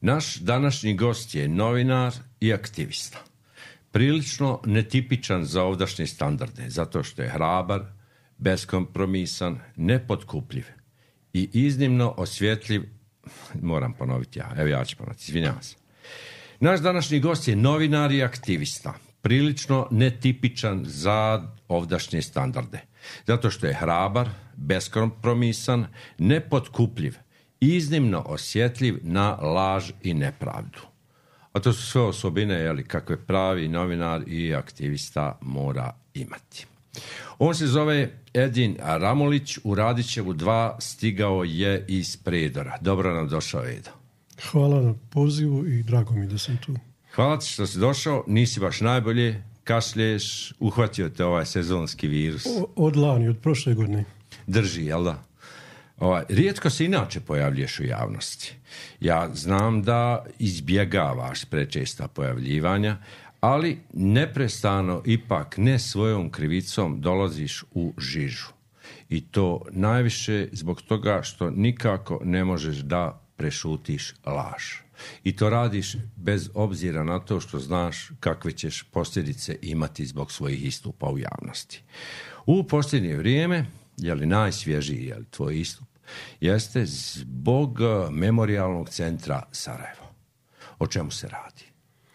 Naš današnji gost je novinar i aktivista. Prilično netipičan za ovdašnje standarde, zato što je hrabar, beskompromisan, nepotkupljiv i iznimno osvjetljiv. Moram ponoviti ja ću ponoviti, izvinjavam se. Naš današnji gost je novinar i aktivista, prilično netipičan za ovdašnje standarde, zato što je hrabar, beskompromisan, nepotkupljiv, iznimno osjetljiv na laž i nepravdu. A to su sve osobine kakve pravi novinar i aktivista mora imati. On se zove Edin Ramulić, u Radićevu 2 stigao je iz Prijedora. Dobro nam došao, Edo. Hvala na pozivu i drago mi da sam tu. Hvala ti što si došao, nisi baš najbolje, kašlješ, uhvatio te ovaj sezonski virus. Od lani, od prošle godine. Drži, jel da? Rijetko se inače pojavljuješ u javnosti. Ja znam da izbjegavaš prečesta pojavljivanja, ali neprestano, ipak ne svojom krivicom, dolaziš u žižu. I to najviše zbog toga što nikako ne možeš da prešutiš laž. I to radiš bez obzira na to što znaš kakve ćeš posljedice imati zbog svojih istupa u javnosti. U posljednje vrijeme, najsvježiji tvoj istup, jeste zbog Memorijalnog centra Sarajevo. O čemu se radi?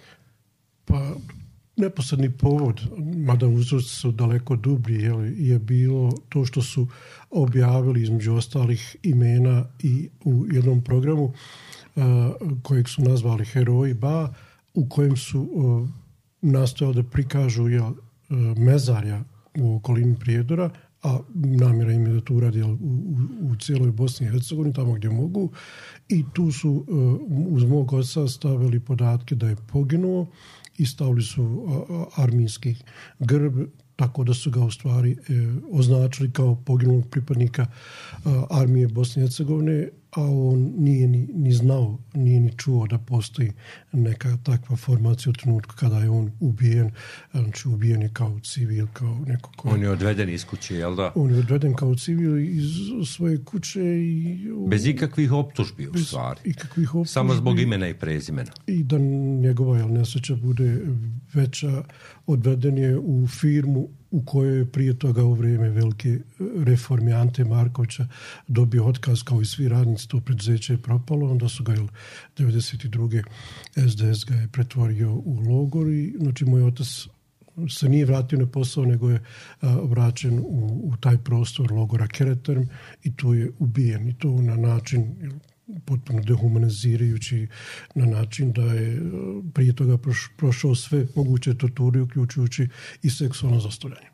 Pa, neposredni povod, mada uzroci su daleko dublji, je bilo to što su objavili između ostalih imena i u jednom programu kojeg su nazvali Heroji Ba, u kojem su nastojali da prikažu mezarja u okolini Prijedora, a namjera im je da to uradi u cijeloj Bosni i Hercegovini, tamo gdje mogu. I tu su uz mog oca stavili podatke da je poginuo i stavili su armijski grb, tako da su ga u stvari označili kao poginulog pripadnika armije Bosne i Hercegovine, a on nije ni znao, nije ni čuo da postoji neka takva formacija u trenutku kada je on ubijen. Znači, ubijen je kao civil, kao neko ko... On je odveden iz kuće, jel da? On je odveden kao civil iz svoje kuće i... Bez ikakvih optužbi, u stvari. Ikakvih optužbi. Samo zbog imena i prezimena. I da njegova nesreća bude veća, odveden je u firmu u kojoj je prije toga u vrijeme velike reforme Ante Markovića dobio otkaz kao i svi radnici, to preduzeće je propalo, onda su ga 1992. SDS ga je pretvorio u logor i znači moj otac se nije vratio na posao, nego je vraćen u taj prostor logora Kereterm i tu je ubijen i to na način potpuno dehumanizirajući, na način da je prije toga prošao sve moguće torture, uključujući i seksualno zlostavljanje.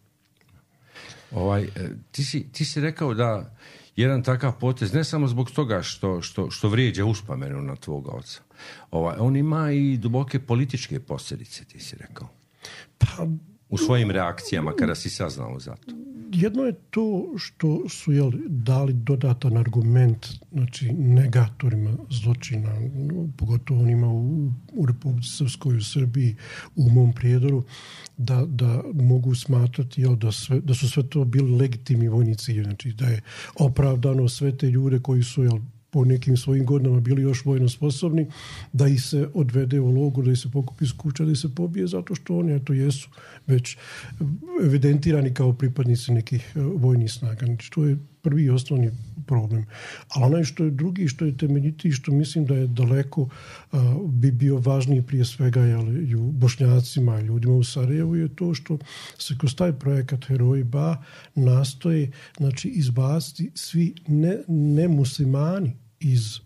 Ti si rekao da jedan takav potez, ne samo zbog toga što vrijeđa uspomenu na tvoga oca, on ima i duboke političke posljedice, ti si rekao. Pa, u svojim reakcijama kada si saznao za to. Jedno je to što su dali dodatan argument, znači negatorima zločina, pogotovo onima u Republici Srpskoj, u Srbiji, u mom Prijedoru, da mogu smatrati da su sve to bili legitimni vojni ciljevi, znači da je opravdano sve te ljude koji su po nekim svojim godinama bili još vojno sposobni, da ih se odvede u logor, da ih se pokupi iz kuća, da ih se pobije, zato što oni jesu već evidentirani kao pripadnici nekih vojnih snaga. Znači, to je prvi i osnovni problem. Ali onaj što je drugi, što je temeljitiji, što mislim da je daleko bi bio važniji prije svega Bošnjacima, ljudima u Sarajevu, je to što se kroz taj projekat Heroji Ba nastoje, znači, izbaciti svi nemuslimani iz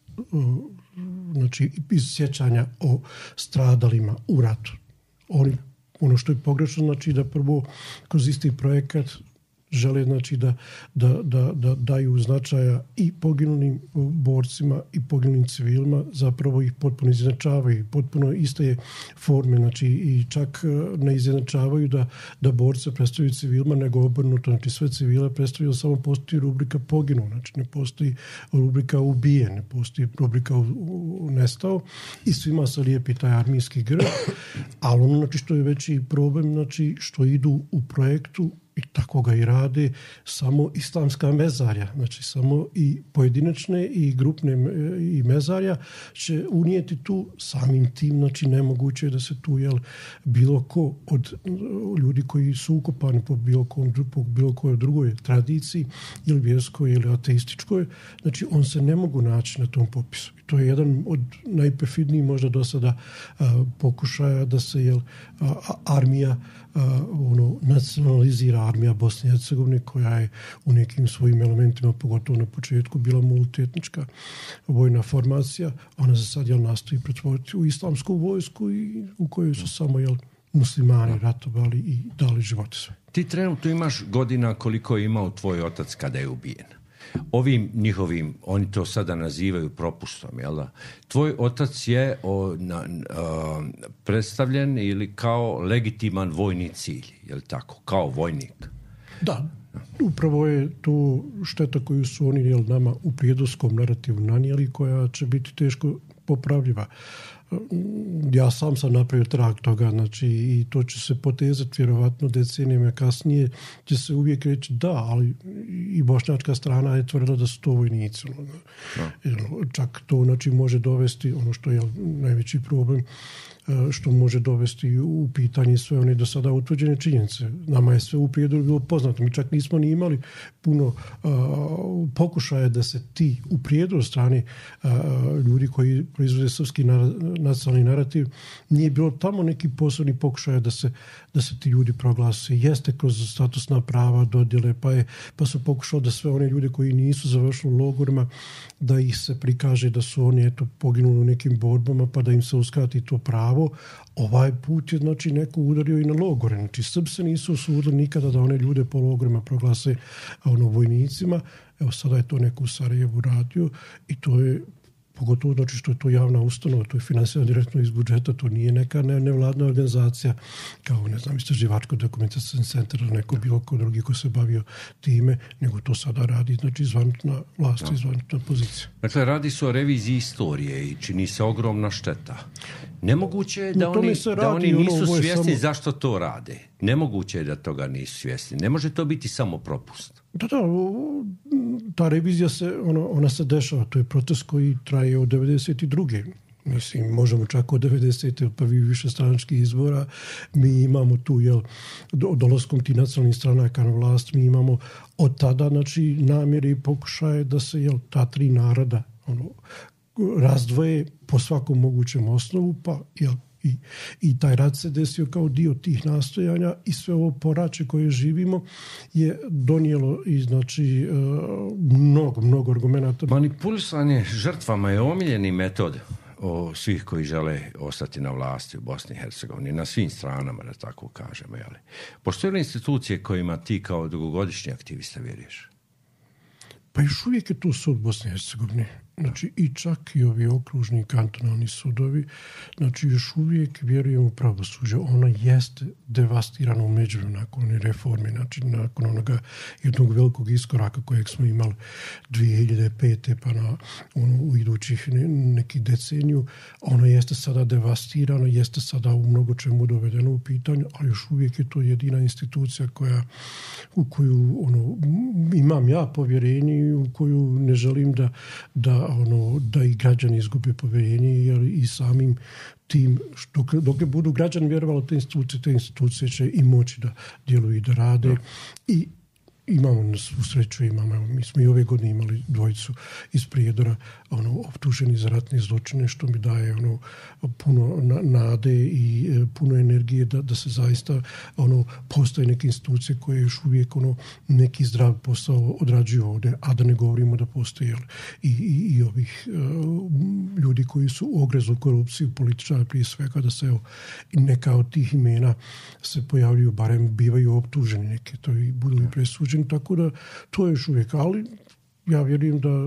sjećanja o stradalima u ratu. Ono što je pogrešno, znači da prvo kroz isti projekat žele, znači, da daju značaja i poginulim borcima i poginulim civilima, zapravo ih potpuno izjednačavaju, potpuno iste forme, znači i čak ne izjednačavaju da borce predstavljaju civilima, nego obrnuto, znači sve civile predstavljaju, samo postoji rubrika poginuo, znači ne postoji rubrika ubijen, ne postoji rubrika nestao i svima se lijepi taj armijski grb, ali ono, znači, što je veći problem, znači što idu u projektu i tako ga i rade, samo islamska mezarja, znači samo i pojedinačne i grupne i mezarja će unijeti tu samim tim, znači nemoguće je da se tu bilo ko od ljudi koji su ukopani po bilo kojoj drugoj tradiciji ili vjerskoj ili ateističkoj, znači on se ne mogu naći na tom popisu. I to je jedan od najperfidnijih možda do sada pokušaja da se armija nacionalizira, armija Bosne i Hercegovine, koja je u nekim svojim elementima, pogotovo na početku, bila multietnička vojna formacija. Ona se sad nastoji pretvoriti u islamsku vojsku i u kojoj su samo muslimani ratovali i dali živote sve. Ti trenutno imaš godina koliko je imao tvoj otac kada je ubijen. Ovim njihovim, oni to sada nazivaju propustom, jel da? Tvoj otac je predstavljen ili kao legitiman vojni cilj, jel tako? Kao vojnik. Da, upravo je to šteta koju su oni nama u prijedorskom narativu nanijeli, koja će biti teško popravljiva. Ja sam napravio trag toga, znači, i to će se potezati vjerovatno decenijama kasnije, će se uvijek reći da, ali i bošnjačka strana je tvrdila da su to vojnici. Čak to, znači, može dovesti, ono što je najveći problem, što može dovesti u pitanje sve one do sada utvrđene činjenice. Nama je sve u prijedoru bilo poznato. Mi čak nismo ni imali puno pokušaja da se ti u prijedoru strane ljudi koji proizvode srpski nacionalni narativ, nije bilo tamo neki posebni pokušaja da se ti ljudi proglase. Jeste kroz statusna prava dodjele, pa su pokušali da sve one ljude koji nisu završili u logorima, da ih se prikaže da su oni poginuli u nekim borbama, pa da im se uskrati to pravo. Ovaj put je, znači, neko udario i na logore. Znači, Srbi se nisu usudili nikada da one ljude po logorima proglase vojnicima. Evo, sada je to neko u Sarajevu radio i to je pogotovo, znači, što je to javna ustanova, to je finansirano direktno iz budžeta, to nije neka nevladna organizacija kao, ne znam, istraživačko dokumentacijski centar ili neko bilo ko drugi ko se bavio time, nego to sada radi, znači, zvanična vlast i zvanična pozicija. Dakle, radi se o reviziji istorije i čini se ogromna šteta. Nemoguće je da oni nisu svjesni zašto to rade. Nemoguće je da toga nisu svjesni. Ne može to biti samo propust. Da, ta revizija ona se dešava. To je proces koji traje od 92. Mislim, možemo čak od 90. prvi višestranačkih izbora. Mi imamo tu, dolaskom tih nacionalnih stranaka na vlast, mi imamo od tada, znači, namjere i pokušaje da se, ta tri naroda, razdvoje po svakom mogućem osnovu, pa, i taj rad se desio kao dio tih nastojanja i sve ovo porače koje živimo je donijelo i, znači, mnogo argumenata. Manipulisanje žrtvama je omiljeni metod svih koji žele ostati na vlasti u Bosni i Hercegovini, na svim stranama, da tako kažemo. Postoje li institucije kojima ti kao dugogodišnji aktivista vjeruješ? Pa još uvijek je tu sud Bosne i Hercegovine. Znači, i čak i ovi okružni kantonalni sudovi, znači, još uvijek vjerujem u pravosuđe. Ona jeste devastirana u međuvremenu nakon one reforme, znači, nakon onoga jednog velikog iskoraka kojeg smo imali 2005. pa u idućih nekih deceniju. Ona jeste sada devastirana, jeste sada u mnogo čemu dovedena u pitanju, ali još uvijek je to jedina institucija u koju imam ja povjerenje i u koju ne želim da i građani izgube povjerenje, jer i samim tim, dok budu građani vjerovali te institucije će i moći da djeluju i da rade. I imamo u sreću, mi smo i ove godine imali dvojicu iz Prijedora optuženi za ratne zločine, što mi daje puno nade i puno energije da se zaista postoje neke institucije koje još uvijek neki zdrav posao odrađuju ovdje, a da ne govorimo da postoje i ovih ljudi koji su u ogrezu korupciju, političara prije svega, da se neka od tih imena se pojavljuju, barem bivaju optuženi neke, to i budu i presuđeni, tako da to je još uvijek, ali ja vjerujem da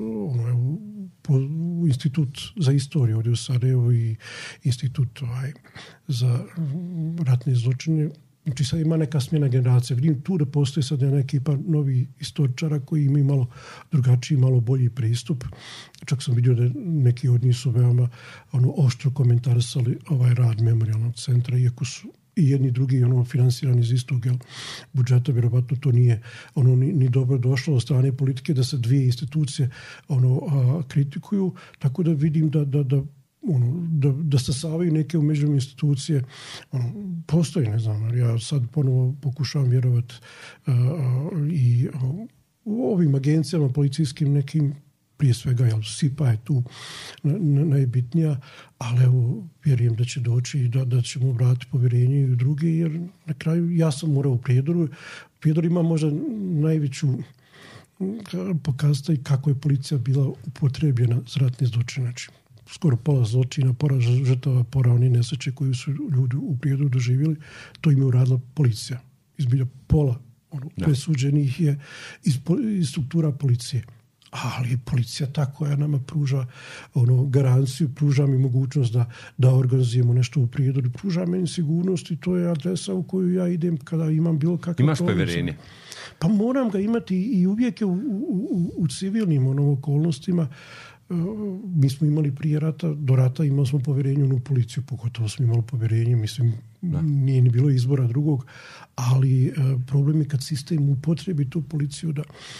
Institut za istoriju ovdje u Sarajevu i Institut za ratne zločine, znači sad ima neka smjena generacija. Vidim tu da postoji sad jedna ekipa novi istoričara koji imaju malo drugačiji, malo bolji pristup. Čak sam vidio da neki od njih su veoma oštro komentarisali ovaj rad memorijalnog centra, iako su i jedni drugi finansirani iz istog budžeta, vjerovatno to nije ni dobro došlo od strane politike da se dvije institucije kritikuju, tako da vidim da stasavaju neke u među institucije. Postoji, ne znam, ja sad ponovo pokušavam vjerovati i u ovim agencijama policijskim nekim, prije svega, SIPA je tu najbitnija, ali evo, vjerujem da će doći i da ćemo vratiti povjerenje i u druge, jer na kraju ja sam morao u Prijedoru. Prijedor ima možda najveću pokazatelj kako je policija bila upotrebljena za ratne zločine. Znači, skoro pola zločina, pola žrtava, pola oni nesreće koji su ljudi u Prijedoru doživjeli, to im je uradila policija. Izbilja pola presuđenih je iz struktura policije. Ali policija ta koja nama pruža garanciju, pruža mi mogućnost da organizujemo nešto u Prijedoru, pruža meni sigurnost i to je adresa u koju ja idem kada imam bilo kakav... Imaš povjerenje? Pa moram ga imati i uvijek je u civilnim okolnostima. Mi smo imali prije rata, do rata imali smo povjerenje u policiju, pogotovo smo imali povjerenje, mislim, nije ni bilo izbora drugog, ali problem je kad sistem upotrebi tu policiju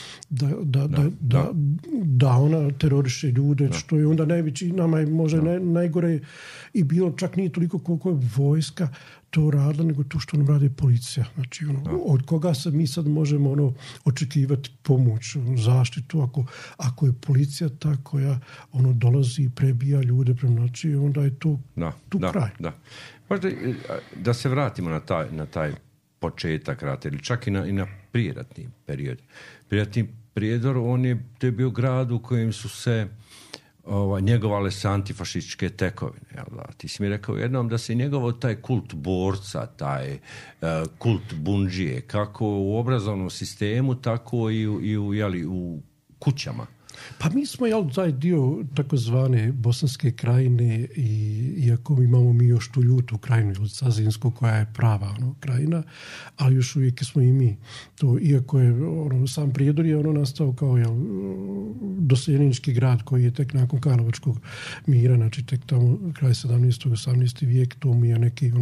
da ona teroriše ljude, što je onda najveći, nama je možda najgore i bilo, čak nije toliko koliko je vojska to radila, nego to što nam radi policija. Znači, od koga se mi sad možemo očekivati pomoć, zaštitu, ako je policija ta koja dolazi i prebija ljude prema noći, onda je to tu kraj. Možda da se vratimo na taj početak rata ili čak i na prijeratni period. Prijeratni Prijedor, to je bio grad u kojem su se njegovale se antifašističke tekovine. Ti si mi rekao jednom da se njegovao taj kult borca, taj kult bundžije, kako u obrazovnom sistemu, tako i u kućama. Pa mi smo, taj dio takozvane Bosanske krajine, iako imamo mi još tu ljutu krajinu, Cazinsku, koja je prava krajina, ali još uvijek smo i mi. To, iako je sam Prijedor je nastao kao doseljenički grad koji je tek nakon Karlovačkog mira, znači tek tamo kraj 17. 18. vijek, to mu je neki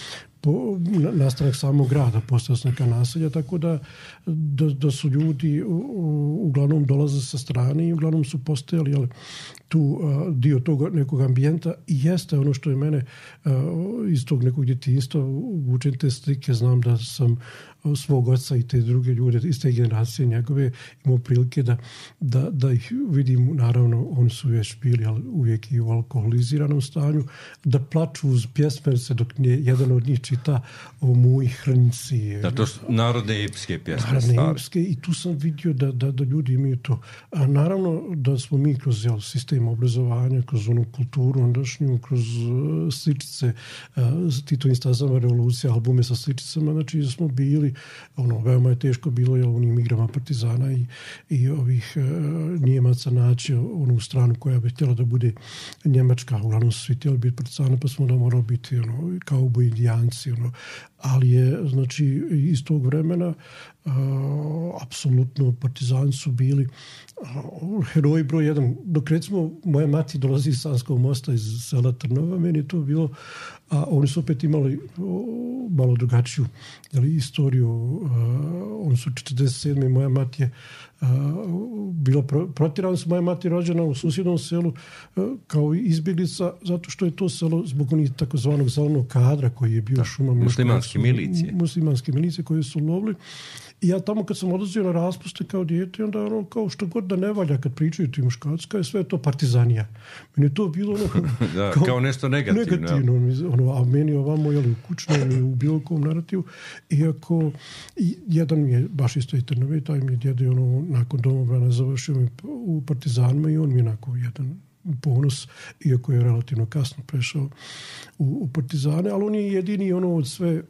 nastanak samog grada, postao su neka naselja, tako da su ljudi uglavnom dolaze sa strane i uglavnom su postojali tu dio tog nekog ambijenta i jeste ono što je mene iz tog nekog djetinjstva vučen te slike, znam da sam svog oca i te druge ljude iz te generacije njegove imao prilike da ih vidim, naravno oni su već bili uvijek i u alkoholiziranom stanju, da plaču uz pjesmerice dok jedan od njih čita o Muj Hrnci. Da, to su narodne epske pjesme. Narodne epske i tu sam vidio da ljudi imaju to. A naravno da smo mi kroz sistem obrazovanja, kroz onu kulturu ondašnju, kroz sličice, Titovim stazama revolucija, albume sa sličicama, znači smo bili, veoma je teško bilo u onim igrama partizana i ovih Njemaca naći onu stranu koja bi htjela da bude Njemačka, uglavnom su svi htjeli biti partizana, pa smo da morali biti kauboji, indijanci, ali je, znači, iz tog vremena apsolutno partizani su bili heroji broj jedan. Dok recimo moja mati dolazi iz Sanskog mosta iz sela Trnova, meni je to bilo, a oni su opet imali malo drugačiju istoriju. Oni su 47. moja mati je bila protjerana, su moja mati rođena u susjednom selu kao izbjeglica, zato što je to selo zbog onih takozvanog zelenog kadra koji je bio šuma muslimanske milicije koje su lovili. I ja tamo kad sam odlazio na raspuste kao dijete, onda kao što god da ne valja kad pričaju ti muškarci, kao je sve to partizanija. Meni je to bilo kao nešto negativno. A meni ovamo u kućnom i u bilo kom narativu. Iako jedan mi je baš isto i Trnove, taj mi je djede nakon domobrana završio u partizanima i on mi je onako jedan ponos, iako je relativno kasno prešao u partizane, ali on je jedini od sve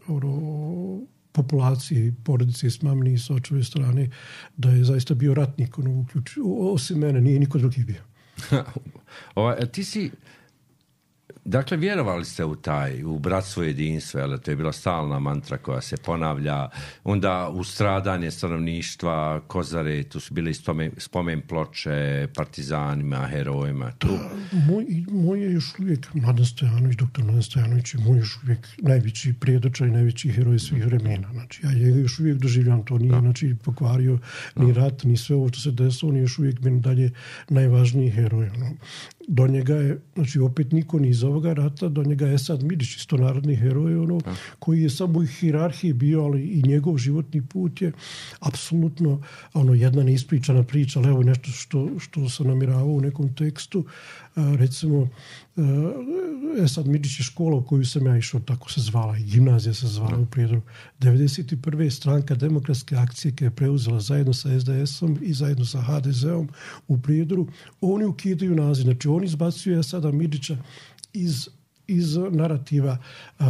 populacije, porodice i s mamine i s očeve strane, da je zaista bio ratnik, osim mene, nije niko drugi bio. Ti si Dakle, vjerovali ste u bratstvo jedinstvo, ali to je bila stalna mantra koja se ponavlja. Onda u stradanje stanovništva, Kozare, tu su bili spomen ploče partizanima, herojima. Tu. Moj je još uvijek Mladen Stojanović, doktor Mladen Stojanović je moj još uvijek najveći prijedočar i najveći heroj svih vremena. Znači, ja njega još uvijek doživljam, to nije znači, pokvario ni rat, ni sve ovo što se desilo, on je još uvijek meni dalje najvažniji heroj. Ono. Do njega je, znači opet niko ni iz ovoga rata, do njega je Esad Midić, isto narodni heroj, ono, koji je samo u hijerarhiji bio, ali i njegov životni put je apsolutno jedna neispričana priča, ali evo nešto što sam namiravao u nekom tekstu, recimo Esad Midić je škola u koju sam ja išao, tako se zvala, gimnazija se zvala u Prijedoru. 1991. stranka Demokratske akcije koja je preuzela zajedno sa SDS-om i zajedno sa HDZ-om u Prijedoru, oni ukidaju naziv, znači oni izbacuju Esada Midića iz narativa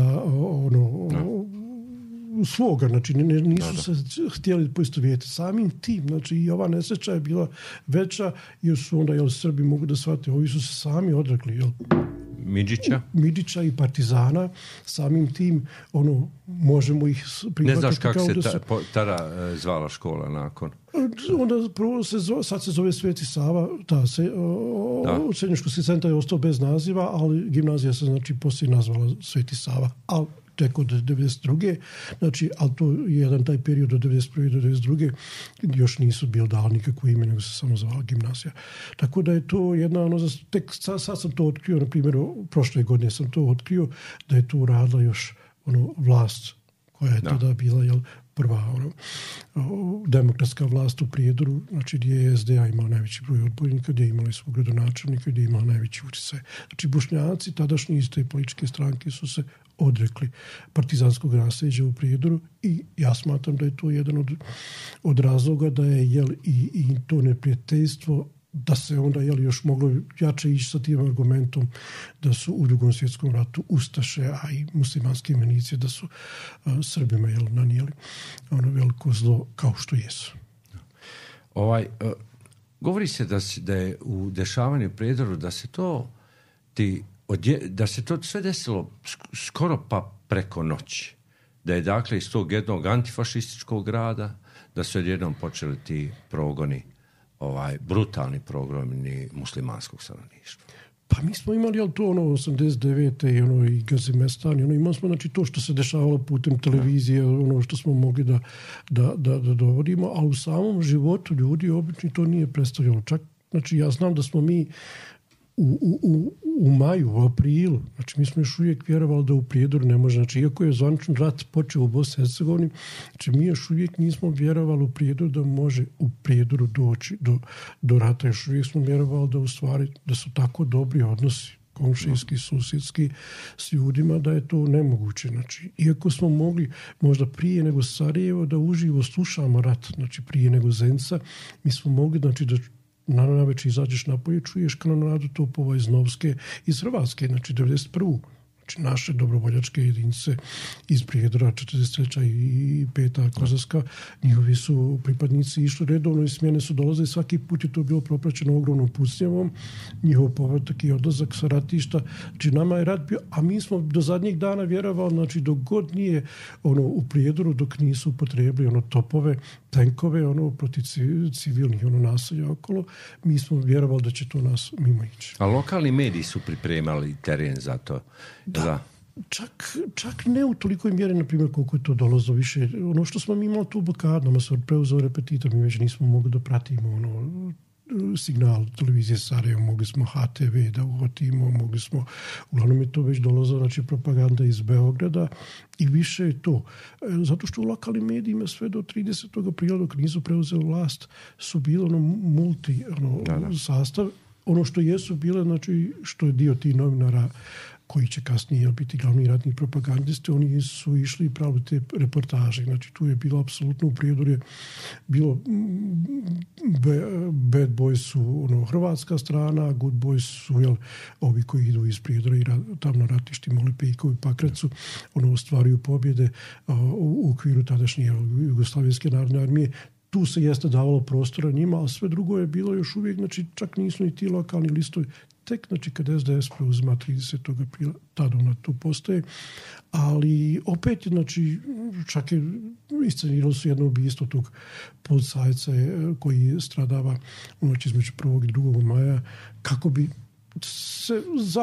svoga, znači nisu se htjeli poistovjetiti samim tim, znači i ova nesreća je bila veća jer su onda Srbi mogu da shvate, ovi su se sami odrekli Midića i partizana, samim tim možemo ih prihvatiti. Ne znaš kako se tada zvala škola nakon? Onda prvo sad se zove Sveti Sava, srednjoškolski centar je ostao bez naziva, ali gimnazija se znači poslije nazvala Sveti Sava, ali tek od 92. Znači, ali to je jedan taj period od 91. do 92. još nisu bili dali nikakvo ime, nego se samo zvala gimnazija. Tako da je to jedna, tek sad sam to otkrio, na primjer, prošle godine sam to otkrio, da je tu radila još vlast koja je tada bila, prva demokratska vlast u Prijedoru, znači gdje je SDA imala najveći broj odbornika, gdje je imala svog gradonačelnika, gdje je imala najveći utjecaj. Znači Bošnjaci, tadašnji iz te političke stranke su se odrekli partizanskog nasljeđa u Prijedoru i ja smatram da je to jedan od razloga da je i to neprijateljstvo da se onda još moglo jače ići sa tim argumentom da su u Drugom svjetskom ratu ustaše, a i muslimanske milicije da su Srbima nanijeli veliko zlo kao što jesu. Govori se da je u dešavanju u Prijedoru da se to sve desilo skoro pa preko noći. Da je dakle iz tog jednog antifašističkog grada da su odjednom počeli ti progoni, brutalni progoni muslimanskog stanovništva. Pa mi smo imali to 89. i Gazimestan, imali smo znači to što se dešavalo putem televizije, što smo mogli da dovodimo, ali u samom životu ljudi obično to nije predstavljalo. Čak, znači ja znam da smo mi u maju, u aprilu, znači mi smo još uvijek vjerovali da u Prijedoru ne može, znači iako je zvaničan rat počeo u Bosni i Hercegovini, znači mi još uvijek nismo vjerovali u Prijedoru da može u Prijedoru doći do rata, još uvijek smo vjerovali da u stvari da su tako dobri odnosi komšijski, susjedski s ljudima, da je to nemoguće. Znači, iako smo mogli možda prije nego Sarajevo da uživo slušamo rat, znači prije nego Zenica, mi smo mogli znači da na večer izađeš napolje, čuješ kanonadu topova iz Novske, iz Hrvatske, znači 91. Znači naše dobrovoljačke jedinice iz Prijedora, 43. i 5. Kozarska, njihovi su pripadnici išli redovno i smjene su dolazili, svaki put je to bilo propraćeno ogromnom pucnjavom, njihov povratak i odlazak sa ratišta. Znači nama je rat bio, a mi smo do zadnjih dana vjerovali, znači dok god nije u Prijedoru, dok nisu upotrebili topove, tenkove, protiv civilnih naselja okolo, mi smo vjerovali da će to nas mimo ići. A lokalni mediji su pripremali teren za to? Da. Čak ne u tolikoj mjeri, na primjer, koliko je to dolazilo više. Ono što smo mi imali tu blokadu, nama se preuzeo repetitor, mi već nismo mogli da pratimo signal televizije Sarajevo, mogli smo HTV da uhvatimo, mogli smo, uglavnom je to već dolazilo, znači propaganda iz Beograda i više je to. Zato što u lokalnim medijima sve do 30. aprila dok nisu preuzeli vlast su bili multi sastav. Ono što jesu bile, znači što je dio tih novinara koji će kasnije biti glavni ratni propagandisti, oni su išli i pravili te reportaže. Znači, tu je bilo apsolutno u Prijedoru je bilo bad boys su hrvatska strana, good boys su ovi koji idu iz Prijedora i tamo na ratištima Lepejkovi, Pakracu, ostvaruju pobjede u okviru tadašnje Jugoslavijske narodne armije. Tu se jeste davalo prostora njima, ali sve drugo je bilo još uvijek, znači čak nisu ni ti lokalni listovi tek, znači kad SDS preuzima 30. aprila, tada ona tu postoje, ali opet, znači, čak je iscenirali su jedno ubistvo tog policajca koji stradava u noći između 1. i 2. maja, kako bi se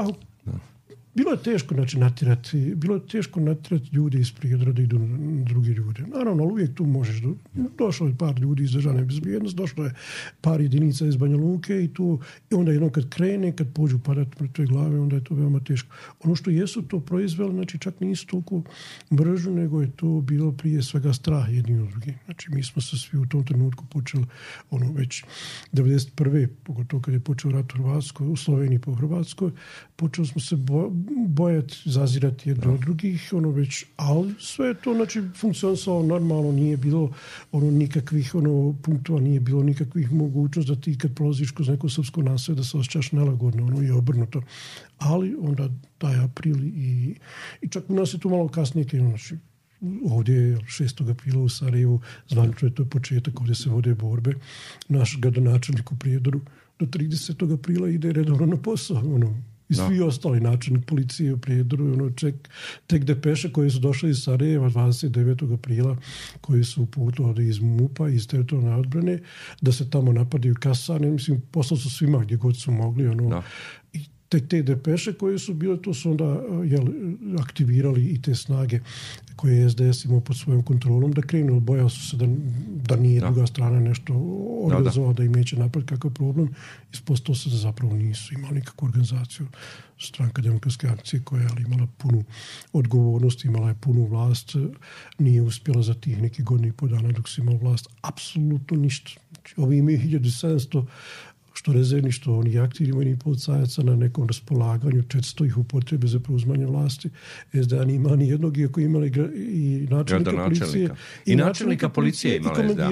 bilo je teško natjerati ljude iz Prijedora da idu na druge ljude. Naravno, ali uvijek tu možeš. Došlo je par ljudi iz državne bezbjednosti, došlo je par jedinica iz Banja Luke i onda jednom kad krene, kad pođu padati mrtve glave, onda je to veoma teško. Ono što jesu to proizveli, znači čak nisu toliko mržnju, nego je to bilo prije svega strah jedni od drugih. Znači mi smo se svi u tom trenutku počeli, već 91. pogotovo kad je počeo rat u Hrvatskoj, u Sloveniji po Hrvatskoj, počeli smo se bojati, zazirati jedno od drugih, ali sve to, znači, funkcionisalo normalno, nije bilo nikakvih punktova, nije bilo nikakvih mogućnosti da ti kad prolaziš kroz neko srpsko naselje da se osjećaš nelagodno, je obrnuto. Ali onda taj april i čak u nas je tu malo kasnije krenulo, znači, ovdje je 6. aprila u Sarajevu, zvanično je to početak, ovdje se vode borbe. Naš gradonačelnik u Prijedoru do 30. aprila ide redovno na posao, i svi ostali načelnik policije u Prijedoru, tek depeše koji su došli iz Sarajeva 29. aprila, koji su uputovali iz MUP-a, iz teritorijalne odbrane, da se tamo napadaju kasarne. Mislim, poslali su svima gdje god su mogli. I tek te depeše koje su bile, to su onda aktivirali i te snage koje je SDS imao pod svojom kontrolom da krenu. Bojao su se da nije druga strana nešto organizovala, da im neće napraviti kakav problem. Ispostavilo se da zapravo nisu imali nikakvu organizaciju. Stranka demokratske akcije koja je imala punu odgovornost, imala je punu vlast, nije uspjela za tih nekih godina i po dana dok su imali vlast apsolutno ništa. Znači, ovi imaju 1700 što rezervni, što oni aktivni vojni policajaca na nekom raspolaganju, 400 ih upotrebe za preuzmanje vlasti. SDA nije imala ni jednog, iako imali i načelnika policije. I načelnika policije imala SDA.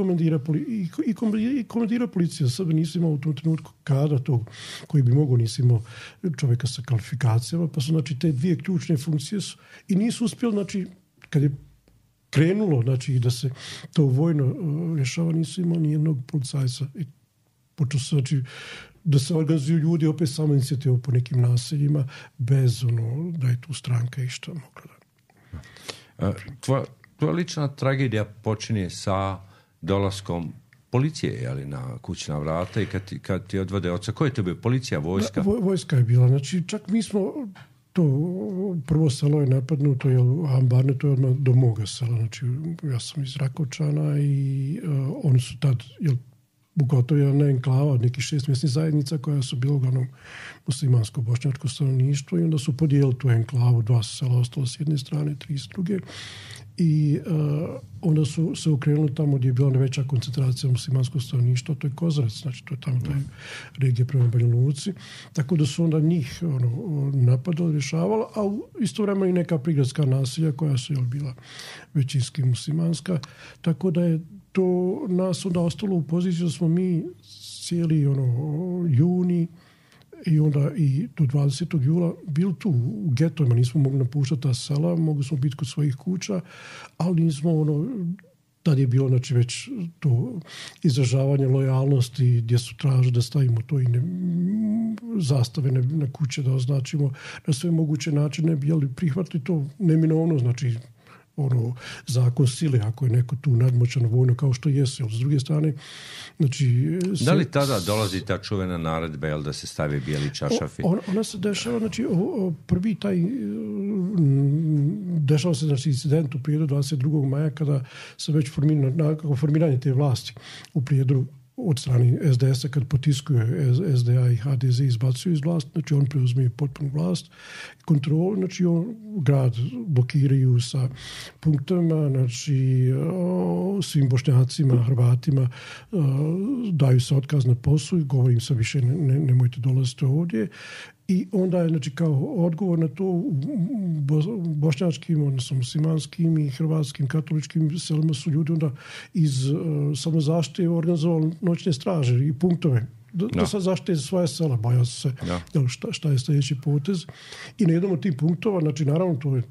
I komandira policije. Sada nisu imali u tom trenutku kada tog koji bi mogao, nisi imao čovjeka sa kvalifikacijama, pa su, znači, te dvije ključne funkcije su i nisu uspjeli, znači, kad je krenulo, znači, da se to vojno rješava, nisu imali ni jednog policajca. I počeo se, znači, da se organizuju ljudi opet samo inicijativu po nekim naseljima bez da je tu stranka i što mogla da. Tvoja lična tragedija počinje sa dolaskom policije, na kućna vrata i kad ti odvode oca. Ko je to bio? Policija, vojska? Vojska je bila. Znači, čak mi smo to prvo selo je napadnuto, Ambarne, to je odmah do moga sela. Znači, ja sam iz Rakovčana i oni su tad, Bukoto je jedna enklava od nekih 6 mjesnih zajednica koja su bilo uglavnom muslimansko-bošnjačko stanovništvo i onda su podijelili tu enklavu, 2 sela ostalo s jedne strane, 3 s druge i onda su se okrenuli tamo gdje je bila najveća koncentracija muslimanskog stanovništva, to je Kozarac, znači to je tamo ta regija prema Banja Luci, tako da su onda njih napadali, rješavali, a istovremeno i neka prigradska naselja koja su bila većinski muslimanska, tako da je to nas onda ostalo u poziciji da smo mi cijeli juni i onda i do 20. jula bili tu u getovima, nismo mogli napuštati ta sela, mogli smo biti kod svojih kuća, ali nismo tad je bilo, znači, već to izražavanje lojalnosti gdje su tražili da stavimo to i zastave na kuće, da označimo na sve moguće načine, bili prihvatili to neminovno, znači zakon sile, ako je neko tu nadmoćan vojno kao što jesu. S druge strane, znači... Da li tada dolazi ta čuvena naredba, da se stavi bijeli čaršafi? Ona se dešava, znači, prvi taj dešava se, znači, incident u Prijedoru 22. maja kada se već formiranje te vlasti u Prijedoru od strane SDS-a kad potiskuju SDA i HDZ izbacuju iz vlasti, znači on preuzme potpunu vlast, kontrolu, znači grad blokiraju sa punktovima, znači svim Bošnjacima, Hrvatima daju se otkaz na poslu i govorim se više nemojte dolaziti ovdje. I onda je, znači, kao odgovor na to u bošnjačkim, odnosno muslimanskim i hrvatskim katoličkim selima su ljudi onda iz samozaštite organizovali noćne straže i punktove da sad zaštite svoje sela, bojao se šta je sljedeći potez. I na jednom od tih punktova, znači naravno to je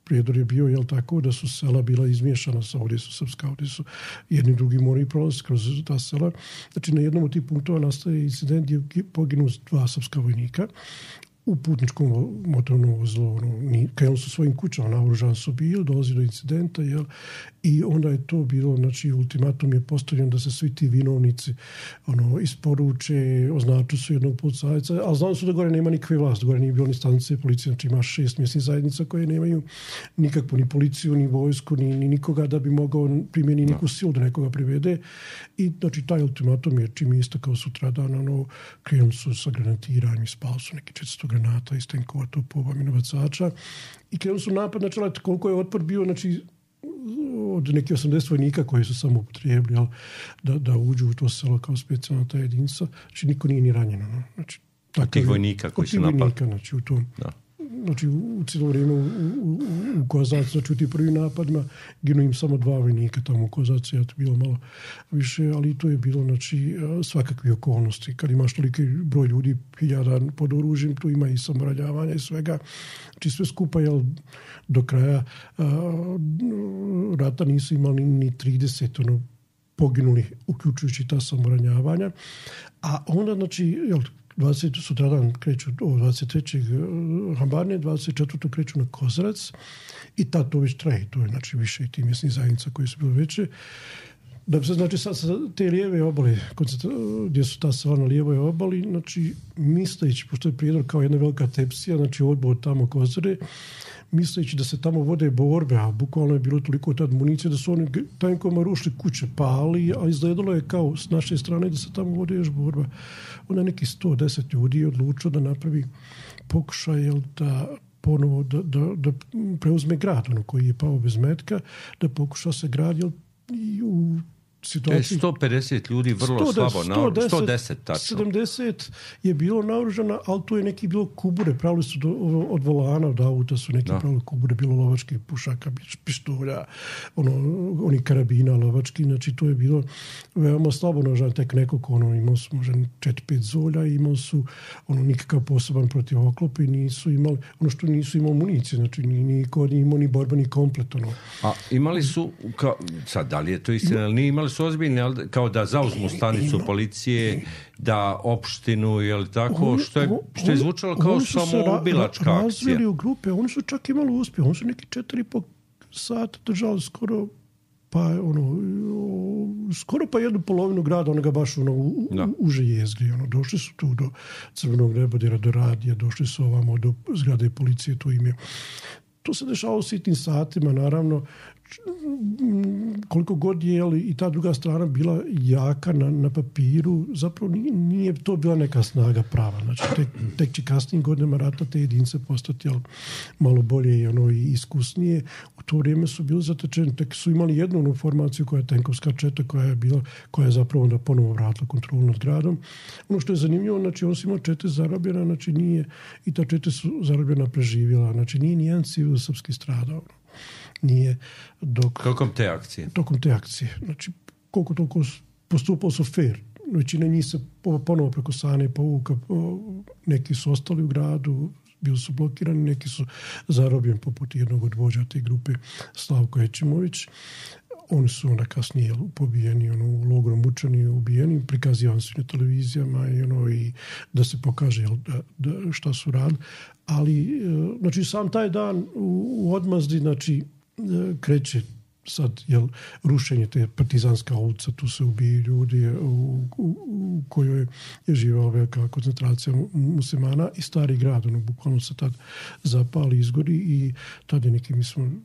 prijedor je bio tako da su sela bila izmiješana sa ovdje su srpska, ovdje su jedni drugi morali prolaziti kroz ta sela. Znači na jednom od tih punktova nastaje incident gdje poginu 2 srpska vojnika u putničkom motornom vozilu. Krenuli su svojim kućama, naoružani su bili, dolazi do incidenta, i onda je to bilo, znači ultimatum je postavljen da se svi ti vinovnici isporuče, označu su jednog policajca, ali znali su da gore nema nikakve vlasti, gore nije bilo ni stanice policije, znači ima 6 mjesnih zajednica koje nemaju nikakvu ni policiju, ni vojsku, ni nikoga da bi mogao primijeniti neku silu da nekoga privede. I znači taj ultimatum je čim je istakao sutradan, krenuli su sa granatiranjem, spali su neki 400 granata iz tenkova, topova, minobacača i krenuli su napad, znači koliko je otpor bio, znači od nekih 80 vojnika koji su samo upotrijebili da uđu u to selo kao specijalna ta jedinca, znači niko nije ni ranjeno. Znači, od tih vojnika koji su napali? Znači u tom. Da. Znači u cijelo vrijeme u Kozacu, znači u tih prvim napadima ginu im samo 2 vojnika tamo u Kozacu, je to bilo malo više, ali to je bilo znači svakakve okolnosti. Kad imaš toliki broj ljudi, 1000 pod oružjem, tu ima i samoranjavanja i svega. Znači sve skupa, do kraja rata nisu imali ni 30 poginuli, uključujući ta samoranjavanja. A onda, znači, sutradan kreću 23. Hambarne, 24. kreću na Kozarac i tad to već traje. To je znači više i ti mjesnih zajednica koje su bile veće. Da bi se znači sad sa te lijeve obale, gdje su ta sela na lijevoj obali, znači misleći, pošto je prijedor kao jedna velika tepsija, znači odbor tamo Kozare, misleći da se tamo vode borbe, a bukvalno je bilo toliko tad municije da su oni tankovima rušili kuće, pali, a izgledalo je kao s naše strane da se tamo vode još borba. Onda neki 110 ljudi je odlučio da napravi pokušaj da ponovo da preuzme grad, koji je pao bez metka, da pokuša se grad, i u situaciji... 150 ljudi vrlo slabo, 110 tačno. 70 je bilo naoružano, ali tu je neki bilo kubure, pravili su od volana, od auta su neki pravili kubure, bilo lovački pušaka, pištolja, oni karabina lovački, znači to je bilo veoma slabo naoružano, tek nekoliko, imao su možda 4-5 zolja, imao su nikakav poseban protivoklop i nisu imali, što nisu imali municije, znači niko nije imao ni borbeni komplet. A imali su, sad da li je to istina, ali nije imali su ozbiljni, kao da zauzmu stanicu policije, da opštinu, je li tako, što je zvučalo kao samoubilačka akcija. Razvili u grupe, oni su čak imali uspjeh, oni su neki 4,5 sata držali skoro skoro pa jednu polovinu grada, onoga baš uže jezgri. Došli su tu do Crvenog nebodera, do radija, došli su ovamo do zgrade policije, to im je. To se dešava u sitnim satima, naravno, koliko god je i ta druga strana bila jaka na papiru, zapravo nije to bila neka snaga prava. Znači, tek će kasnijim godinama rata te jedinice postati malo bolje i iskusnije. U to vrijeme su bili zatečeni, tek su imali jednu formaciju koja je tenkovska četa, koja je zapravo onda ponovo vratila kontrolu nad gradom. Ono što je zanimljivo, znači on su imao čete zarobljena, znači nije, i ta čete su zarobljena preživjela, znači nije nijedan civil srpski stradao. Nije Tokom te akcije. Znači, koliko toliko postupalo su fair. Većina njih se ponovo preko Sane povuka, neki su ostali u gradu, bili su blokirani, neki su zarobljeni poput jednog od vođa te grupe Slavko Ećimović. Oni su onda kasnije pobijeni, u logoru mučeni, ubijeni, prikazivani su na televizijama i da se pokaže da šta su radili. Ali, znači, sam taj dan u odmazdi, znači, kreće sad, rušenje te partizanska ulica, tu se ubiju ljudi u kojoj je živela velika koncentracija muslimana i stari grad, bukvalno se tad zapali, izgori i tad je neki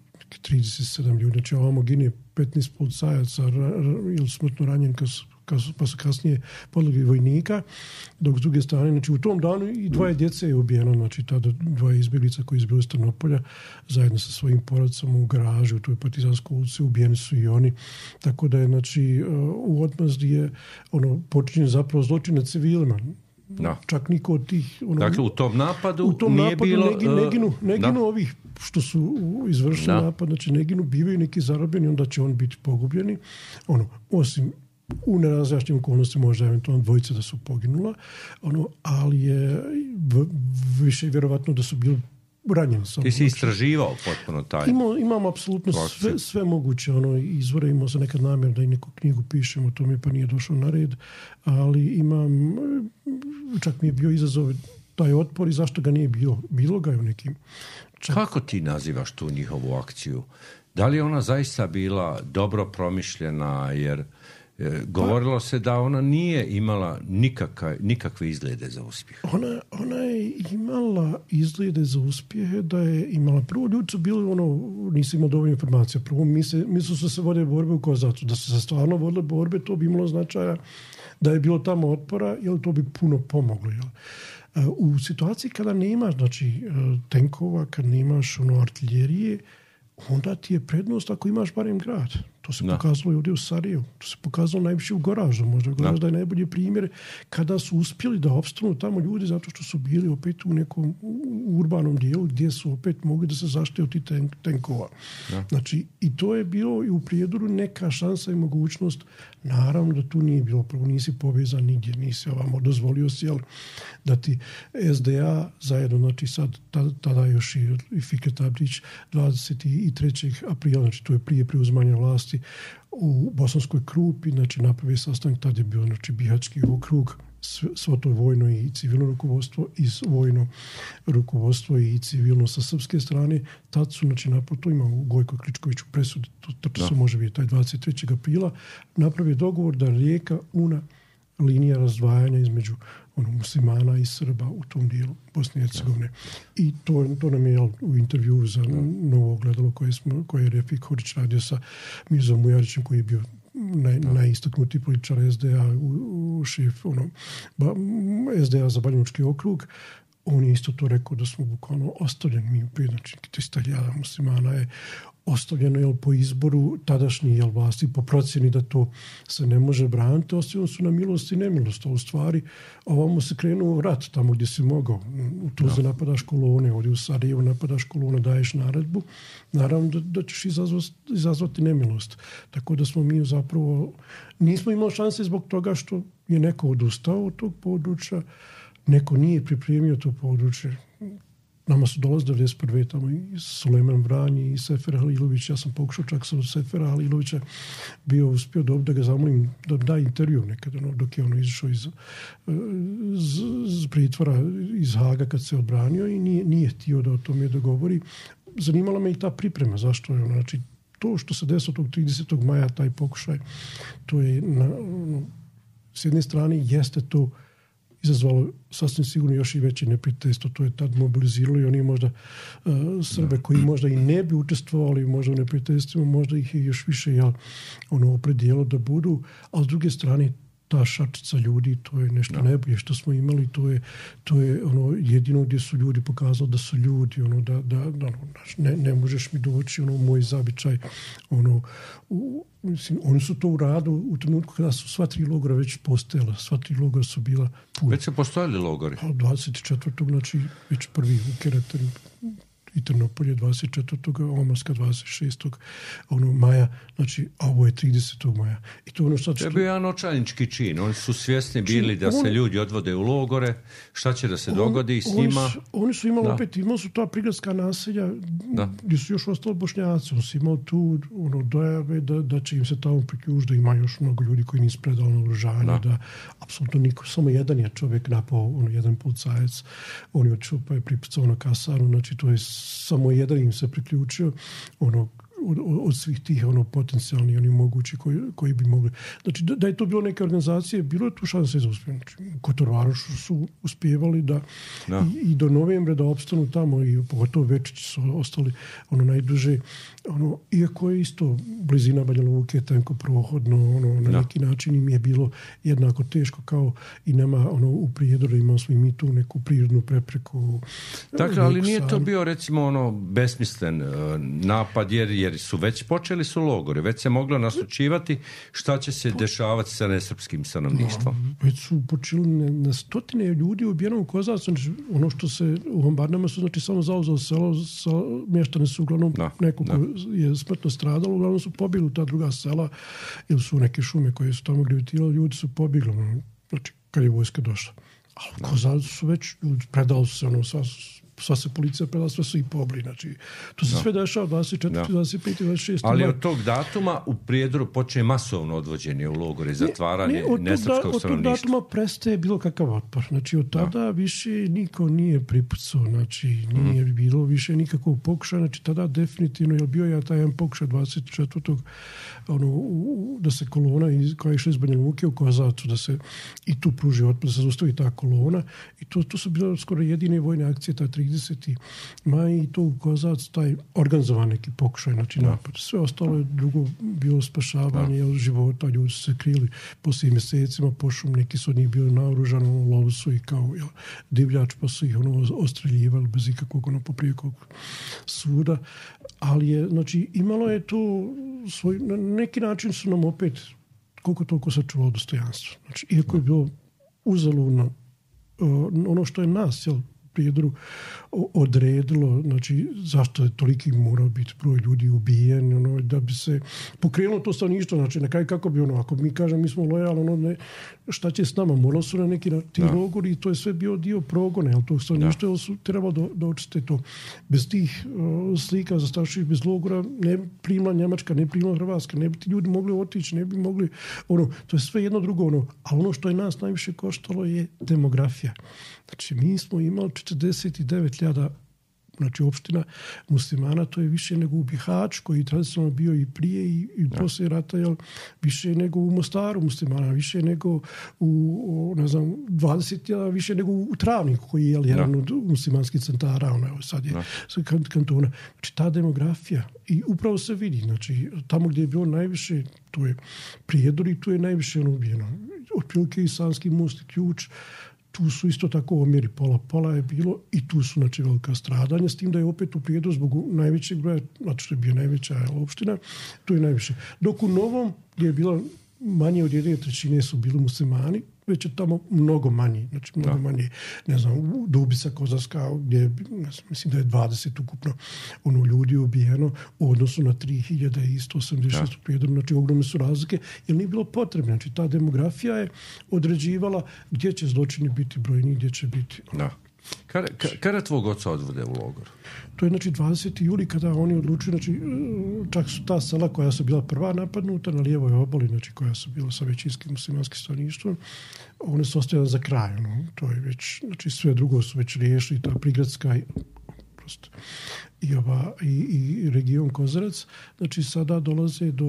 37 ljudi, znači ovamo gine 15 policajaca ili smrtno ranjen pa su kasnije podlegli vojnika, dok s druge strane, znači u tom danu i 2 djece je ubijeno, znači tada 2 izbjeglica koji izbili iz Trnopolja zajedno sa svojim porodicama u garaži u toj partizanskoj ulici, ubijeni su i oni, tako da je, znači, u odmazdi je počinjen zapravo zločin nad civilima. Da. Čak niko od tih... Dakle, u tom napadu nije bilo... Ne ginu ovih što su izvršili napad, znači ne ginu, bivaju neki zarobljeni, onda će oni biti pogubljeni. Osim u nerazjašnjim okolnostima možda eventualno 2 da su poginula, ali je više vjerovatno da su bili ranjen sam. Ti si istraživao potpuno taj... Imam apsolutno sve moguće izvore, imao sam nekad namjer da i neku knjigu pišem o tome, pa nije došao na red, ali imam, čak mi je bio izazov taj otpor i zašto ga nije bilo. Bilo ga je u nekim... Kako ti nazivaš tu njihovu akciju? Da li je ona zaista bila dobro promišljena, jer govorilo se da ona nije imala nikakve izglede za uspjeh. Ona je imala izglede za uspjehe, da je imala... Prvo, ljudi su bili, nisu imali dovoljno informacija. Prvo, misle su se vode borbe u Kozarcu. Da su se stvarno vodile borbe, to bi imalo značaja da je bilo tamo otpora, jer to bi puno pomoglo. Jel? U situaciji kada nemaš tenkova, kad nemaš artiljerije, onda ti je prednost ako imaš barem grad. To se pokazalo i ovdje u Sarajevu. To se pokazalo najviše u Goraždu. Možda Goražd da je najbolji primjer kada su uspjeli da opstanu tamo ljudi zato što su bili opet u nekom urbanom dijelu gdje su opet mogli da se zaštite od tih tenkova. Da. Znači, i to je bilo i u Prijedoru neka šansa i mogućnost. Naravno da tu nije bilo. Prvo nisi povezan nigdje, nisi ovamo dozvolio si, da ti SDA zajedno, znači sad tada još i Fikret Abdić 23. aprila, znači to je prije preuzimanja vlasti u Bosanskoj Krupi, znači napravi sastanak, tad je bio Bihaćki okrug, svo to vojno i civilno rukovodstvo i vojno rukovodstvo i civilno sa srpske strane. Tad su, to ima u Gojko Kličković u presudi, to se može vidjeti, taj 23. aprila, napravi dogovor da rijeka Una, linija razdvajanja između muslimana i Srba u tom dijelu Bosne i Hercegovine. I to nam je u intervju za Novo ogledalo koje je Refik Horić radio sa Mirzom Mujarićem, koji je bio najistaknutiji političar SDA, šef SDA za Banjalučki okrug. On je isto to rekao da smo bukvalno ostavljeni mi u prijednačni 300.000 muslimana je ostavljeno po izboru tadašnji vlasti, po procjeni da to se ne može braniti, ostavljeno su na milost i nemilost. A u stvari, ovamo se krenuo rat tamo gdje si mogao. U Tuzli napadaš kolone, ovdje u Sarajevu napadaš kolone, daješ naredbu. Naravno da ćeš izazvati nemilost. Tako da smo mi zapravo... Nismo imali šanse zbog toga što je neko odustao od tog područja, neko nije pripremio to područje. Nama su dolazili 1991. tamo i Sulejman Vranji i Sefer Halilović. Ja sam pokušao čak sam Sefera Halilovića bio uspio da ga zamolim da da intervju nekad, dok je izašao iz pritvora iz Haga kad se odbranio i nije htio da o tome dogovori. Zanimala me i ta priprema. Zašto je znači to što se desilo tog 30. maja, taj pokušaj, to je s jedne strane jeste to izazvalo sasvim sigurno još i veće neprijateljstvo. To je tad mobiliziralo i oni možda Srbe koji možda i ne bi učestvovali možda u neprijateljstvima, možda ih je još više opredijelo da budu, a s druge strane ta šačica ljudi, to je nešto najbolje što smo imali, to je jedino gdje su ljudi pokazali da su ljudi, ne možeš mi doći, moj zabičaj, oni su to uradili u trenutku kada su sva 3 logora već postojala, sva 3 logora su bila puna. Već su postojali logori? 24. znači već prvi u Keretanu i Trnopolje 24. Omorska 26. maja, znači, a ovo je 30. maja. I to je bio jedan očajnički čin. Oni su svjesni bili da se ljudi odvode u logore, šta će da se dogodi s njima. Oni su imali imali su ta prigradska naselja gdje su još ostali Bošnjaci. Oni su imali tu dojave da će im se tamo priključiti, da ima još mnogo ljudi koji nisu predali naoružanje, da apsolutno niko, samo jedan je čovjek napao, jedan policajac, on je otišao pa je pripucao na kasarnu, znači to je samo jedan im se priključio od svih tih potencijalni, oni mogući koji bi mogli. Znači, da je to bilo neke organizacije, bilo je tu šanse za uspjeh. Znači, Kotorvarošu su uspjevali i do novembra da opstanu tamo i pogotovo Večići su ostali najduže. Iako je isto blizina Banja Luke, tenko prohodno, na neki način im je bilo jednako teško kao i nama u Prijedoru, imali smo i mi tu neku prirodnu prepreku. Dakle, ali nije to bio recimo besmislen napad jer su već počeli su logore, već se moglo naslučivati šta će se dešavati sa nesrpskim stanovništvom. Već su počeli na stotine ljudi ubijeno u Kozarcu, ono što se u bombardama su znači samo zauzelo selo, mještane su uglavnom neko ko je smrtno stradalo, uglavnom su pobjegli u ta druga sela, ili su neke šume koje su tamo gravitirali, ljudi su pobjegli, znači kad je vojska došla. Ali u Kozarcu su već, predali su se sva se policija prela, sve su i pobili. Znači, to se sve dešava 24, 25, 26. Ali od tog datuma u Prijedoru počne masovno odvođenje u logore i zatvaranje nesrpskog stanovništva. Od tog datuma prestaje bilo kakav otpor. Znači, od tada više niko nije pripucao, znači, nije bilo više nikakvog pokušaja. Znači, tada definitivno je bio taj jedan pokušaj 24. Da se kolona koja je išla iz Banja Luke u Kozarcu, da se i tu pruži otpor, da se zaustavi ta kolona. I to su bile skoro jedine vojne akcije, ta 30. maj i to u Kozarcu, taj organizovan neki pokušaj, znači napad. Sve ostalo je drugo bilo spašavanje života, ljudi su se krili poslije mjesecima po šumu, neki su od njih bili naoružani, lovu su i kao divljač, pa su ih ostreljivali bez ikakvog poprijekog suda. Ali je, znači, imalo je tu svoj, na neki način su nam opet koliko toliko sačuvalo dostojanstvo. Znači, iako je bilo uzaludno ono što je nas, Prijedoru odredilo, znači zašto je toliki morao biti broj ljudi ubijen, da bi se pokrenulo to stanovništvo, znači na kraju kako bi ako mi kažem mi smo lojalni, šta će s nama, moralo su na neki ti logori i to je sve bio dio progona, jel to stanovništvo su trebalo da očiste to. Bez tih slika zastrašivih, bez logora ne bi primila Njemačka, ne bi primila Hrvatska, ne bi ti ljudi mogli otići, ne bi mogli, to je sve jedno drugo, a ono što je nas najviše koštalo je demografija. Znači, mi smo imali 49.000, znači opština muslimana, to je više nego u Bihać, koji tradicionalno bio i prije i poslije rata, više nego u Mostaru muslimana, više nego u 20, više nego u Travniku, koji je jedan od muslimanskih centara, sad je kantona. Znači, ta demografija, i upravo se vidi, znači, tamo gdje je bilo najviše, to je Prijedor i tu je najviše ubijeno. Otprilike Islamski most i Ključ, tu su isto tako omjeri pola je bilo i tu su, znači, velika stradanja, s tim da je opet u Prijedoru zbog najvećeg broja, znači što je bio najveća opština, tu je najviše. Dok u Novom, gdje je bilo manje od 1/3 su bili muslimani, već je tamo mnogo manji, znači mnogo manje, ne znam, Dubica, Kozarska, gdje mislim da je 20 ukupno ljudi ubijeno u odnosu na 3.186 u Prijedoru, znači ogromne su razlike, jer nije bilo potrebno, znači ta demografija je određivala gdje će zločini biti brojni, gdje će biti... Kada tvog oca odvode u logor? To je, znači, 20. juli kada oni odlučuju, znači, čak su ta sela koja su bila prva napadnuta na lijevoj obali, znači, koja su bila sa većinskim muslimanskim stanovništvom, one su ostajale za kraj, to je već, znači, sve drugo su već riješili, ta prigradska prosto i region Kozarac, znači sada dolaze do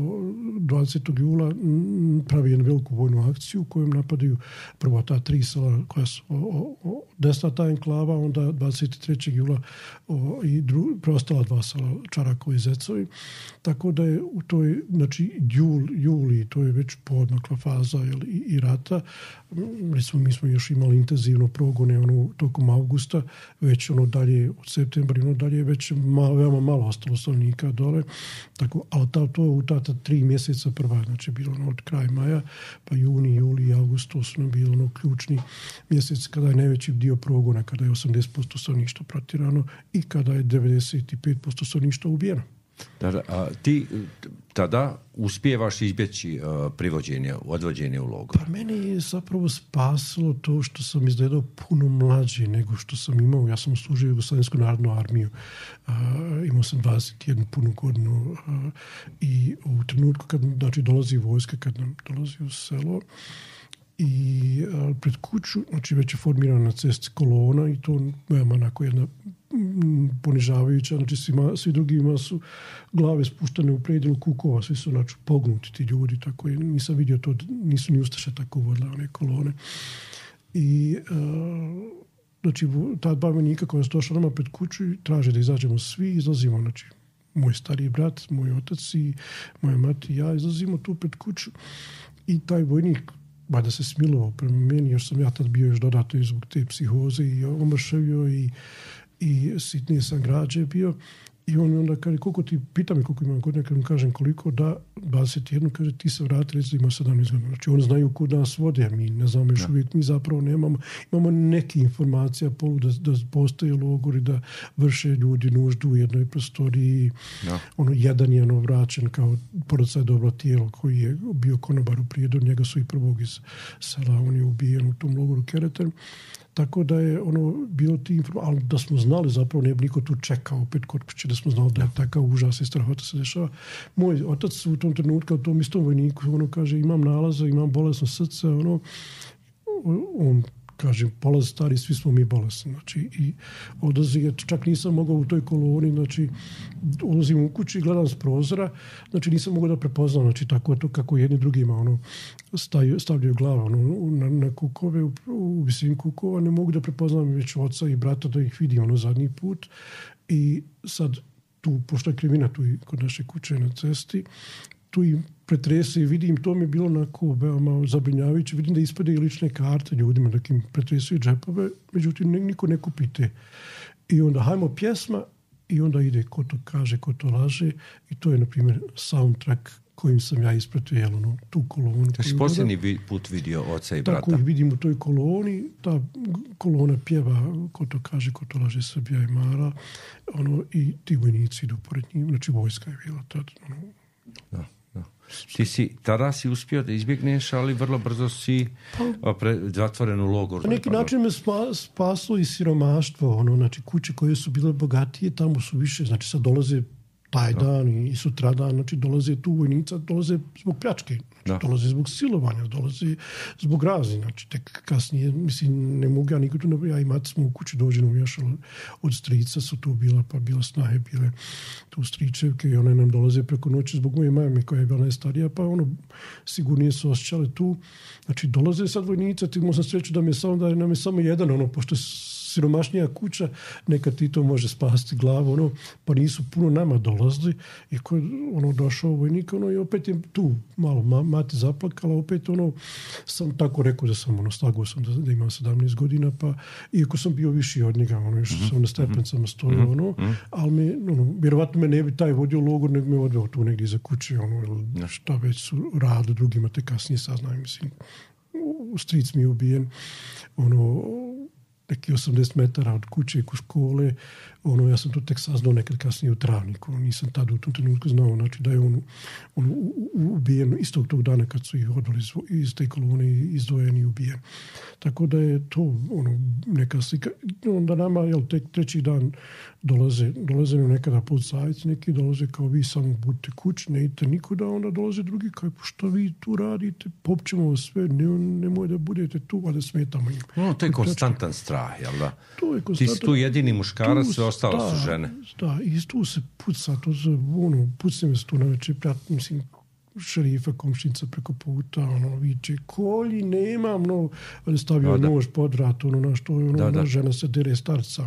20. jula, pravi jednu veliku vojnu akciju u kojom napadaju prvo ta 3 sela koja su desna ta enklava, onda 23. jula i preostala 2 sela Čarakovi i Zecovi. Tako da je u toj, znači, juli, to je već poodmakla faza i rata. Recimo, mi smo još imali intenzivno progone tokom avgusta, već dalje od septembra dalje već veoma malo ostalo stanovnika dole, tako, ali to je u ta 3 mjeseca prva, znači bilo od kraja maja, pa juni, juli i avgust, to su nam bilo ključni mjesec kada je najveći dio progona, kada je 80% stanovništva protjerano i kada je 95% stanovništva ubijeno. Ti tada uspijevaš izbjeći privođenje, odvođenje u logor? Pa mene je zapravo spasilo to što sam izgledao puno mlađi nego što sam imao. Ja sam služio Jugoslavensku narodnu armiju. Imao sam 21 punu godinu i u trenutku kad, znači, dolazi vojska, kad nam dolazi u selo, i pred kuću, znači već je formirana na cesti kolona i to veoma onako jedna ponižavajuća, znači svi drugima su glave spuštane u predjelu kukova, svi su, znači, pognuti ti ljudi, tako je, nisam vidio to, nisu ni ustaše tako vodile one kolone. I znači ta 2 vojnika koja su došla nama pred kuću i traže da izađemo svi, izlazimo, znači moj stariji brat, moj otac i moja mati i ja izlazimo tu pred kuću i taj vojnik da se smilovao prema meni, jer sam ja tad bio još dodatno zbog te psihoze i omršavio i sitnije sam građe bio. I on onda kaže, pita me koliko imam godina, kad mu kažem koliko, da, 21, kaže, ti se vrati, reći da ima 17 godina. Znači, oni znaju kud nas vode, a mi ne znamo još uvijek, mi zapravo imamo neke informacije da postoje logori, da vrše ljudi nuždu u jednoj prostoriji. Jedan je vraćen kao porodca dobro tijelo koji je bio konobar u Prijedoru, njega su i prvog iz sela, on je ubijen u tom logoru Kereter. Tako da je bilo ti ali da smo znali, zapravo ne bi niko tu čekao opet kod kuće, da smo znali da je takav užas i strahota se dešava. Moj otac u tom trenutku, u tom istom vojniku, kaže, imam nalaza, imam bolesno srce, on kaže, polazi stari, svi smo mi bolesni. Znači, i odlazi, čak nisam mogao u toj koloni, znači, ulazim u kući i gledam s prozora, znači, nisam mogao da prepoznam, znači, tako to kako jedni drugima, stavljaju glava, na kukove, u visini kukova, ne mogu da prepoznam već oca i brata da ih vidim, zadnji put. I sad, tu, pošto je krivina tu i kod naše kuće na cesti, tu i pretrese i vidim, to mi je bilo onako veoma zabrinjavajuće. Vidim da ispade i lične karte ljudima, da im pretresuju džepove, međutim niko ne kupi te. I onda hajmo pjesma i onda ide ko to kaže, ko to laže i to je, na primjer, soundtrack kojim sam ja ispratio tu kolonu. Znači, posljednji put vidio oca i brata. Tako ih vidim u toj koloni. Ta kolona pjeva ko to kaže, ko to laže, Srbija i Mara. I ti vojnici idu pored njih. Znači, vojska je bila tad. Da. Tada si uspio da izbjegneš, ali vrlo brzo si zatvoren u logor. Na neki način me spaslo i siromaštvo. Znači, kuće koje su bile bogatije, tamo su više, znači sad dolaze taj dan i sutradan, znači dolaze tu vojnica, dolaze zbog pljačke, znači, dolaze zbog silovanja, dolaze zbog razni, znači tek kasnije, mislim, ne mogu ja nikoga, ja i mati smo u kući dođeno još od strica su tu bila, pa bila snahe, bile tu stričevke i one nam dolaze preko noći zbog moje mame koja je bila najstarija, pa sigurnije su osjećale tu, znači dolaze sad vojnica, ti možda sreću da nam je samo jedan, pošto siromašnija kuća, nekad ti to može spasti glavu, pa nisu puno nama dolazili i ko je došao vojnik, i opet je tu malo mati zaplakala, opet sam tako rekao da sam, slagao sam da imam 17 godina, pa iako sam bio viši od njega, još sam na stepencama stojao, ali me, vjerovatno me ne bi taj vodio u logor, nego me odveo tu negdje za kuće, šta već su radili drugima, te kasnije saznaju, mislim, stric mi je ubijen, neki 80 metara od kuće i škole, ja sam to tek saznao nekad kasnije u travniku, nisam tada u tom trenutku znao, znači da je on ubijen istog tog dana kad su ih odveli iz te kolone izdvojeni i ubijen. Tako da je to neka slika. Onda nama, tek treći dan dolaze mi nekada policajci, neki dolaze kao vi samo budite kući, ne idete nikuda, onda dolaze drugi kao što vi tu radite, popćemo vas sve, nemoj da budete tu, a da smetamo im. To je konstantan strah, jel da? To je konstantan. Ti si tu jedini muškarac, sve ostalo su žene. Da, i tu se puca, pucne me se tu na večer, mislim, šerifa, komšnica preko puta, viče, kolji, nemam, ali stavio nož pod vrat, na što je, žena se dere starca,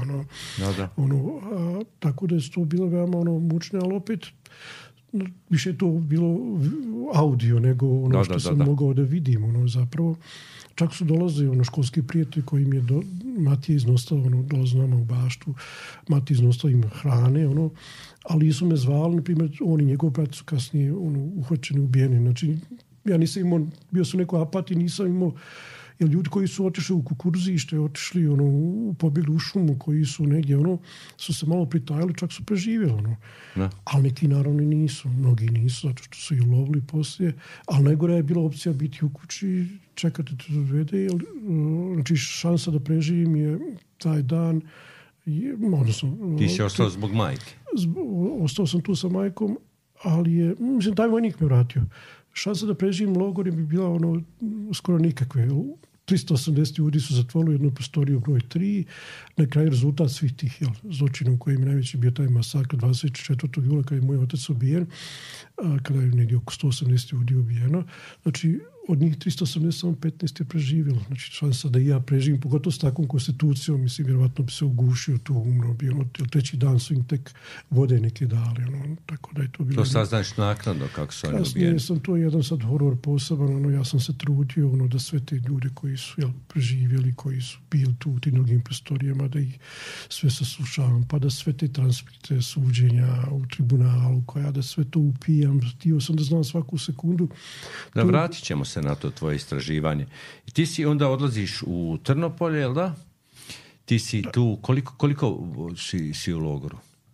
tako da je to bilo veoma, mučne, ali opet, više je to bilo audio nego što sam mogao da vidim, zapravo. Čak su dolazili školski prijatelji koji im je Matija iznosila, dolazi nama u baštu, Matija iznosila im hrane, ali nisu me zvali, na primjer, on i njegov brat su kasnije uhvaćeni, ubijeni. Znači, ja nisam imao, bio sam u nekoj apatiji, nisam imao, jer ljudi koji su otišli u kukuruzište, otišli pobjegli u šumu, koji su negdje, su se malo pritajali, čak su preživjeli, ali neki naravno nisu, mnogi nisu, zato što su i lovili poslije, ali najgore je bila opcija biti u kući, čekati te dovede, znači šansa da preživim je taj dan, odnosno... Ti si ostao zbog majke? Ostao sam tu sa majkom, ali je, mislim, taj vojnik me vratio. Šansa da preživim logor bi bila skoro nikakve. 380 ljudi su zatvorili jednu prostoriju broj 3. Na kraju rezultat svih tih zločina u kojim je najveći bio taj masakr 24. jula kada je moj otac ubijen, kada je negdje oko 180 ljudi ubijeno. Znači, od njih 380 samo 15 je preživjelo. Znači, šansa da i ja preživim, pogotovo s takvom konstitucijom, mislim, vjerovatno bi se ugušio tu, umro bi, treći dan su im tek vode neke dali, tako da je to bilo... To saznaš naknadno kako su oni ubijeni? Kasnije sam to jedan sad horor poseban, ja sam se trudio, da sve te ljude koji su preživjeli, koji su bili tu u tim drugim prostorijama, da ih sve saslušavam, pa da sve te transkripte suđenja u tribunalu, koja da sve to upijam, htio sam da znam svaku sekundu. Da, vratit ćemo se na to tvoje istraživanje. I ti si onda odlaziš u Trnopolje, jel da? Ti si tu, koliko si u logoru?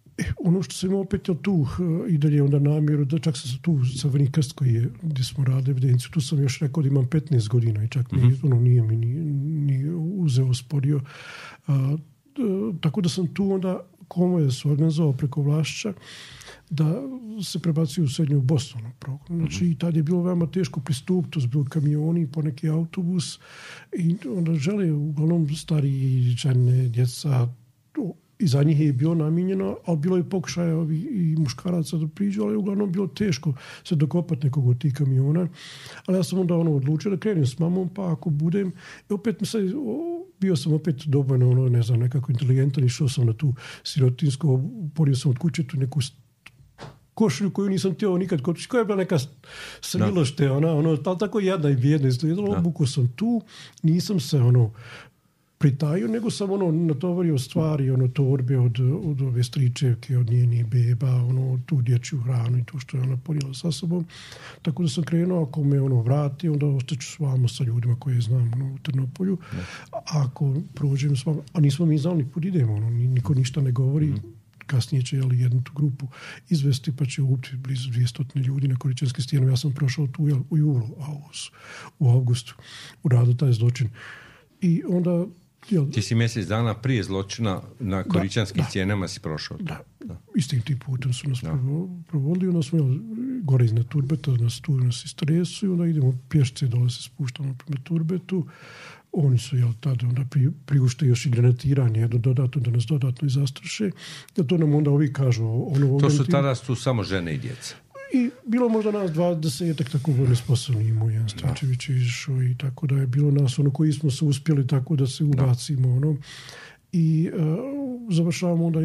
ono što sam opet tu i dalje onda namjeru, da čak sam se tu Crveni krst koji je, gdje smo radili evidenciju, tu sam još rekao da imam 15 godina i čak nije mi ni uzeo, sporio. Tako da sam tu onda konvoje se organizovao preko Vlašća da se prebacuju u srednju Bosnu. Znači, i tad je bilo veoma teško pristup, to su bili kamioni, poneki autobus i onda žele uglavnom stariji, žene, djeca, i za njih je bilo namijenjeno, ali bilo je pokušaja i muškaraca da priđu, ali je uglavnom bilo teško se dokopati nekog od tih kamiona. Ali ja sam onda odlučio da krenem s mamom, pa ako budem, i opet bio sam opet dovoljno, ne znam, nekako inteligentan, išao sam na tu sirotinsku, porio sam od kuće tu neku košulju koju nisam htio nikad kočiti, koja je bila neka srilošte, tako jedna i bijedna izgledala, obukao sam tu, nisam se pritajio, nego sam natovario stvari, torbe od ove stričevke, od njenih beba, tu dječju hranu i to što je ona ponijela sa sobom. Tako da sam krenuo, ako me vrati, onda ostaću s vama, sa ljudima koje znam u Trnopolju. A ako prođem s vama, a nismo mi znali kud idemo, niko ništa ne govori, kasnije će jednu tu grupu izvesti, pa će ubiti blizu 200 ljudi na Koričanske stijene. Ja sam prošao tu u julu, u avgustu, uradio taj zločin. I onda ti si mjesec dana prije zločina na Koričanskim cijenama si prošao. Da. Istim tim putem su nas provodili. Onda smo gore iznad Turbeta, nas istresu i onda idemo pješce, dole se spuštamo prema Turbetu. Oni su tada onda priušte još i granatiranje dodatno, da nas dodatno i zastraše. Da to nam onda ovi kažu. To su tada samo žene i djeca. I bilo možda nas 20 tako vojno sposobni, imao jedan Stračević išao i tako da je bilo nas koji smo se uspjeli tako da se ubacimo. I završavamo onda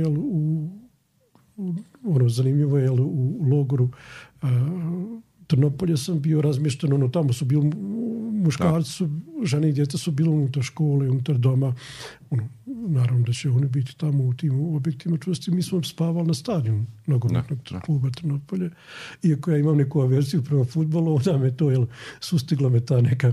zanimljivo je u logoru Trnopolje sam bio razmješten, tamo su bili muškarci, žene i djeca su bili unutar škole, unutar doma. Naravno da će oni biti tamo u tim objektima čvrsti. Mi smo spavali na stadionu nogometnog kluba Trnopolje. Iako ja imam neku averziju prema fudbalu, onda me to, sustigla me ta neka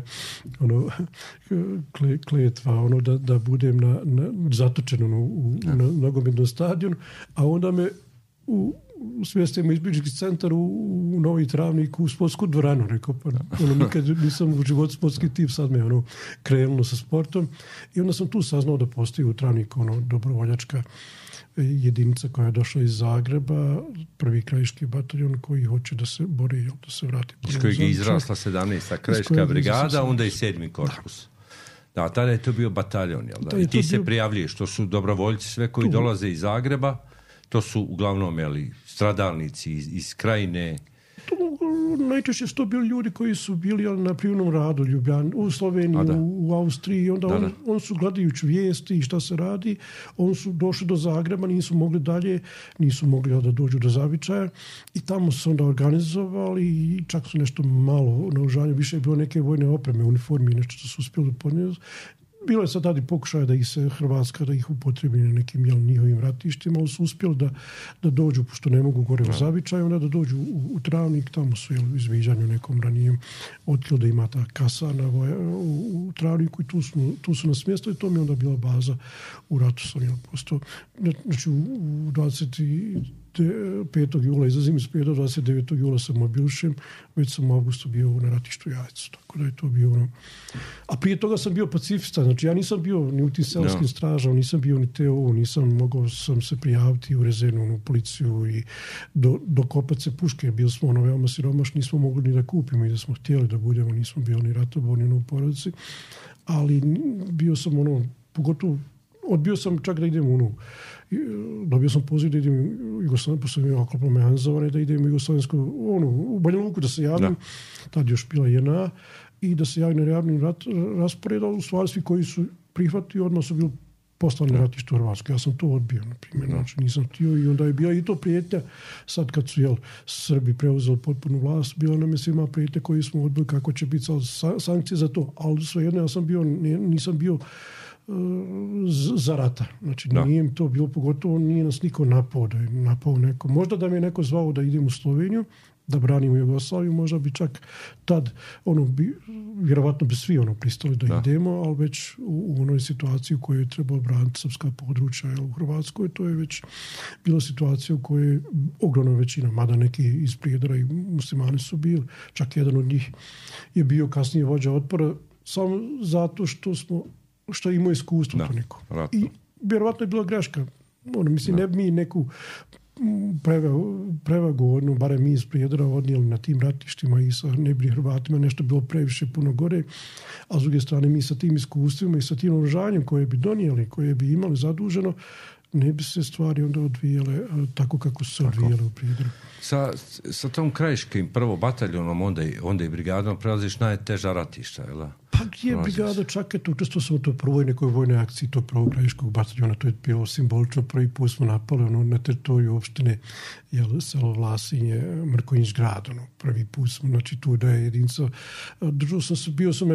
kletva, da budem zatočen na nogometnom stadionu, a onda me smjestimo izbjeglički centar u Novi Travnik u sportsku dvoranu, rekao, pa nikad nisam u životu sportski tip, sad me krenulo sa sportom i onda sam tu saznao da postoji u Travniku dobrovoljačka jedinica koja je došla iz Zagreba, prvi krajiški bataljon koji hoće da se bori, da se vrati. Iz kojeg je izrasla 17. krajiška brigada, onda i 7. korpus. Da, tada je to bio bataljon, jel da? I ti se prijavljuješ, to su dobrovoljci sve koji dolaze iz Zagreba. To su uglavnom stradalnici iz Krajine. Najčešće su to bili ljudi koji su bili na privremenom radu u Sloveniji, u Austriji. Onda oni su gledajući vijesti i šta se radi. Oni su došli do Zagreba, nisu mogli dalje, nisu mogli da dođu do Zavičaja. I tamo su onda organizovali i čak su nešto malo naoružanje. Više je bilo neke vojne opreme, uniformi, nešto što su uspjeli podnijeti. Bilo je sad tada pokušaja da ih se Hrvatska, da ih upotrebi na nekim njihovim ratištima, ali su uspjeli da dođu, pošto ne mogu gore u Zavičaj, onda da dođu u Travnik, tamo su izviđanju nekom ranijem otkrili da ima ta kasarna u Travniku i tu su nas mjesto i to mi je onda bila baza u ratu sam postao. Znači u 25. jula izlazim iz 29. jula sam mobilšem, već sam u avgustu bio na ratištu Jajcu, tako da je to bio A prije toga sam bio pacifista, znači ja nisam bio ni u tim selskim stražama, nisam bio ni TO, mogao sam se prijaviti u rezervnu policiju i dokopati se puške, bili smo veoma siromašni, nismo mogli ni da kupimo i da smo htjeli da budemo, nismo bili ni ratoborni u porodici, ali bio sam pogotovo odbio sam čak da idem dobio sam poziv da idem u Jugoslaviju, pošto sam oklopno mehanizovane, da idem u Jugoslavijsku, u Banja Luku da se javim, tad još bila JNA, i da se javim na javni raspored, ali u stvari svi koji su prihvatili odmah su bili poslani na ratištu u Hrvatskoj. Ja sam to odbio, na primjer, znači nisam htio i onda je bila i to prijetnja, sad kad su Srbi preuzeli potpunu vlast, bila nam je svima prijetnja koji smo odbili kako će biti sankcije za to, ali svejedno ja sam bio, nisam bio za rata. Znači, nije im to bilo, pogotovo nije nas niko napao neko. Možda da me neko zvao da idem u Sloveniju, da branimo Jugoslaviju, možda bi čak tad, vjerovatno bi svi pristali da idemo, ali već u onoj situaciji u kojoj je trebalo braniti srpska područja, u Hrvatskoj, to je već bila situacija u kojoj je ogromna većina, mada neki iz Prijedora i muslimani su bili, čak jedan od njih je bio kasnije vođa otpora, samo zato što je imao iskustvo to neko. I vjerovatno je bila greška. Ne bi mi neku prevagu, barem mi iz Prijedora odnijeli na tim ratištima i sa nebri Hrvatima nešto bilo previše puno gore, a s druge strane mi sa tim iskustvima i sa tim oružanjem koje bi donijeli, koje bi imali zaduženo, ne bi se stvari onda odvijele tako kako su se odvijele u Prijedoru. Sa tom krajiškim prvo bataljonom, onda i brigadom prelaziš najteža ratišta, jel? Pa gdje brigada čak učestvo sam u toj prvoj nekoj vojnoj akciji tog prvog krajiškog bataljona, to je bilo simbolično, prvi put smo napali na teritoriju opštine selo Vlasinje, Mrkonjić grad, prvi put smo, znači tu da je jedinca, bio sam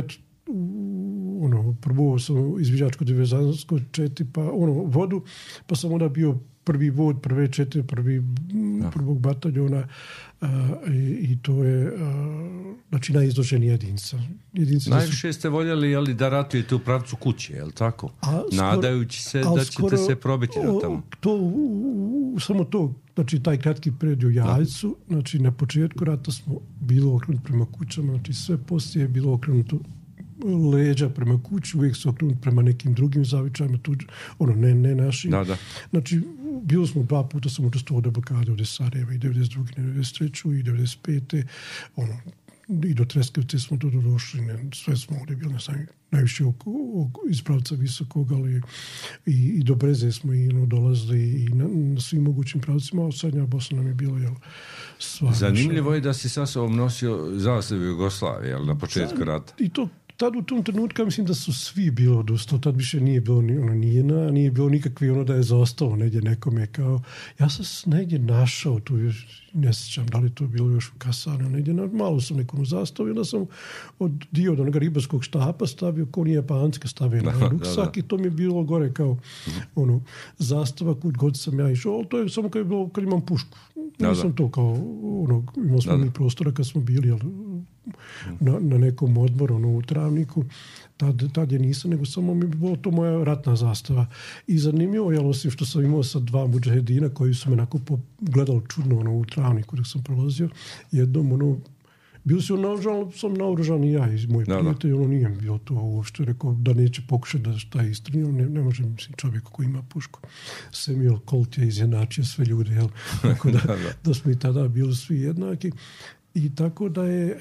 prvo sam izviđačko diverzantsko 4, pa vodu, pa sam onda bio prvi vod, prve 4, prvog bataljona i to je znači najizloženi jedinca. Najviše ste voljeli da ratujete u pravcu kuće, je li tako? Nadajući se da ćete se probiti do tamo. Samo to, znači taj kratki period u Jajcu, znači na početku rata smo bilo okrenuti prema kućama, znači sve poslije je bilo okrenuto leđa prema kući, uvijek su okrenuti prema nekim drugim zavičajima, ne našim. Da. Znači, bilo smo 2 puta, sam učestvovao do blokade od Sarajeva i 92. i 93. i 95. I do Treskavce smo došli, sve smo ovdje bili najviše iz pravca visokog, ali i do Breze smo dolazili i na svim mogućim pravcima, a Srednja Bosna nam je bila sva. Zanimljivo je da si sa sobom nosio zastavu Jugoslavije, na početku rata. I to tad u tom trenutku mislim da su svi bili odustali, tad više nije bilo nije bilo nikakvi da je zaostalo negdje nekome kao, ja sam negdje našao tu, ne sjećam da li to bilo još u kasarnu, negdje malo sam nekom zastavu, onda sam dio od onoga ribarskog štapa stavio, ko nije Japanska stavio na ruksak i to mi je bilo gore kao zastava kud god sam ja išao, to je samo kad imam pušku. Nisam to kao, imao smo mi prostora kad smo bili na nekom odboru u Travniku, tad je nisam, nego samo mi je bilo to moja ratna zastava. I zanimljivo, osim što sam imao sa 2 mudžahedina koji su me onako gledali čudno u Travniku dok sam prolazio, jednom bio sam naoružan i ja i moj prijatelj, nije bilo to uopšte, rekao da neće pokušati da šta je istrinio, ne može, mislim, čovjek koji ima pušku. Samuel Colt je izjednačio sve ljude, jel? Tako da smo i tada bili svi jednaki. I tako da je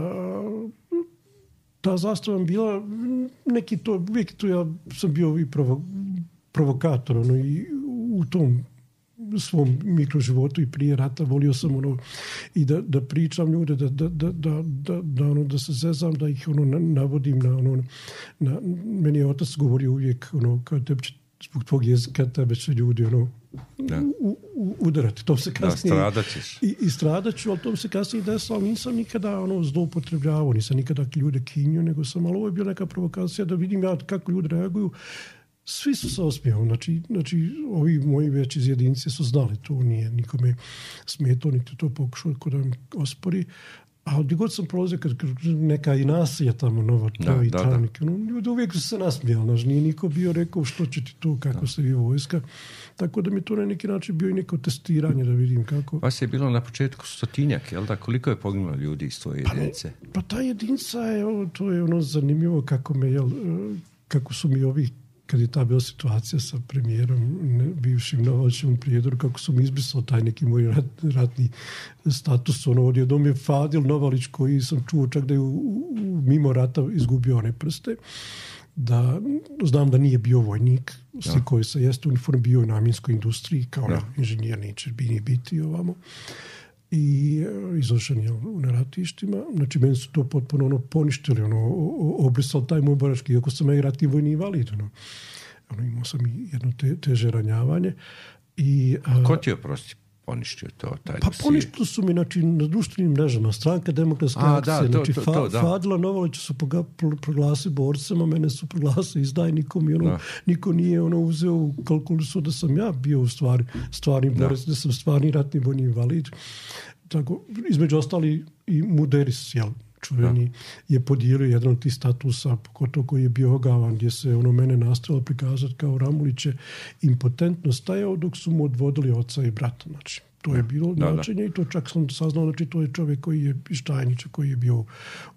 ta zastava bila neki to, uvijek to ja sam bio i provokator, i u tom svom mikroživotu i prije rata volio sam i da pričam ljude, da se zezam, da ih navodim na meni je otac govorio uvijek kao zbog tvog jezika tebe će ljudi udarati. To se kasnije i stradat ću, ali to se kasnije desilo, ali nisam nikada zloupotrebljavao, nisam nikada ljude kinio, nego sam, ali ovo je bila neka provokacija da vidim ja kako ljudi reaguju. Svi su se osmijali, znači ovi moji već iz jedinice su znali, to nije nikome smetao, niti to pokušao da mi ospori. A gdje god sam prolazio, kad neka i nasilja tamo nova, i Travnik, ljudi uvijek su se nasmijali, nije niko bio rekao što će ti to, kako se vi vojska. Tako da mi to na neki način bio i neko testiranje da vidim kako. Vas je bilo na početku 100-tinjak, jel da? Koliko je poginulo ljudi iz tvoje jedinice? Pa ta jedinca je, to je zanimljivo kako su mi ovi, kad je ta bila situacija sa premijerom, bivšim Novačem u Prijedoru, kako su mi izbrisali taj neki moj ratni status, odjednom je Fadil Novalić, koji sam čuo čak da je mimo rata izgubio one prste, da znam da nije bio vojnik, svi koji se jeste uniform bio u namjenskoj industriji, kao inženjer neće biti ovamo. I izložen je na ratištima. Znači, meni su to potpuno poništili, obrisali taj moj borački, iako sam ja i ratni vojni invalid. Imao sam i jedno teže ranjavanje. Ko ti je oprosti? poništio to? Pa poništili su mi, znači, na društvenim mrežama, Stranka demokratske akcije, znači, Fadila Novalića su proglasili borcama, mene su proglasili izdajnikom i niko nije uzeo u kalkulu su da sam ja bio u stvarni borac, da sam stvarni ratni vojni invalid. Tako, između ostali i Muderis, čuveni, je podijelio jedan od tih statusa, pogotovo koji je bio ogavan, gdje se mene nastavilo prikazati kao Ramulić je impotentno stajao dok su mu odvodili oca i brata. Znači, to je bilo značenje i to čak sam saznao, znači to je čovjek koji je iz Tajnića, koji je bio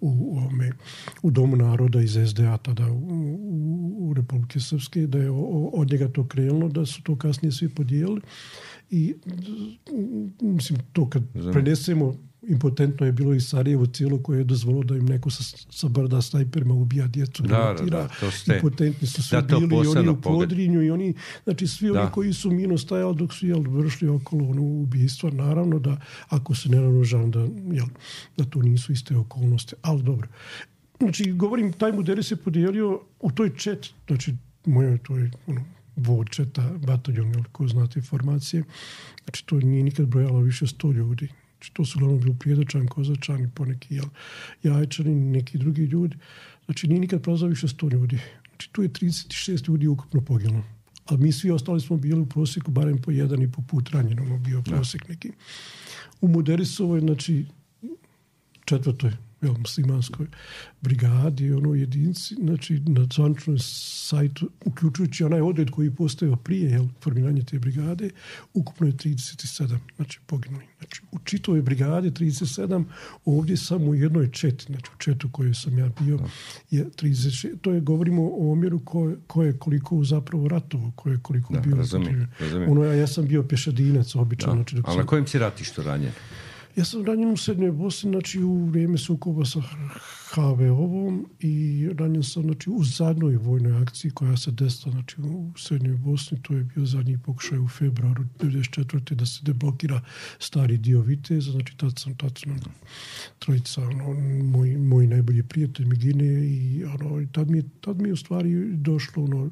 u Domu naroda iz SDA tada u Republike Srpske, da je od njega to krenulo, da su to kasnije svi podijelili i mislim, to kad prenesemo, impotentno je bilo i Sarajevo cijelo koje je dozvolilo da im neko sa brda snajperima ubija djecu, granatira. Impotentni su svi bili i oni u Podrinju i oni, znači svi oni koji su mirno stajali dok su vršili okolo ubijstva. Naravno da ako se ne naružam da to nisu iste okolnosti, ali dobro. Znači, govorim, taj Muderis se podijelio u toj čet, znači moje to je vod četa, bataljon, ko znate informacije. Znači, to nije nikad brojalo više 100 ljudi. Znači, to su uglavnom bili Prijedočani, Kozačani, poneki Jajčani, neki drugi ljudi. Znači, nije nikad prolazilo više 100 ljudi. Znači, tu je 36 ljudi ukupno poginulo. Ali mi svi ostali smo bili u prosjeku barem po 1,5 put ranjeno, bio prosjek neki. U Muderisovoj, znači, 4. muslimanskoj brigadi, jedinci, znači na zvaničnom sajtu, uključujući onaj odred koji postoje prije formiranja te brigade, ukupno je 37, znači poginuli. Znači, u čitoj brigadi 37, ovdje samo u jednoj četi, znači u četu koju sam ja bio, je 36. To je, govorimo o omjeru ko je koliko zapravo ratovo, ko je koliko bio. Razumijem. Ja sam bio pješadinac obično. Znači, ali na kojem si ratištu ranjen? Ja sam ranjen u Srednjoj Bosni, znači u vrijeme sukoba sa HVO-om i ranjen sam, znači, u zadnjoj vojnoj akciji koja se desila, znači, u Srednjoj Bosni. To je bio zadnji pokušaj u februaru 1994. da se deblokira stari dio Viteza. Znači, tad sam trojica, moji najbolji prijatelj mi gine i tad mi je u stvari došlo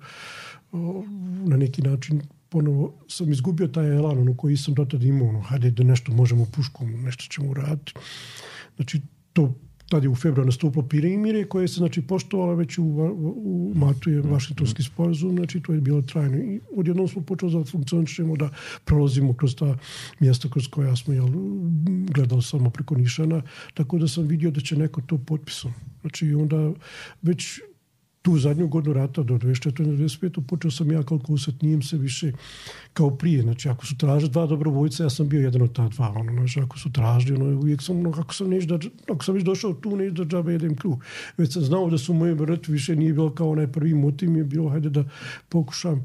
na neki način ponovo sam izgubio taj elan koji sam dotad imao, hajde da nešto možemo puškom, nešto ćemo uraditi. Znači, tad je u februaru nastupilo primirje koje se, znači, poštovalo već u martu je Vašingtonski sporazum, znači to je bilo trajno. I odjednom smo počeli da funkcionišemo, da prolazimo kroz ta mjesta kroz koja smo gledali samo preko nišana, tako da sam vidio da će neko to potpisao. Znači, onda već tu zadnju godinu rata do 24-25 počeo sam ja kalkulisati, nijem se više kao prije. Znači, ako su tražili 2 dobrovoljca, ja sam bio jedan od ta 2. Znači, ako su tražili, uvijek sam, ako sam već došao tu, neću da džabe jedem kruh. Već sam znao da su moje mrtvi, više nije bilo kao onaj prvi motiv, mi je bilo, hajde da pokušam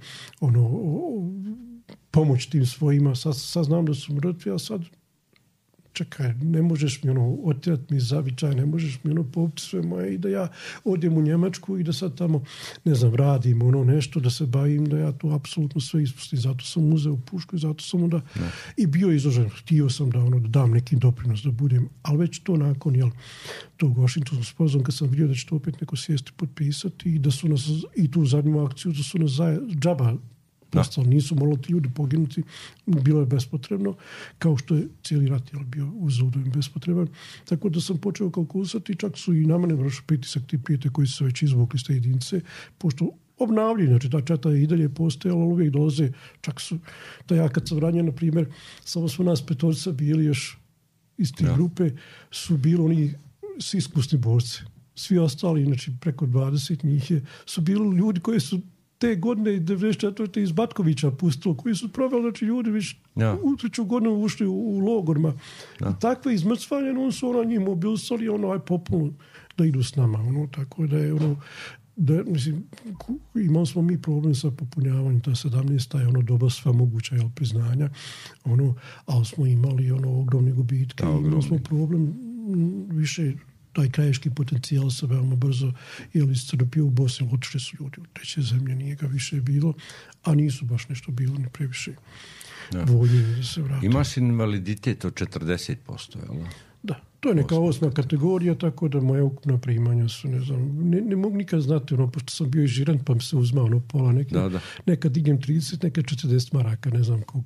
pomoć tim svojima. Sad znam da su mrtvi, a sad čekaj, ne možeš mi otjerati mi zavičaj, ne možeš mi popiti sve moje i da ja odem u Njemačku i da sad tamo, ne znam, radim nešto, da se bavim, da ja to apsolutno sve ispustim. Zato sam uzeo pušku i zato sam onda i bio izložen. Htio sam da dam neki doprinos, da budem, ali već to nakon tog Washingtonskog sporazuma, kad sam vidio da će to opet neko sjesti potpisati i da su nas, i tu zadnju akciju, da su nas džaba postali, nisu morali ti ljudi poginuti, bilo je bespotrebno, kao što je cijeli rat bio uzaludno bespotreban. Tako da sam počeo kalkulisati, čak su i na mene vršili pritisak ti prijatelji koji su se već izvukli s te jedinice, pošto obnavljaju, znači ta četa je i dalje postojala, ali uvijek dolaze, čak su, da ja kad sam ranjen, na primjer, samo smo nas 5 bili još iz te grupe, su bili oni svi iskusni borci. Svi ostali, znači preko 20 njih su bili ljudi koji su te godine 94. iz Batkovića pustilo, koji su proveli, znači ljudi već u 3. godinu ušli u logorima. I takve izmrcvanje, on su njih mobilisali, popuno da idu s nama. Tako da je mislim, imali smo mi problem sa popunjavanjem, ta 17. je doba sva moguća priznanja, ali smo imali ogromne gubitke. Imali smo problem više, taj krajiški potencijal se veoma brzo iscrpio u Bosni, otišli su ljudi u treće zemlje, nije ga više bilo, a nisu baš nešto bilo ni previše voljeni da se vrati. Imaš invaliditet od 40%, jel? Da, to je neka 8. kategorija, tako da moja ukupna primanja su, ne znam, ne mogu nikad znati, pošto sam bio i žirant, pa mi se uzmao pola, nekad dignem 30, nekad 40 maraka, ne znam koliko je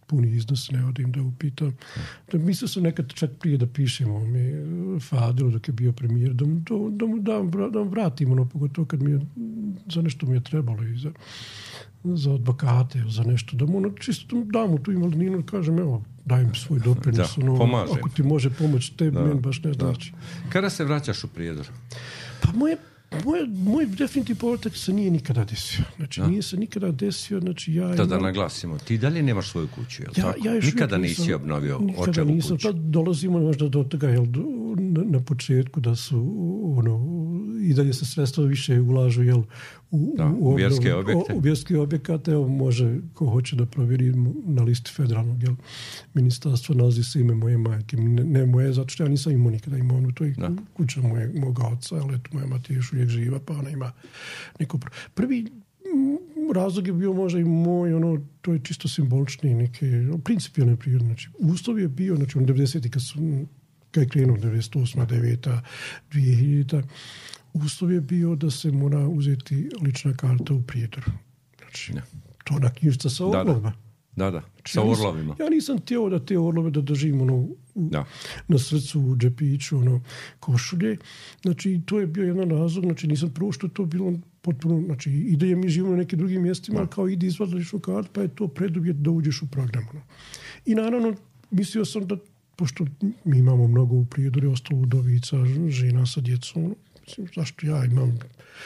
puni iznos, ne odim da upitam. Da mislio sam nekad čak prije da pišemo Fadilu dok je bio premijer, da mu vratim, ono, pogotovo kad za nešto mi je trebalo i za advokate, za nešto, da mu ono, čisto dam mu tu invalidninu, kažem, evo, dajem svoj doprinos, ono, ako ti može pomoći, tebi meni baš ne znači. Kada se vraćaš u Prijedor? Pa moj definitivni povratak se nije nikada desio. Znači, nije se nikada desio, znači da naglasimo, ti dalje nemaš svoju kuću, jel tako? Nikada nisi obnovio očevu kuću. Pa dolazimo možda do toga, jel, na početku da su, i dalje se sredstva više ulažu, jel, u vjerske objekte. U vjerske objekate, evo, može, ko hoće da provjeri na listi federalnog, jel, ministarstva, nalazi se ime moje majke. Ne moje, zato što ja nisam imao nikada imovnu, to je kuća mog oca, ali eto, moja mati još uvijek živa, pa ona ima neko... Prvi razlog je bio možda i moj, to je čisto simbolični, neke principijalne prirode. Znači, uslov je bio, znači, 90. kad je krenuo 98. 9. 2000. Uslov je bio da se mora uzeti lična karta u Prijedoru. Znači, to na knjižica sa orlovima. Da, sa orlovima. Ja nisam htio da te orlove da držim na srcu, u džepiću, košulje. Znači, to je bio jedan razlog. Znači, nisam prvo što je to bilo potpuno, znači, i da je mi živimo na nekim drugim mjestima, ali kao idi izvadi ličnu kartu, pa je to preduvjet da uđeš u program. I naravno, mislio sam da, pošto mi imamo mnogo u Prijedoru, ostalo udovica, žena sa djecom, zašto ja imam,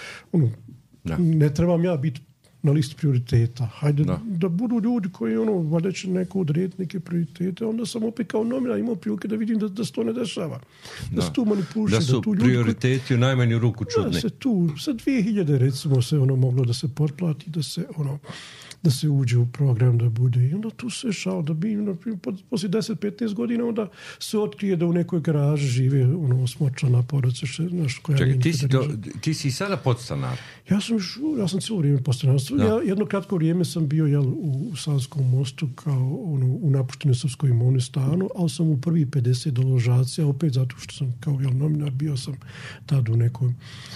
ne trebam ja biti na listi prioriteta. Hajde da budu ljudi koji valjda će neko odrediti neke prioritete, onda sam opet kao novinar imao prilike da vidim da se to ne dešava. Da se tu manipuliše. Da su prioriteti u najmanju ruku čudni. Da se tu, sa 2000 recimo se moglo da se potplati, da se uđe u program, da bude. I onda tu se šao da bi, poslije 10-15 godina onda se otkrije da u nekoj garaži žive osmočlana porodica. Čekaj, ti si sada podstanar? Ja sam cijelo vrijeme podstanar. Jedno kratko vrijeme sam bio u Savskom mostu kao u napuštenoj srpskoj imovnoj stanu, ali sam u prvi 50 deložacija, opet zato što sam kao novinar, bio sam tad u nekoj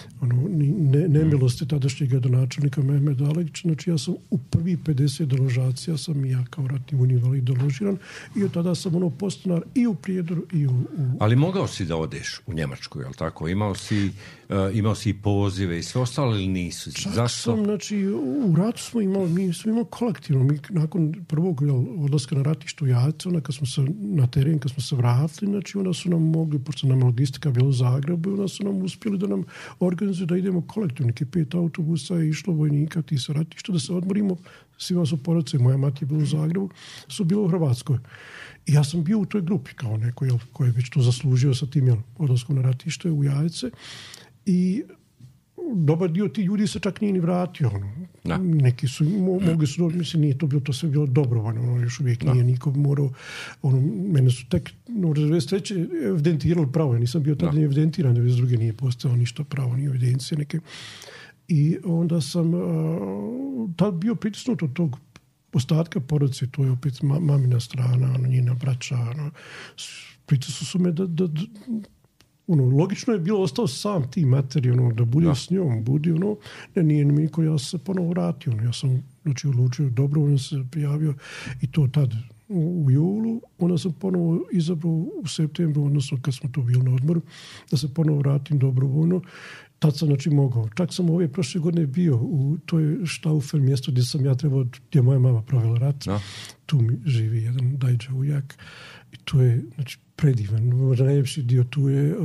nemilosti tadašnjeg gradonačelnika Mehmeda Alegića. Znači ja sam u prvi 50 deložacija sam i ja kao ratni vojni invalid deložiran i od tada sam podstanar i u Prijedoru i u... Ali mogao si da odeš u Njemačku, je li tako? Imao si i pozive i sve ostalo ili nisu? Zašto? Znači, u ratu smo imali kolektivno. Mi nakon prvog odlaska na ratište u Jajce, onda kad smo se na teren, kad smo se vratili, znači onda su nam mogli, pošto nam logistika bila u Zagrebu, onda su nam uspjeli da nam organizuju da idemo kolektivno. 5 autobusa je išlo vojnika ti sa ratišta da se odmorimo. Svi su porodice, moja mati je bila u Zagrebu, su bilo u Hrvatskoj. I ja sam bio u toj grupi kao neko koji je već to zaslužio sa tim odlaskom na ratište u Jajce. I dobar dio ti ljudi se čak nije ni vratio. Neki su mogli su, mislim, nije to bilo, to sve bilo dobrovoljno. Još uvijek nije niko morao. Mene su tek 93. evidentirali pravo. Ja nisam bio tada ni evidentiran, 92. nije postalo ništa pravo, ni evidencije neke. I onda sam tad bio pritisnut od tog ostatka porodice, to je opet mamina strana, njena braća, pritisnu su me da logično je bilo ostao sam ti materi, da bude s njom, budi, nije mi niko, ja sam se ponovo vratio, ja sam odlučio, dobrovoljno se prijavio i to tad u julu, onda sam ponovo izabrao u septembru, odnosno kad smo to bili na odmoru, da se ponovo vratim dobrovoljno. Tad sam mogao. Čak sam ove prošle godine bio u toj Štaufer mjestu gdje sam ja trebao, gdje moja mama provela rat. Tu mi živi jedan dajđa ujak i to je predivan. Najljepši dio tu je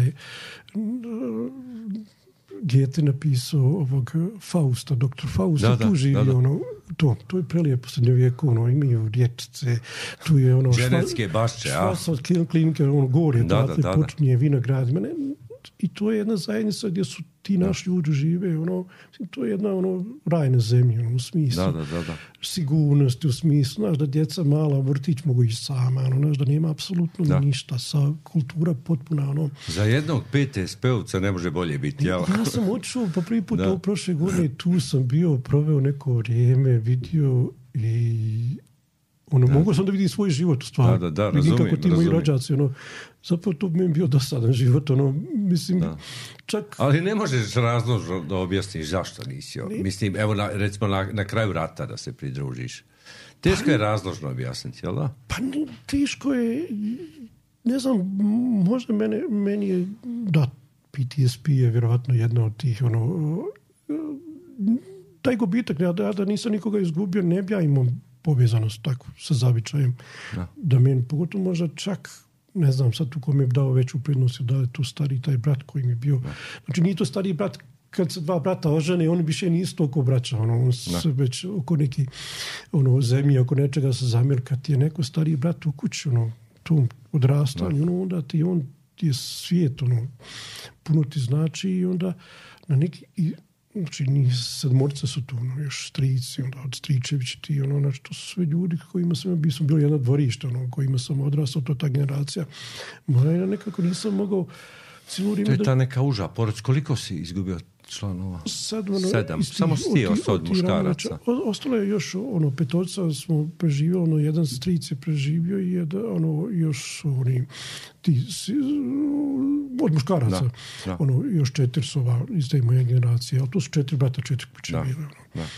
Goethe napisao ovog Fausta, doktor Fausta, tu živi to je prelijepo srednjovjeku, imaju dječice, tu je ženetske bašče, Švasov klinike, gore, počinje vinograd, i to je jedna zajednica gdje su ti naši ljudi žive, to je jedna raj na zemlji, u smislu sigurnosti, u smislu, znaš da djeca mala, vrtić mogu ići sama, znaš da nema apsolutno ništa, sa kultura potpuna. Za jednog PTSP-ovca ne može bolje biti, jel? Ja sam otišao po prvi put u prošle godine, tu sam bio, proveo neko vrijeme, vidio i mogu sam da vidim svoj život u stvari. Vidim kako ti moji rođaci, zapravo to bi mi bio dosadan život, mislim, čak... Ali ne možeš razložno da objasniš zašto nisi. Mislim, evo recimo na kraju rata da se pridružiš. Teško je razložno objasniti, jel da? Pa teško je, ne znam, možda meni je, da, PTSP je vjerovatno jedna od tih, taj gubitak, da nisam nikoga izgubio, ne bi ja imao povezanost tako sa zavičajem. Da meni, pogotovo možda čak, ne znam sad u kome je dao veću prednost, da je tu stari taj brat koji mi je bio. Znači nije to stari brat kad se dva brata ožene, oni više nisu toliko braća, on se već oko neki zemlje, oko nečega se zamjer, kad ti je neko stariji brat u kući, tu odrastanju, onda on ti je svijet, puno ti znači i onda na neki, znači sedmorica su tu, još strici, onda od Stričević ti, znači to su sve ljudi kojima sam bio jedno dvorište, kojima sam odrastao, to ta generacija. Ja nekako nisam mogao cijelo vrijeme. To je ta neka uža porodica. Koliko si izgubio članova? 7. Samo ti od muškaraca. Ostalo je još petorca smo preživjeli, jedan stric je preživio i još oni od muškaraca. Da. Još 4 su iz te moje generacije, ali to su 4 brata, 4 kuće bile.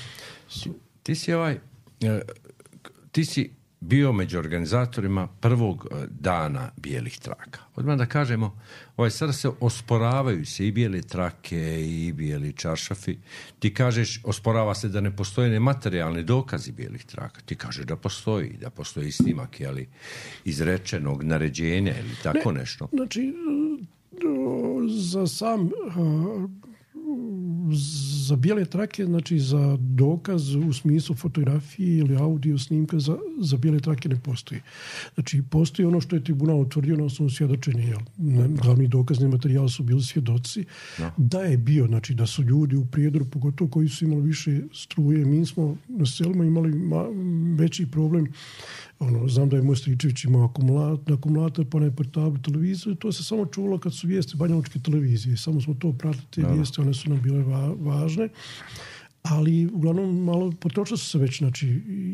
Ti si bio među organizatorima prvog dana bijelih traka. Odmah da kažemo, sada se osporavaju se i bijele trake i bijeli čaršafi. Ti kažeš, osporava se da ne postoje nematerijalni dokazi bijelih traka. Ti kažeš da postoji snimak, ali izrečenog naređenja ili tako nešto. Znači, za bijele trake, znači za dokaz u smislu fotografije ili audio snimka za bijele trake ne postoji. Znači postoji ono što je tribunal utvrdio na osnovu svjedočenja. Glavni dokazni materijal su bili svjedoci da je bio, znači da su ljudi u Prijedoru, pogotovo koji su imali više struje. Mi smo na selima imali veći problem. Znam da je moj Stričević imao akumulator, pa ne portablu televiziju. To se samo čuvalo kad su vijesti banjalučke televizije. Samo smo to pratili, te vijesti, one su nam bile važne. Ali uglavnom malo potrošilo su se već, znači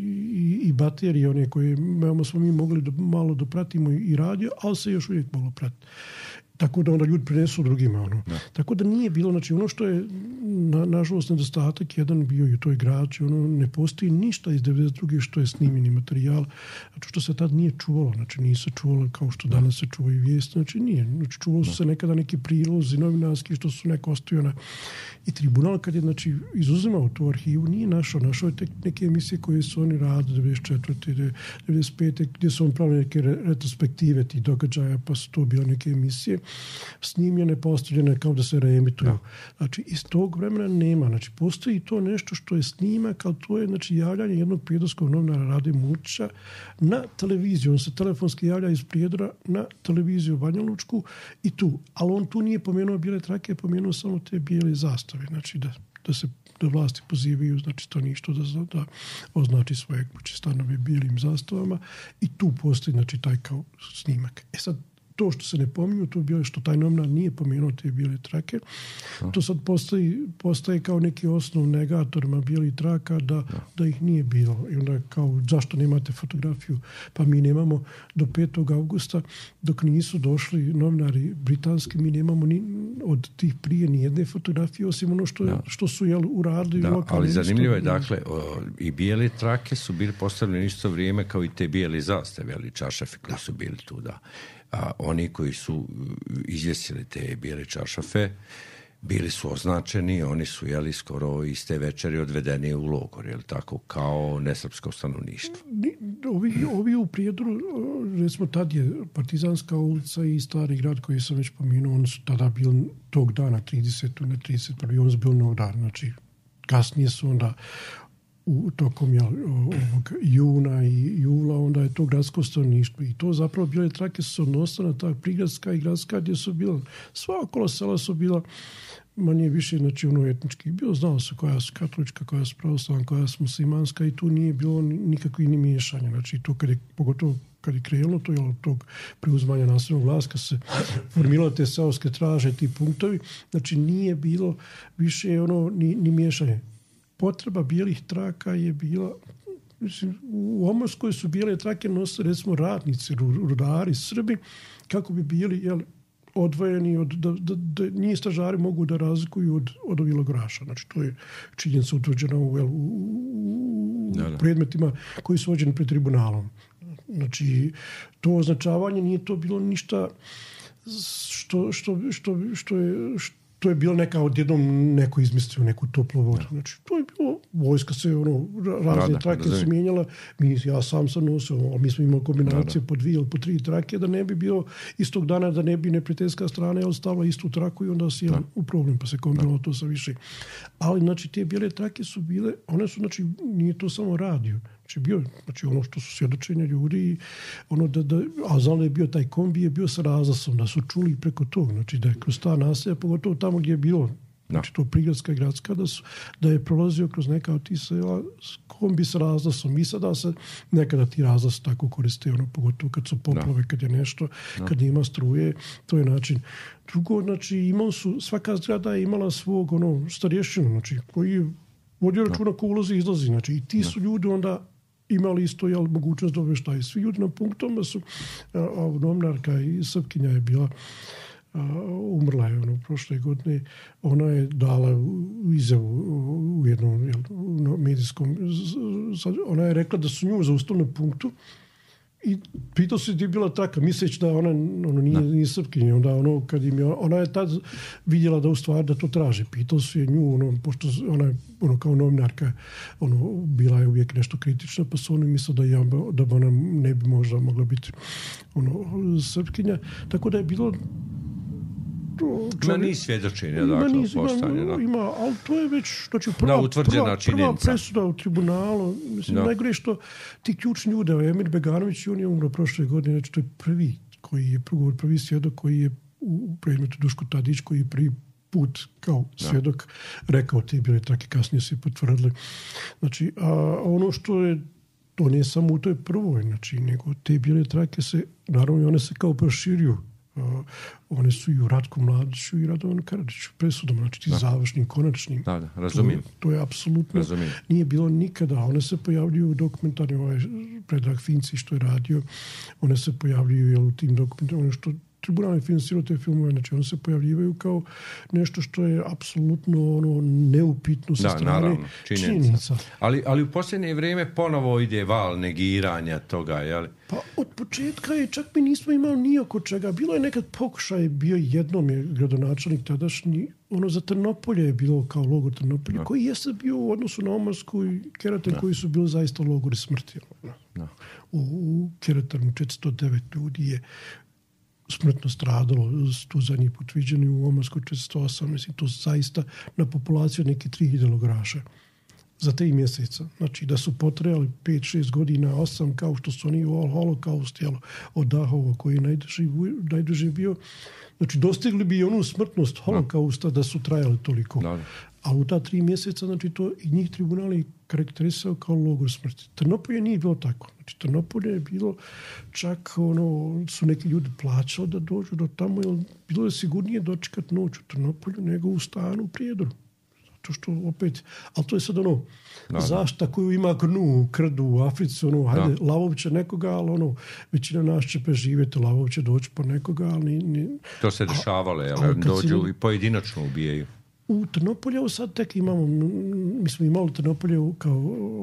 i baterije, one koje smo mi mogli malo dopratimo i radio, ali se još uvijek moglo pratiti. Tako da onda ljudi prenesu drugima. Tako da nije bilo, znači ono što je nažalost nedostatak jedan bio i u toj građi, ne postoji ništa iz 92. što je snimljeni materijal, znači što se tad nije čuvalo, znači nije se čuvalo kao što danas se čuvaju vijesti, znači nije, znači čuvalo su se nekada neki prilozi novinarski što su neko ostavio i tribunal kad je znači izuzimao tu arhivu, nije našao je tek neke emisije koje su oni radili 94. 95. gdje su on pravili neke retrospektive tih događaja, pa su to bile neke emisije snimljene, postavljene kao da se reemituju. Znači, iz tog vremena nema. Znači, postoji to nešto što je snimak, ali to je, znači, javljanje jednog prijedorskog novinara Rade Mučića na televiziju. On se telefonski javlja iz Prijedora na televiziju Banjalučku i tu. Ali on tu nije pomenuo bijele trake, pomenuo samo te bijele zastave. Znači, da se do vlasti pozivaju, znači to ništo da označi svoje kuće, stanove bijelim zastavama i tu postoji, znači, taj kao snimak. Sad, to što se ne pominju, to je bilo što taj novinar nije pomenuo te bijele trake. To sad postaje kao neki osnov negatorima bijelih traka da ih nije bilo. I onda kao, zašto nemate fotografiju? Pa mi nemamo do 5. augusta, dok nisu došli novinari britanski, mi nemamo od tih prije ni jedne fotografije, osim ono što su uradili. Ali zanimljivo je, dakle, i bijele trake su bili postavljeni isto vrijeme kao i te bijele zastave, ali čaršafi koji su bili tu, a oni koji su izvjesili te bijele čaršafe bili su označeni, oni su skoro iste večeri odvedeni u logor, tako, kao nesrpsko stanovništvo. Ovi u Prijedoru, recimo tad je Partizanska ulica i Stari grad koji sam već pomenuo, oni su tada bili tog dana 30. ne 31. oni su bili nov dan, znači kasnije su onda tokom ovog juna i jula, onda je to gradsko stanovništvo. I to zapravo bijele trake su se odnosile na ta prigradska i gradska gdje su bila, sva okolo sela su bila manje više, znači etnički. Znalo se koja su katolička, koja su pravoslavna, koja su muslimanska i tu nije bilo nikakvih ni miješanja. Znači to pogotovo kad je krenulo to od tog preuzmanja nasljednog vlasti, kad se formirale te seoske traže, ti punktovi, znači nije bilo više ni miješanje. Potreba bijelih traka je bila, mislim, u Omorskoj su bijele trake nosili recimo radnici, rudari, Srbi, kako bi bili odvojeni da nije stražari mogu da razlikuju od ovih logoraša. Znači, to je činjenica utvrđena u predmetima koji su vođeni pred tribunalom. Znači, to označavanje nije to bilo ništa što je bilo neka odjednom neko izmislio neku toplu vodu. Znači, to je bilo, vojska se, razne trake su mijenjala, ja sam nosio, ali mi smo imali kombinacije po 2 ili po 3 trake, da ne bi bio istog dana, da ne bi neprijateljska strana stavila istu traku i onda si u problem, pa se kombinovalo to sa više. Ali, znači, te bijele trake su bile, one su, znači, nije to samo radio. Znači, ono što su svjedočenja ljudi, a znam da je bio taj kombi, je bio sa razlasom, da su čuli preko tog, znači da je kroz ta naselja, pogotovo tamo gdje je bilo, znači to prigradska i gradska, da je prolazio kroz neka od tih sela kombi sa razlasom. I sada se nekada ti razlas tako koriste, pogotovo kad su poplave, kad je nešto, kad ima struje, to je način. Drugo, znači, svaka zgrada je imala svog starješinu, znači, koji je vodio računa ko ulazi i izlazi, znači, i ti su ljudi onda imali isto mogućnost da obještaju. Svi ljudi na punktoma su, novinarka i Srpkinja je bila, umrla je prošle godine, ona je dala izjavu u jednom medijskom, ona je rekla da su nju zaustavili na punktu i pitao se gdje je bila traka, misleći da ona nije Srpkinja. Onda kad ona je tad vidjela da u stvari da to traže. Pitao se je nju, pošto ona je kao novinarka, bila je uvijek nešto kritična, pa su oni mislili da ona ne bi možda mogla biti Srpkinja. Tako da je bilo ima niz svjedočenja, dakle, postavljeno. Ima, ali to je već, znači, prva presuda u tribunalu. Mislim, najgore što ti ključni ljudi, Emir Beganović, on je umro prošle godine, znači to je prvi svjedok koji je u predmetu Duško Tadić, koji je prvi put kao svjedok rekao te bile trake, kasnije se potvrdili. Znači, a ono što je, to nije samo u toj prvoj, znači, nego te bile trake se, naravno, one se kao proširuju. One su i u Ratku Mladiću i Radovanu Karadžiću presudom, znači ti završnim, konačnim. Da, razumijem. To je apsolutno, nije bilo nikada. One se pojavljuju u dokumentarnim, Predrag Finci što je radio, one se pojavljuju u tim dokumentarnim, što tribunal je finansirao te filmove, znači one se pojavljivaju kao nešto što je apsolutno neupitno sa strane naravno, činjenica. Ali u posljednje vrijeme ponovo ide val negiranja toga, jel? Pa od početka je, čak mi nismo imali ni oko čega. Bilo je nekad pokušaj, bio jednom je gradonačelnik tadašnji, za Trnopolje je bilo kao logor Trnopolje, koji jeste bio u odnosu na Omarsku i Keraten, koji su bili zaista logori smrti. U Keretanu 409 ljudi je smrtno stradalo, tu zadnji put viđeni, u Omarskoj 408, mislim, to zaista na populaciju neki 3000 logoraša za 3 mjeseca. Znači, da su potrajali 5-6 godina, 8, kao što su oni u holokaust, od Dahova, koji je najduže bio. Znači, dostigli bi i onu smrtnost holokausta da su trajali toliko. A u ta 3 mjeseca, znači, to i njih tribunali karakterisao kao logor smrti. Trnopolje nije bilo tako. Znači, Trnopolje je bilo čak, su neki ljudi plaćali da dođu do tamo, jer bilo je sigurnije dočekati noć u Trnopolju nego u stanu u Prijedoru. Zato što opet, ali to je sad zašta koju ima krdu u Africi, lavov će nekoga, ali većina nas će preživjeti, lavov će doći po nekoga, ali to se dešavalo, dođu i pojedinačno ubijaju. U Trnopolju sad tek imamo, mi smo imali Trnopolje kao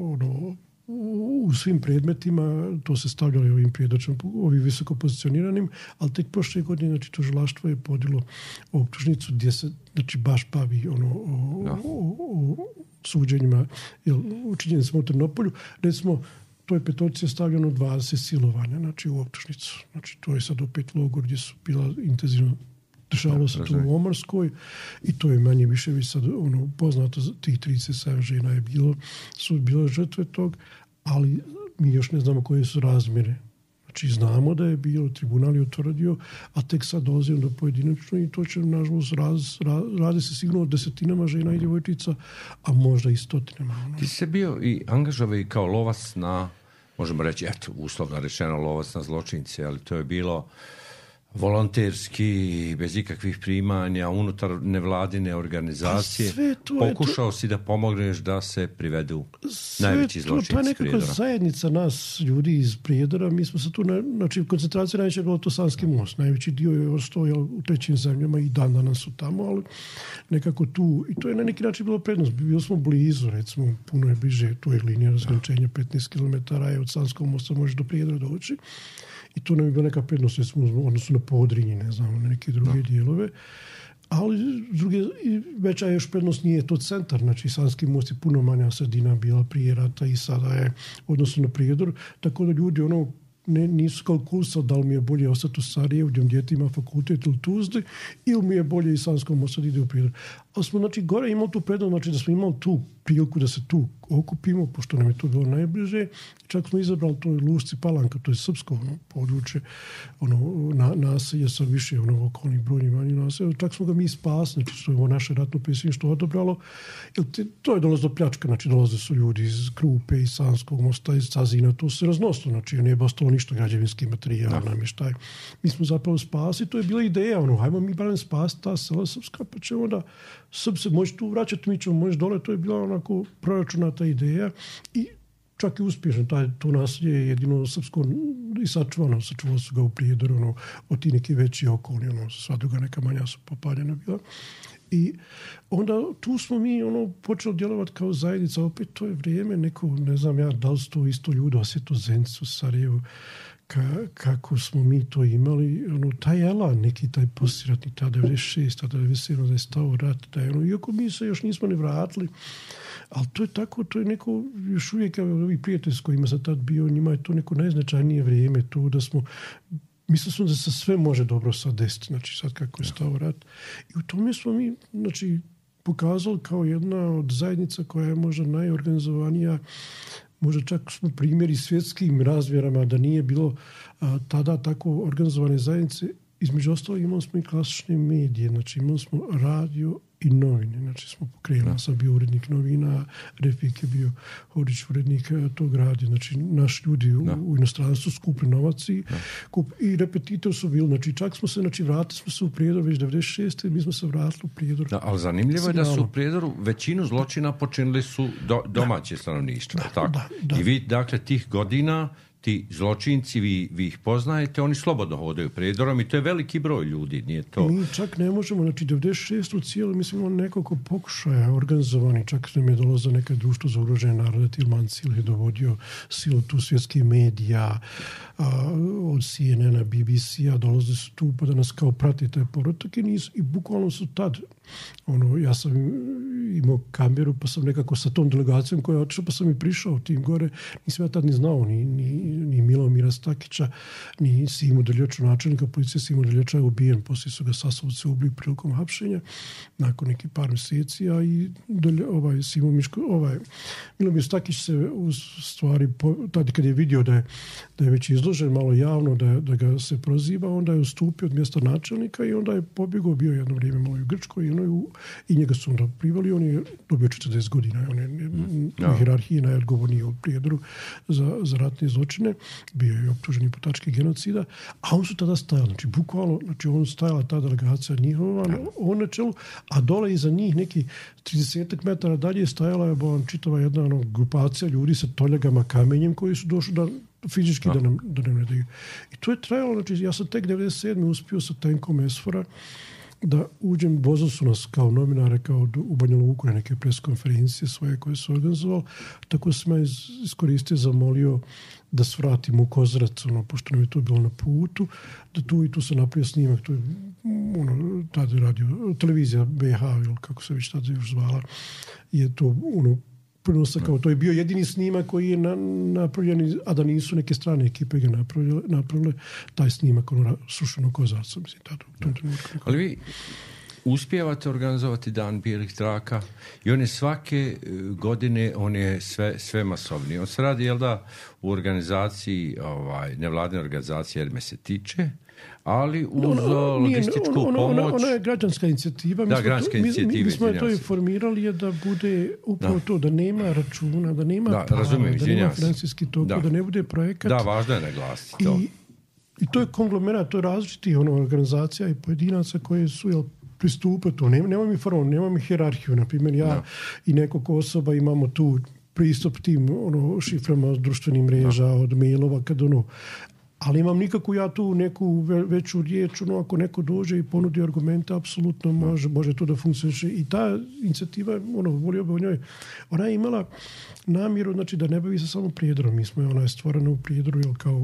u svim predmetima, to se stavljalo i ovim prijedočima, ovim visoko pozicioniranim, ali tek prošle godine, znači, tužilaštvo je podilo optužnicu gdje se, znači, baš bavi o suđenjima, učinjeni smo u Trnopolju. Recimo, to je petorci stavljeno 20 silovanja, znači, u optužnicu. Znači, to je sad opet logor gdje su bila intenzivno. Dešavalo se to u Omarskoj i to je manje više već sad poznato, tih 37 žena je su bile žrtve tog, ali mi još ne znamo koje su razmjere. Znači, znamo da je bio, tribunal je utvrdio, a tek sad dolazimo do pojedinačno i to će, nažalost, radi se sigurno o desetinama žena i djevojčica, a možda i stotinama. Ti se bio i angažovao i kao lovac na, možemo reći, uslovno rečeno lovac na zločince, ali to je bilo volonterski, bez ikakvih primanja, unutar nevladine organizacije, pokušao si da pomogneš da se privedu najveći zločinci Prijedora. To je nekako zajednica nas, ljudi iz Prijedora. Mi smo se tu, znači koncentracija najveća je bilo to Sanski most. Najveći dio je ostao u trećim zemljama i dan danas su tamo, ali nekako tu, i to je na neki način bilo prednost. Bili smo blizu, recimo, puno je bliže, tu je linija razgraničenja 15 km je od Sanskog mosta može do Prijedora doći. I tu nam je bila neka prednost, odnosno na Podrinje, ne znam, na neke druge dijelove. Ali veća je još prednost, nije to centar. Znači, Sanski most je puno manja sredina bila prije rata i sada je odnosno na Prijedor. Tako da ljudi nisu kalkulisali da li mi je bolje ostati u Sarajevu gdje djete ima fakultet ili Tuzli, ili mi je bolje iz Sanskog mosta ide u Prijedor. Ali smo, znači, gore imali tu prednost, znači da smo imali tu priliku da se tu okupimo, pošto nam je to bilo najbliže. Čak smo izabrali to Lušci Palanka, to je srpsko područje, naselje sa više okolnih brojnih manjih naselja. Čak smo ga mi spasili, znači što je ovo naše ratno predsjedništvo odobralo. To je dolazilo do pljačka, znači dolazili su ljudi iz Krupe, iz Sanskog mosta, iz Cazina, to se raznosilo, znači nije bastalo ništa građevinski materijal, namještaj. Mi smo zapravo spasili, to je bila ideja, hajmo mi barem spasiti ta sela srpska, pa ćemo da Srb se može tu vraćati, mi ćemo moći dole, to je bila onako proračunata ideja i čak i uspješno. To naselje je jedino srpsko i sačuvano su ga u Prijedoru, od ti neki veći okolni, sva druga neka manja su popaljena bila. I onda tu smo mi počeli djelovati kao zajednica, opet to je vrijeme neko, ne znam ja, da li su to isto ljudi, Osjetozenci u Sarajevu, kako smo mi to imali, taj elan, neki taj posljeratni, ta 96, ta 97, da je stao rat, iako mi se još nismo ne vratili, ali to je tako, to je neko, još uvijek ovi prijatelji s kojima sam tad bio, njima je to neko najznačajnije vrijeme, to da smo, mislili smo da se sve može dobro sad desiti, znači sad kako je stao rat. I u tome smo mi, znači, pokazali kao jedna od zajednica koja je možda najorganizovanija, možda čak smo primjeri svjetskim razmjerama da nije bilo tada tako organizovane zajednice. Između ostalo imali smo i klasične medije, znači imali smo radio i novine, znači smo pokrenuli, sam bio urednik novina, Refik je bio Horić urednik tog radija, znači naši ljudi u inostranstvu skupili novac i repetitor su bili, znači čak smo se, znači vratili smo se u Prijedor već 96. mi smo se vratili u Prijedor. Da, ali zanimljivo je da su u Prijedoru većinu zločina počinili su domaće stanovništvo, tako? Da. I vi, dakle, tih godina ti zločinci, vi ih poznajete, oni slobodno hodaju Prijedorom i to je veliki broj ljudi, nije to... Mi čak ne možemo, znači 96. u cijelu, mislim, on nekoliko pokušaja organizovani, čak nam je dolazilo neka društvo za ugrožene narode, Tilman Sil je dovodio silu tu svjetskih medija, od CNN-a, BBC-a, dolazili su tu pa da nas kao prati taj povratak i bukvalno su tad, ja sam imao kameru pa sam nekako sa tom delegacijom koja je otišla pa sam i prišao tim gore, nisam ja tad ni znao ni Milomira Stakića, ni Simu Deljaču, načelnika policije. Simu Deljača je ubijen, poslije su ga Sasovci ubili prilikom hapšenja nakon nekih par mjeseci, a i Milomir Stakić se u stvari tada kad je vidio da je već izložen malo javno, da ga se proziva, onda je ustupio od mjesta načelnika i onda je pobjegao, bio jedno vrijeme malo u Grčkoj i njega su onda privali, on je dobio 40 godina, on je u hijerarhiji najodgovorniji u Prijedoru za ratne zločine, bio je optužen i potačke genocida, a on su tada stajali, znači bukvalno, znači on stajala ta delegacija njihova, on na čelu, a dole iza njih neki 30 metara dalje stajala je čitava jedna grupacija ljudi sa toljagama kamenjem koji su došli fizički da nam ne daju. I to je trajalo, znači ja sam tek 97. uspio sa tenkom Esfora da uđem, vozili su nas kao novinare, kao u Banja Luku na neke preskonferencije svoje koje su organizovali, tako sam ja iskoristio, zamolio da svratim u Kozarac, pošto nam je to bilo na putu, da tu i tu se napravio snimak, to je tada radio, televizija BH, ili kako se već tada još zvala, je to prenosa kao, to je bio jedini snimak koji je napravljen, a da nisu neke strane ekipe ga napravile taj snimak sušeno Kozarca, mislim, tada u tom trenutku. Ali vi uspijevate organizovati Dan bijelih traka i on je svake godine, on je sve masovniji. On se radi, u organizaciji, nevladine organizacije, jer me se tiče, ali uz logističku pomoć... Ona je građanska inicijativa. Mi smo to i formirali da bude upravo to, da nema računa, da nema para, da nema financijski tok, da ne bude projekat. Da, važno je naglasiti to. I to je konglomerat, to je različiti organizacija i pojedinaca koje su pristupe tu. Nema mi faraon, nema mi hierarhiju. Naprimjer, ja i nekoliko osoba imamo tu pristup tim šiframa od društvenih mreža, od mailova, ali imam nikako ja tu neku veću riječ, ako neko dođe i ponudi argumente, apsolutno može to da funkcioniše. I ta inicijativa, volio bi o njoj, ona je imala namjeru, znači da ne bavi se samo Prijedorom. Ona je stvorena u Prijedoru, jer kao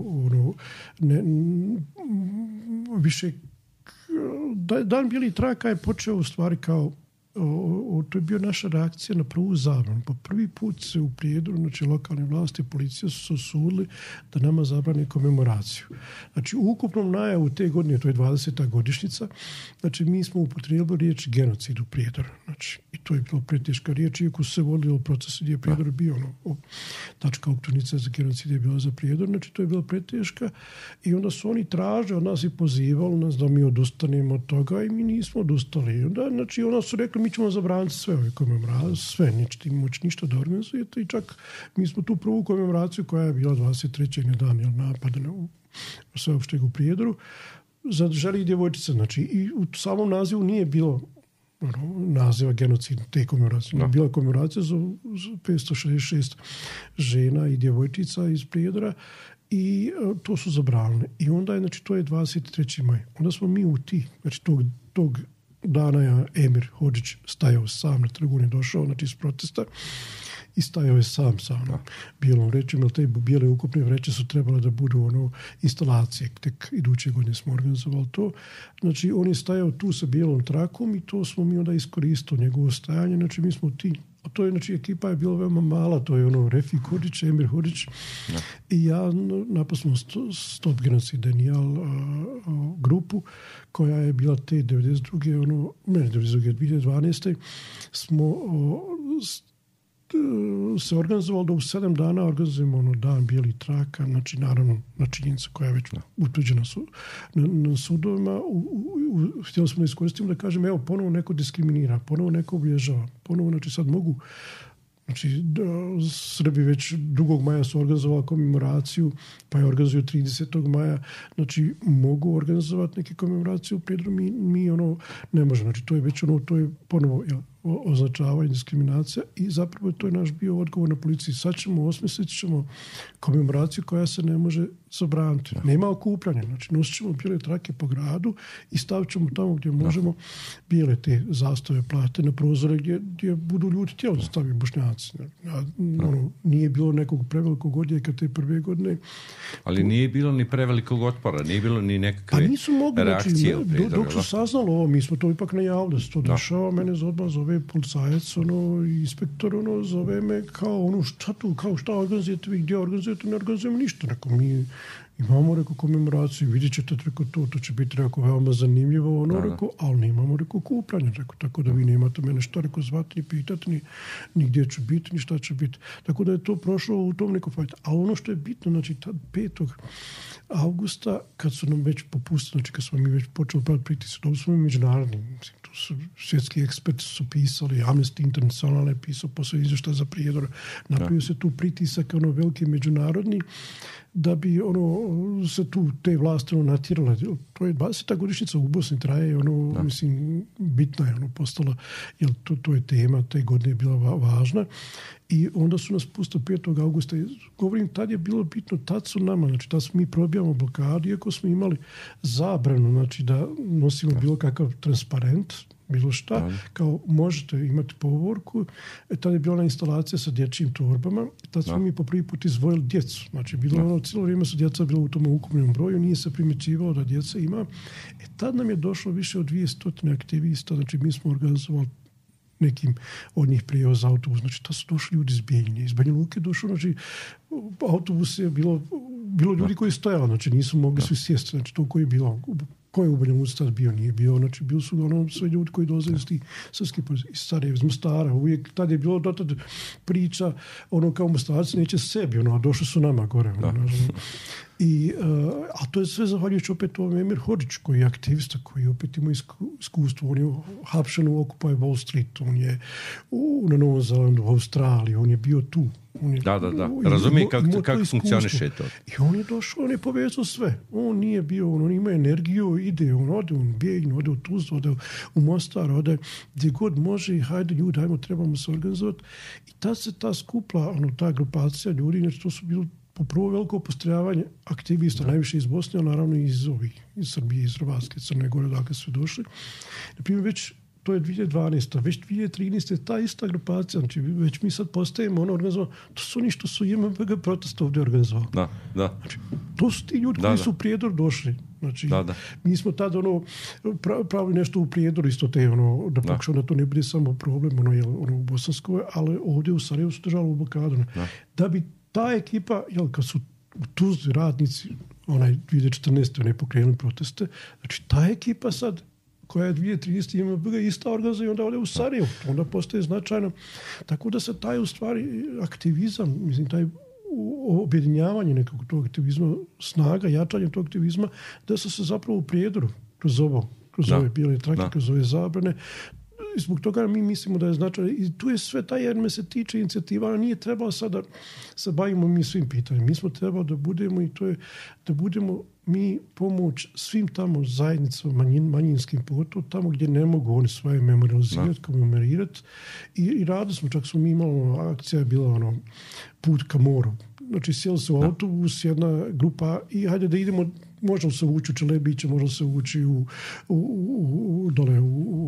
više Dan Bijelih traka je počeo u stvari kao to je bio naša reakcija na prvu zabranu. Po prvi put se u Prijedoru, znači lokalne vlasti i policija su se osudili da nama zabrane komemoraciju. Znači u ukupnom najavu te godine, to je 20. godišnjica, znači mi smo upotrijebili riječ genocid u Prijedoru. Znači, i to je bilo preteška riječ, iako se vodilo proces gdje je Prijedor bio tačka optužnica za genocid je bila za Prijedor, znači to je bilo preteška i onda su oni tražili od nas i pozivali nas da mi odustanemo od toga i mi nismo odustali. Onda, znači ona su rekli mi ćemo zabraniti sve ove komemoracije, sve, nećete moći ništa da organizujete i čak mi smo tu prvu komemoraciju koja je bila 23. na dan napada u sveopšteg u Prijedoru zadržali i djevojčice. Znači i u samom nazivu nije bilo naziva genocid te komemoracije. No. Bila komemoracija za 566 žena i djevojčica iz Prijedora i to su zabranili. I onda je, znači to je 23. maj. Onda smo mi u znači tog dana je Emir Hodžić stajao sam na trgu, ne došao, znači iz protesta i stajao je sam sa bijelom vrećom, jer te bijele ukupne vreće su trebale da budu instalacije. Tek iduće godine smo organizovali to. Znači on je stajao tu sa bijelom trakom i to smo mi onda iskoristili njegovo stajanje. Znači mi smo a to je, znači, ekipa je bila veoma mala, to je Refik Hodžić, Emir Hodžić i ja napismo Stop Genocide Denial grupu koja je bila te 2012. smo se organizovalo da u 7 dana organizujemo Dan Bijelih traka, znači naravno na činjenica koja je već utvrđena na sudovima. Htjeli smo da iskoristimo da kažem, evo, ponovo neko diskriminira, ponovo neko obilježava, ponovo, znači sad mogu, znači Srbi već 2. maja su organizovali komemoraciju, pa je organizuju 30. maja, znači mogu organizovati neke komemoracije u Prijedoru, mi ne može, znači to je već to je ponovo označavanje, diskriminacija i zapravo to je naš bio odgovor na policiji. Sad osmislit ćemo komemoraciju koja se ne može zabraniti. Nema okupljanja, znači nosit ćemo bijele trake po gradu i stavit ćemo tamo gdje možemo bijele te zastave plate na prozore gdje budu ljudi htjeli da stavio Bošnjaci. Nije bilo nekog prevelikog odjeka te prve godine. Ali nije bilo ni prevelikog otpora, nije bilo ni nekakve reakcije. Znači, dok su saznali ovo, mi smo to ipak najavili da se to dešava, mene odmah zove policajac, inspektor, zove me kao šta organizujete vi, gdje organizujete, ne organizujemo ništa. Mi imamo komemoraciju, vidjet ćete to će biti veoma zanimljivo, ali ne imamo kupljanje, tako da vi nemate mene što zvati, ni pitati, ni gdje ću biti, ni šta će biti. Tako da je to prošlo u tom nekom fajtu. Ali ono što je bitno, znači 5. avgusta, kad su nam već popustili, znači kad smo mi već počeli praviti pritisak, da smo mi međunarodni, svjetski eksperti su pisali, Amnesty International je pisao posle izvještaja za Prijedor, napravio se tu pritisak, veliki međunarodni, da bi se tu te vlasti natjerale. To je 20. godišnjica u Bosni, traje, mislim, bitna je postala, jer to je tema, te godine je bila važna. I onda su nas pustili 5. augusta. Govorim, tad je bilo bitno, tad su nama, znači tad smo mi probijamo blokadu, iako smo imali zabranu, znači da nosimo bilo kakav transparent, bilo šta, kao možete imati povorku. Tad je bila ona instalacija sa dječjim torbama. Tad smo mi po prvi put izdvojili djecu. Znači, bilo cijelo vrijeme su djeca bila u tom ukupnom broju, nije se primjećivalo da djeca ima. Tad nam je došlo više od 200 aktivista, znači mi smo organizovali nekim od njih prijevoz autobus. Znači, tad su došli ljudi iz Bijeljine. Iz Banja Luke došlo, znači, autobus je bilo ljudi koji stojali, znači nisu mogli svi sjesti, znači to koji je bilo. Ko je u Banja Luci tad bio, nije bio, znači bili su sve ljudi koji dolaze iz tih srpskih iz Sarajeva, iz Mostara, uvijek tad je bilo dotad priča, kao Mostarci neće sebi, a došli su nama gore. A to je sve zahvaljujući opet ovom Emir Hodžić, koji je aktivista, koji opet ima iskustvo. On je hapšen u Occupy Wall Street, on je na Novom Zelandu, u Australiji, on je bio tu. Da. Razumije kako funkcioniše to. I on je došao, on je povezao sve. On nije bio, on ima energiju, ide, on ode u Bijeljinu, ode u Tuzlu, ode u Mostar, ode gdje god može i hajde ljudi, trebamo se organizovati. I tad se ta skupla, ta grupacija ljudi, znači to su bili prvo veliko postrojavanje aktivista, najviše iz Bosne, a naravno i iz Srbije, iz Hrvatske, Crne Gore, dakle su došli. Naprimjer, već to je 2012. Već 2013. ta ista grupacija, znači već mi sad postajemo organizovano, to su oni što su JMBG protesta ovdje organizovali. Da. Znači, to su ti ljudi koji su u Prijedor došli. Znači, mi smo tad pravili nešto u Prijedoru, isto te, da pokušao da to ne bude samo problem, u Bosanskoj, ali ovdje u Sarajevu su držali u blokadu. Da bi ta ekipa, kad su u Tuzli radnici, 2014. pokrenuli proteste, znači ta ekipa sad, koja je 2030. JMBG ista organizacija, onda ovdje u Sarajevu, onda postaje značajno. Tako da se taj u stvari aktivizam, mislim, taj objedinjavanje nekog tog aktivizma, snaga, jačanje tog aktivizma, da se zapravo u Prijedoru, kroz ove bijele trake, kroz ove zabrane. I zbog toga mi mislimo da je značajno. I tu je sve taj, jer me se tiče inicijativa, nije trebalo sad da se bavimo mi svim pitanjem. Mi smo trebali da budemo, i to je da budemo mi pomoć svim tamo zajednicama manjinskim, pogotovo tamo gdje ne mogu oni svoje memorializirati, komemorirati. I radili smo, čak smo mi imali, akcija je bila put ka moru. Znači, sjeli se u autobus, jedna grupa, i hajde da idemo, možemo se ući u Čelebiće, možemo se ući dole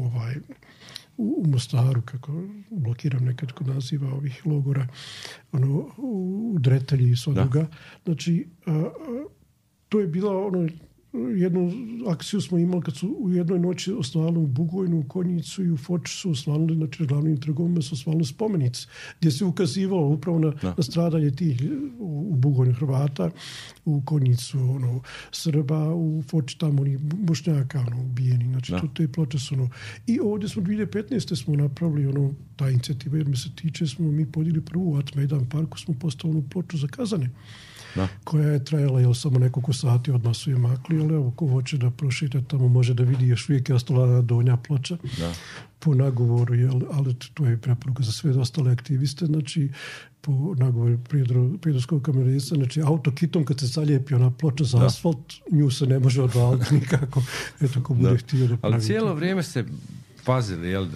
u Mostaru, kako blokiram nekad kod naziva ovih logora, u Dretelji i Soduga. Znači, to je bila jednu akciju smo imali kad su u jednoj noći osnovali u Bugojnu, u Konjicu i u Foči su osnovali, znači glavnim trgovima su osnovali spomenice, gdje se ukazivalo upravo na stradanje tih u Bugojnu Hrvata, u Konjicu Srba, u Foči tamo onih Bošnjaka ubijeni. Znači te ploče su I ovdje smo 2015. smo napravili ta inicijativa, jer mi se tiče, smo mi podigli prvu Atmejdan parku, smo postavili ploču za kazane. Koja je trajala samo nekoliko sati, odmah su je makli, ali evo ko hoće da prošita tamo može da vidi još uvijek je ostala donja ploča po nagovoru, ali to je preporuka za sve ostale aktiviste, znači po nagovoru Prijedorskog kamerista, znači autokitom kad se zalijepi ona ploča za asfalt, nju se ne može odvaliti nikako, eto ko bude htio da pravi. Ali cijelo vrijeme ste pazili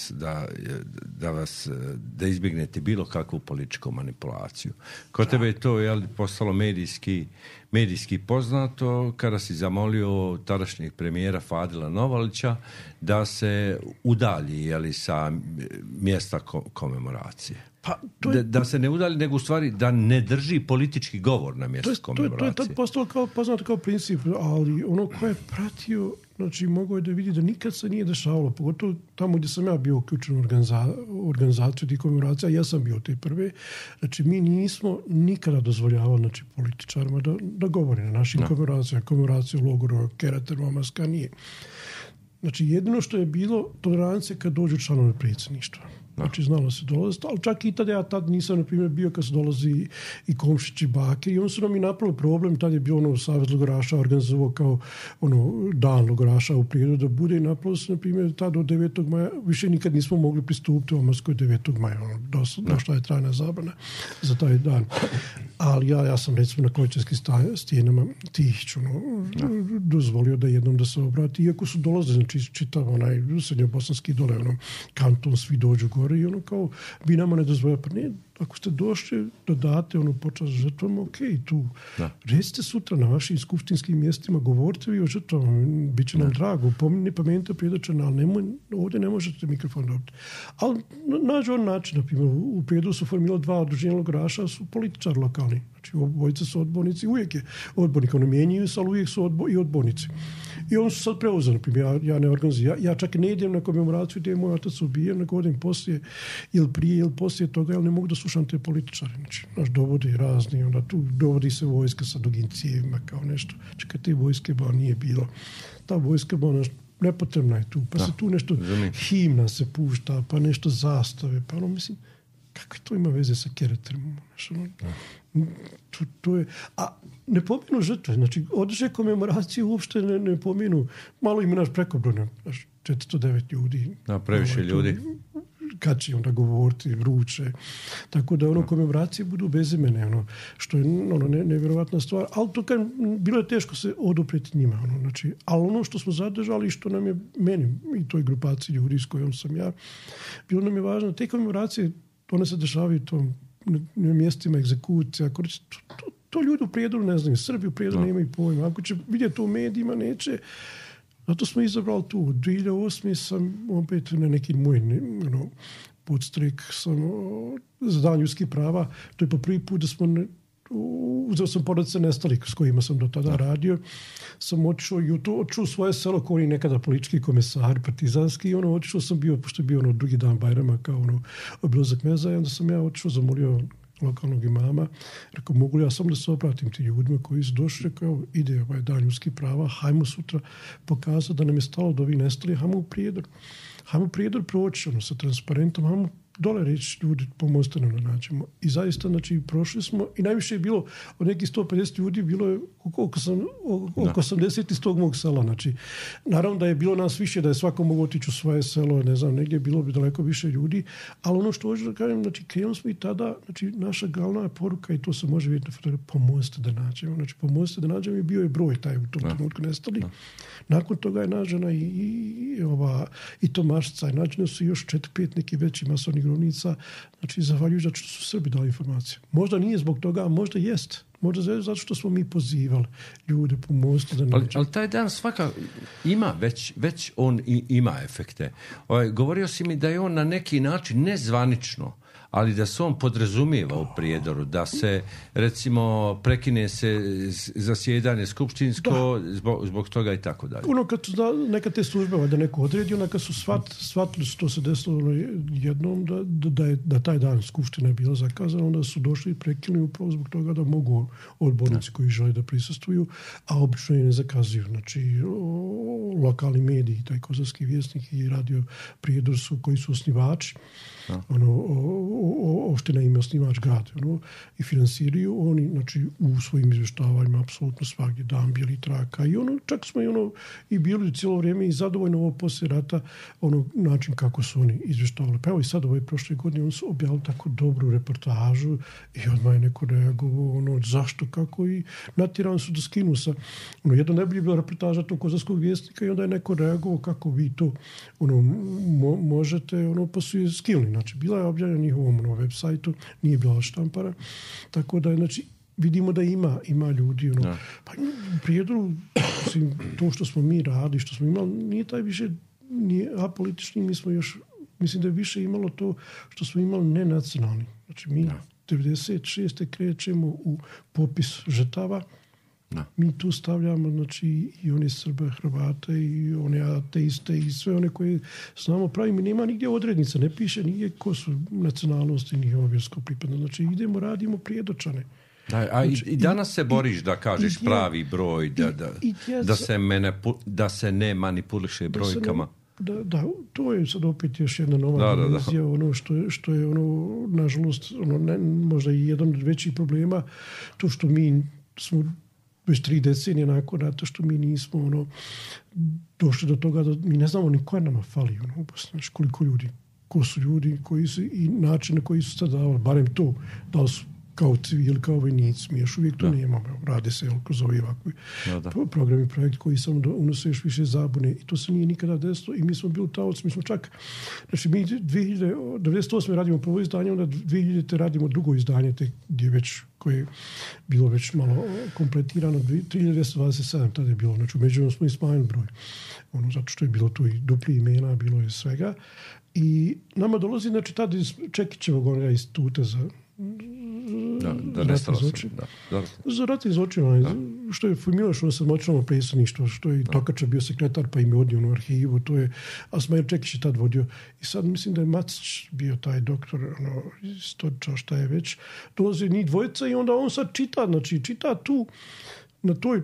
da izbjegnete bilo kakvu političku manipulaciju. Kod tebe je to postalo medijski poznato kada si zamolio tadašnjeg premijera Fadila Novalića da se udalji sa mjesta komemoracije. Da se ne udalji, nego u stvari da ne drži politički govor na mjestu komemoracije. To je tad postalo poznato kao princip, ali ono ko je pratio, znači mogao je da vidi da nikad se nije dešavalo, pogotovo tamo gdje sam ja bio uključen u organizaciju tih komemoracija, ja sam bio te prve, znači mi nismo nikada dozvoljavali, znači, političarima da govore na našim komemoracijama, komemoraciju u logoru Kereterova, Maska nije. Znači jedino što je bilo tolerancija kad dođu članovi predsjedništva. Znači znalo se dolaziti, ali čak i tada ja tad nisam, na primjer, bio kad se dolazi i Komšić i Bakir i on su nam i napravili problem, tad je bio Savez logoraša organizovao kao dan logoraša u Prijedoru da bude i napravili se, na primjer, tad od 9. maja, više nikad nismo mogli pristupiti u Omarskoj 9. maja, došla je trajna zabrana za taj dan. Ali ja sam recimo na Kločevskim stijenama Tihić dozvolio da jednom da se obrati, iako su dolazili, znači čitav srednjobosanski dole, kanton, svi dođu gore i kao vi nama ne dozvolja, pa ne, ako ste došli da date počast žrtvama, tu recite sutra na vašim skupštinskim mjestima, govorite vi o žrtvama, bit će nam drago, ne pametite predočeno, ali ovdje ne možete mikrofon dobiti. Ali nađu on način, na primjer, u Prijedoru su formirali 2 udruženja logoraša, su političari lokalni, znači obojice su odbornici, uvijek je odbornik, mijenjaju se, ali uvijek su i odbornici. I oni su sad preuzeli, na primjer, ja ne organizujem, ja čak ne idem na komemoraciju gdje je moj otac ubijen, nego odem poslije, ili prije, ili poslije toga, ali ne mogu da slušam te političare. Znači, dovodi razni, onda tu dovodi se vojska sa dugim cijevima kao nešto. Znači, kad te vojske nije bilo, ta vojska nepotrebna je tu, pa se tu nešto himna se pušta, pa nešto zastave, pa mislim, kakve to ima veze sa Kereterom? To je, a ne pomenu žrtve, znači održe komemoracije uopšte ne pomenu, malo ima naš prekobrojno, 409 ljudi. Da, previše ljudi. Kad će onda govoriti, vruće. Tako da komemoracije budu bezimene, što je nevjerovatna stvar. Ali to bilo je teško se odupreti njima. Znači, ali ono što smo zadržali, što nam je meni i toj grupaciji ljudi s kojom sam ja, bilo nam je važno. Te komemoracije, one se dešavaju tom na mjestima egzekucija. To ljudi u Prijedoru ne znaju. Srbi u Prijedoru nemaju pojma. Ako će vidjeti to u medijima, neće. Zato smo izabrali tu. 2008. sam opet na neki moj podstrek za dan ljudskih prava. To je po prvi put da smo uzeo sam porodice nestalih s kojima sam do tada radio. Sam otišao u svoje selo koji je nekada politički komesar, partizanski, i otišao sam bio, pošto je bio drugi dan Bajrama kao obilazak meza, i onda sam ja otišao, zamolio lokalnog imama, rekao, mogu li ja samo da se obratim ti ljudima koji su došli, rekao, ide ovaj dan ljudskih prava, hajmo sutra pokazati da nam je stalo do ovih nestalih, hajmo u Prijedor. Hajmo u Prijedor proći sa transparentom, hajmo dole reći, ljudi, pomozite nam da nađemo. I zaista, znači, prošli smo, i najviše je bilo, od nekih 150 ljudi, bilo je oko 80 iz tog mog sela. Znači, naravno da je bilo nas više, da je svako mogo otići u svoje selo, ne znam, negdje bilo bi daleko više ljudi, ali ono što hoću da kažem, znači, krenuli smo i tada, znači, naša glavna poruka, i to se može vidjeti na fotografiji, pomozite da nađemo. Znači, pomozite da nađemo, i bio je broj taj u tom trenutku nestali. Nakon toga je nađena i Tomašca, i nađene su još 4-5 neki veći masovni grobnica, znači zahvaljujući da su Srbi dali informacije. Možda nije zbog toga, a možda jest. Možda zato što smo mi pozivali ljude pomoziti da nađe. Ali taj dan svaka ima, već on ima efekte. Govorio si mi da je on na neki način nezvanično, ali da se on podrazumijeva u Prijedoru, da se, recimo, prekine se zasjedanje skupštinsko zbog toga i tako dalje. Kad neka te službe da neko odredi, onaka su shvatili što se desilo jednom, da taj dan skupština je bila zakazana, onda su došli i prekinuli upravo zbog toga da mogu odbornici koji žele da prisustvuju, a obično i ne zakazuju. Znači, lokalni mediji, taj Kozarski vjesnik i radio Prijedor su, koji su osnivači, opština ima osnivač grad, i finansiraju oni, znači, u svojim izvještavanjima apsolutno svakdje dan bili traka, i čak smo i bili cijelo vrijeme i zadovoljno ovo poslije rata, način kako su oni izvještavali. Pa evo i sad prošle godine oni su objavili tako dobru reportažu i odmah je neko reagovao, zašto, kako, i natjerani su da skinu sa, jedno najbolje je bila reportaža tog Kozarskog vjesnika, i onda je neko reagovao kako vi to možete, pa su je skinuli. Znači, bila je objavljena njihovom web sajtu, nije bila štampara, tako da, znači, vidimo da ima ljudi, pa u Prijedoru, to što smo mi radili, što smo imali, nije taj više, nije apolitični, mi smo još, mislim da je više imalo to što smo imali nenacionalni. Znači, mi 96. krećemo u popis žrtava. Mi tu stavljamo, znači, i one Srbe, Hrvate, i one ateiste, i sve one koje znamo pravimo. Nema nigdje odrednica, ne piše nigdje ko su nacionalnosti, njihova vjersko pripadnost. Znači, idemo, radimo Prijedočane. Znači, i danas se boriš da kažeš pravi broj, da se ne manipuliše brojkama. Da, to je sad opet još jedna nova dimenzija, što je nažalost, možda i jedan od većih problema, to što mi smo već 3 decenije nakon rata, što mi nismo došli do toga da mi ne znamo ni koja nama fali znači, koliko ljudi, ko su ljudi koji su, i način na koji su sad davali, barem to, da li su kao civili, kao vojnici, mi još uvijek to nemamo. Rade se kroz ovi ovakvi programi, projekti koji samo unose još više zabune, i to se nije nikada desilo, i mi smo bili taoci, mi smo čak, znači mi 1998. radimo prvo izdanje, onda 2000. radimo drugo izdanje, gdje već, koje je bilo već malo kompletirano, 3227 tada je bilo, znači međutim smo i smanjili broj, zato što je bilo tu i dupli imena, bilo je svega, i nama dolazi, znači, tada iz Čekićevog onoga instituta za za ratni zločin, što je formirano sa moćnom predsjedništvo, što je Tokača bio sekretar, pa im je odnio u arhivu, to je, a Smajer Čekić je tad vodio, i sad mislim da je Macić bio taj doktor, istoričar, šta je već, dolazi njih dvojica, i onda on sad čita, znači čita tu na toj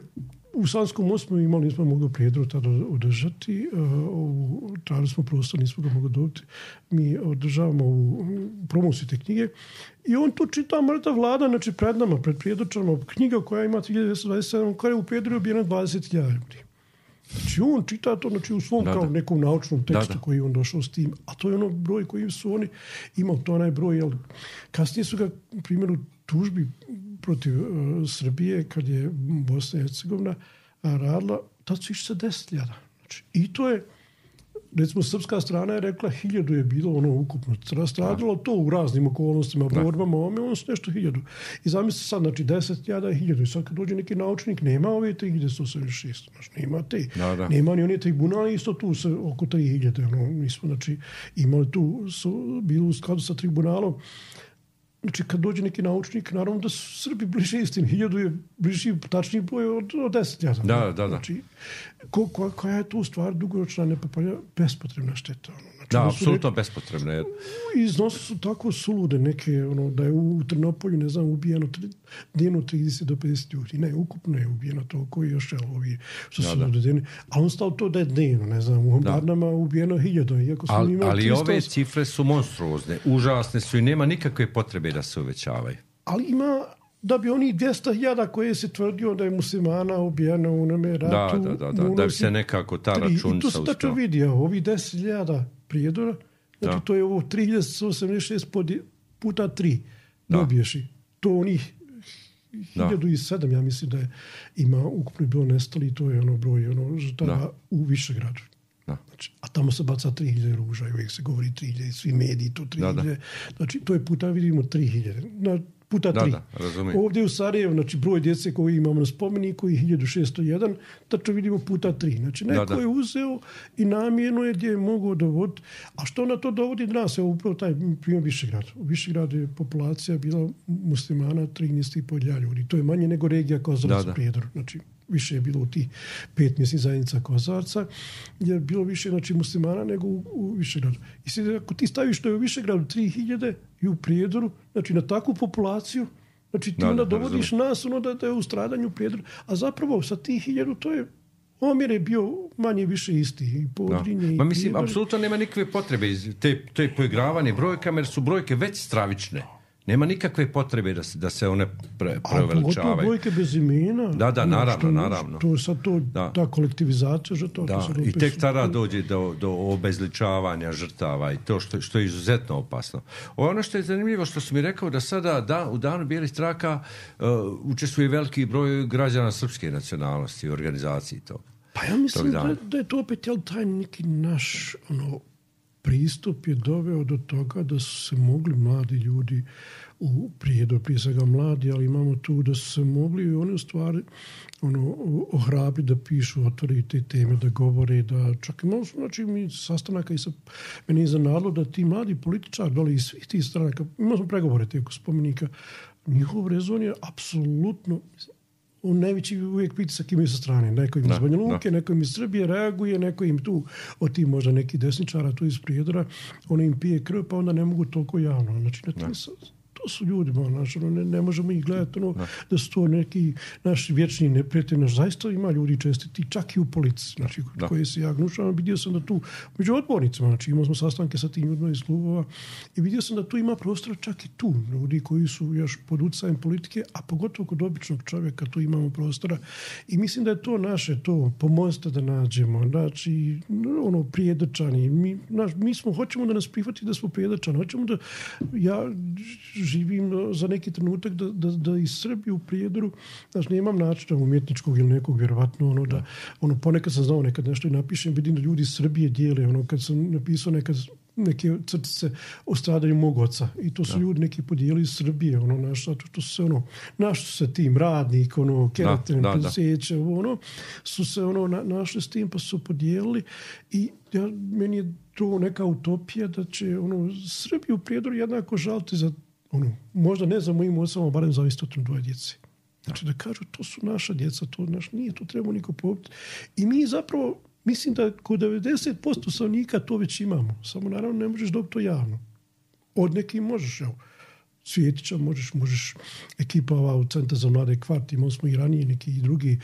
u Sanskom mostu nismo mogli Prijedoru tada održati, tražili smo prostor, nismo ga mogli dobiti. Mi održavamo u promociju te knjige i on to čita mrtav vlada, znači pred nama, pred Prijedorčanima, knjiga koja ima 1927, koja je u Prijedoru objavljena 20.000 ljudi. Znači on čita to u svom kao nekom naučnom tekstu koji on došao s tim, a to je ono broj koji su oni imali, to onaj broj, jel, kasnije su ga, u primjeru tužbi protiv Srbije, kad je Bosna i Hercegovina radila, tad su išli sa 10.000. Znači, i to je, recimo, srpska strana je rekla 1.000 je bilo ono ukupno. Stradilo to u raznim okolnostima, borbama, ono su nešto 1.000. I zamislite sad, znači 10.000 i 1.000. I sad kad dođe neki naučnik, nema ove 3.186. Znači, nema te. Nema ni one tribunali, isto tu se oko 3.000. Mi smo, znači, imali tu, bilo u skladu sa tribunalom. Znači, kad dođe neki naučnik, naravno da su Srbi bliže istini. 1.000 je bliži, tačniji broj od 10.000. Da. Znači, koja je tu stvar dugoročna nepopolja, bespotrebna šteta. Znači, da, apsolutno bespotrebna. Jer... Iznosi su tako sulude neke, da je u Trnopolju, ne znam, ubijeno dnevno 30 do 50 ljudi. Ne, ukupno je ubijeno toliko i još ovi što su dodeni. Ali on stao to da je dnevno, ne znam, u Barnama ubijeno 1.000. Ali ove cifre su monstruozne, užasne su i nema nikakve potrebe da se uvećavaju. Ali ima, da bi oni 200.000 koje se tvrdio da je muslimana ubijeno u onome ratu. Da bi se nekako ta računica uspela. I tu se tačno vidio, ovi 10.000 Prijedora, znači to je ovo 3.186 puta 3 dobiješ i to onih 1.007, ja mislim da je ima ukupno bilo nestali i to je ono broj žrtava u Višegradu. Znači, a tamo se baca 3.000 ruža i uvijek se govori 3.000, svi mediji to 3.000. Znači, to je puta, vidimo, 3.000. Puta 3. Ovdje u Sarajevu, znači, broj djece koji imamo na spomeniku je 1.601, tačno vidimo puta 3. Znači, neko je uzeo i namjerno je gdje je mogao dovoditi. A što na to dovodi nas? Evo, upravo taj primjer Višegrad. U Višegradu je populacija bila muslimana 13.500 ljudi. To je manje nego regija Kozarac Prijedor. Znači, više je bilo u tih 5 mjesnih zajednica Kozarca, jer je bilo više, znači, muslimana nego u Višegradu. I sad, ako ti staviš što je u Višegradu 3.000 i u Prijedoru, znači na takvu populaciju, znači ti onda dovodiš nas da je u stradanju Prijedor, a zapravo sa tih 1.000 to je omjer je bio manje više isti. I Podrinje, i mislim, apsolutno nema nikakve potrebe to je poigravanje brojkama, jer su brojke već stravične. Nema nikakve potrebe da se one preuveličavaju. A pogotovo brojke bez imena. Da, naravno. To je sad ta kolektivizacija žrtava. I tek tada dođe do obezličavanja žrtava i to što je izuzetno opasno. Ono što je zanimljivo, što si mi rekao, da sada u danu bijelih traka učestvuje veliki broj građana srpske nacionalnosti u organizaciji toga. Pa ja mislim da je to opet taj neki naš pristup je doveo do toga da su se mogli mladi ljudi u Prijedoru, prije svega mladi, ali imamo tu da su se mogli one stvari ohrabri da pišu, otvori te teme, da govore, da čak imamo znači mi sastanaka i meni je iznenadilo da ti mladi političari dole iz svih tih stranaka, imali smo pregovore teko spomenika, njihov rezon je apsolutno on najveći uvijek pritisak imaju sa strane. Neko im iz Banja Luke, neko im iz Srbije reaguje, neko im tu, od tim možda neki desničara tu iz Prijedora, on im pije krv, pa onda ne mogu toliko javno. Znači, to su ljudi, ne možemo ih gledati da su to neki naši vječni neprijatelji. Zaista ima ljudi čestiti, čak i u policiji, znači, koji se ja gnušavam. Vidio sam da tu, među odbornicima, znači imali smo sastanke sa tim ljudima iz klubova i vidio sam da tu ima prostora čak i tu, ljudi koji su još pod utjecajem politike, a pogotovo kod običnog čovjeka tu imamo prostora i mislim da je to naše, to pomozite da nađemo, znači, Prijedorčani, mi hoćemo da nas prihvati da smo Prijedorčani, hoćemo da živim za neki trenutak da iz Srbije u Prijedoru, znači nemam načina umjetničkog ili nekog vjerovatno, da ponekad sam znao nekad nešto i napišem, vidim da ljudi iz Srbije dijele, kad sam napisao neke crtice o stradanju mog oca i to su ljudi neki podijeli iz Srbije, to su se našli su se tim radnik, keratin, predsjeća, su se našli s tim pa su podijelili i meni je to neka utopija da će Srbiju u Prijedoru jednako žaliti za možda ne za mojim ocama, barem za 102 djece. Znači da kažu to su naša djeca, nije to treba niko pobiti. I mi zapravo, mislim da kod 90% stanovnika to već imamo. Samo naravno ne možeš dobiti to javno. Od nekih možeš, Cvjetića, možeš ekipa u Centar za mlade kvart, imali smo i ranije neki i drugi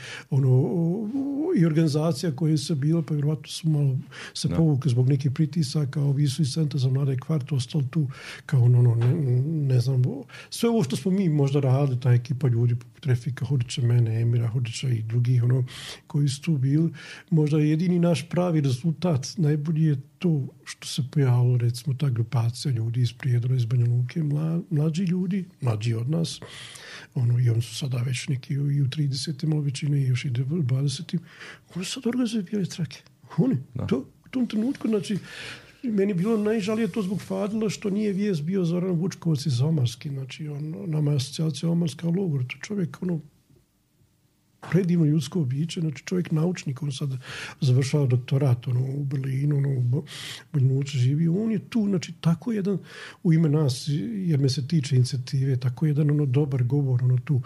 i organizacija koje su bile, pa vjerovatno su malo se povukli zbog nekih pritisaka, ovi su i Centar za mlade kvart ostali tu kao ne znam, sve ovo što smo mi možda radili, ta ekipa ljudi poput Refika Hodića, mene, Emira Hodića i drugih koji su tu bili, možda jedini naš pravi rezultat, najbolji je to što se pojavilo, recimo, ta grupacija ljudi iz Prijedora, iz Banja Luke, mlađi ljudi, mlađi od nas, i oni su sada već neki i u 30. malo većine i još i 20. Oni su sad organizuju bijele trake. Oni, u tom trenutku, znači, meni je bilo najžalije to zbog Fadila što nije vijest bio Zoran Vučkovac iz Omarski, znači, nama je asocijacija Omarska logor, to čovjek, predivno ljudsko biće, znači čovjek naučnik, on sad završava doktorat u Berlinu, u Banja Luci živi, on je tu, znači tako jedan, u ime nas, jer me se tiče inicijative, tako jedan dobar govor, tu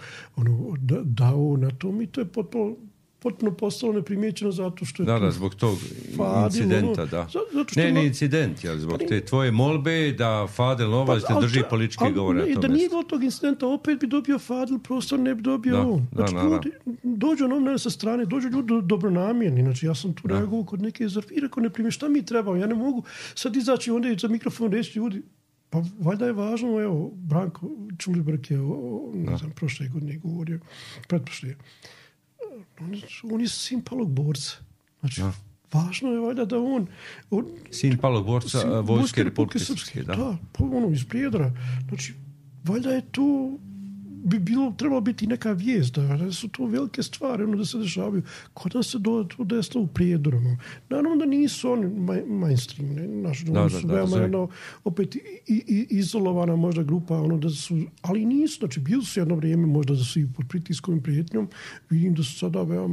dao na tom i to je potpuno postalo neprimjećeno zato što je da, zbog tog incidenta, da. Ne incident, ali zbog te tvoje molbe da Fadel Novac ne drži politički govor na tom da nije bilo tog incidenta, opet bi dobio Fadel, prostor ne bi dobio on. Znači, dođu novine sa strane, dođu ljudi dobronamjerni, znači ja sam tu reagovao kod neke i rekao, ne primjer, šta mi trebao, ja ne mogu sad izaći onda za mikrofon reći ljudi, pa valjda je važno, evo, Branko Čulibrk je, ne znam, prošle godine govorio, pretprošle, on je sin palog borca. Znači, važno je valjda da on sin palog borca Vojske Republike Srpske. Da, pa iz Prijedora. Znači, valjda je to bi trebalo biti neka vijest, da su to velike stvari, da se dešavaju. Kod nas se to desilo u Prijedoru. Naravno da nisu oni mainstream, oni su veoma opet izolovana možda grupa, ali nisu, znači bili su jedno vrijeme možda da su i pod pritiskom i prijetnjom, vidim da su sada veoma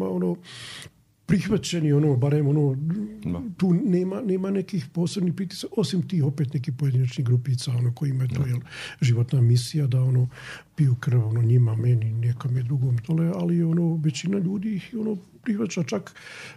prihvaćeni, barem tu nema nekih posebnih pritisak, osim tih opet nekih pojedinačnih grupica, kojima je to životna misija, da piju krv, njima, meni, nekom je drugom tole, ali većina ljudi ih prihvaća, čak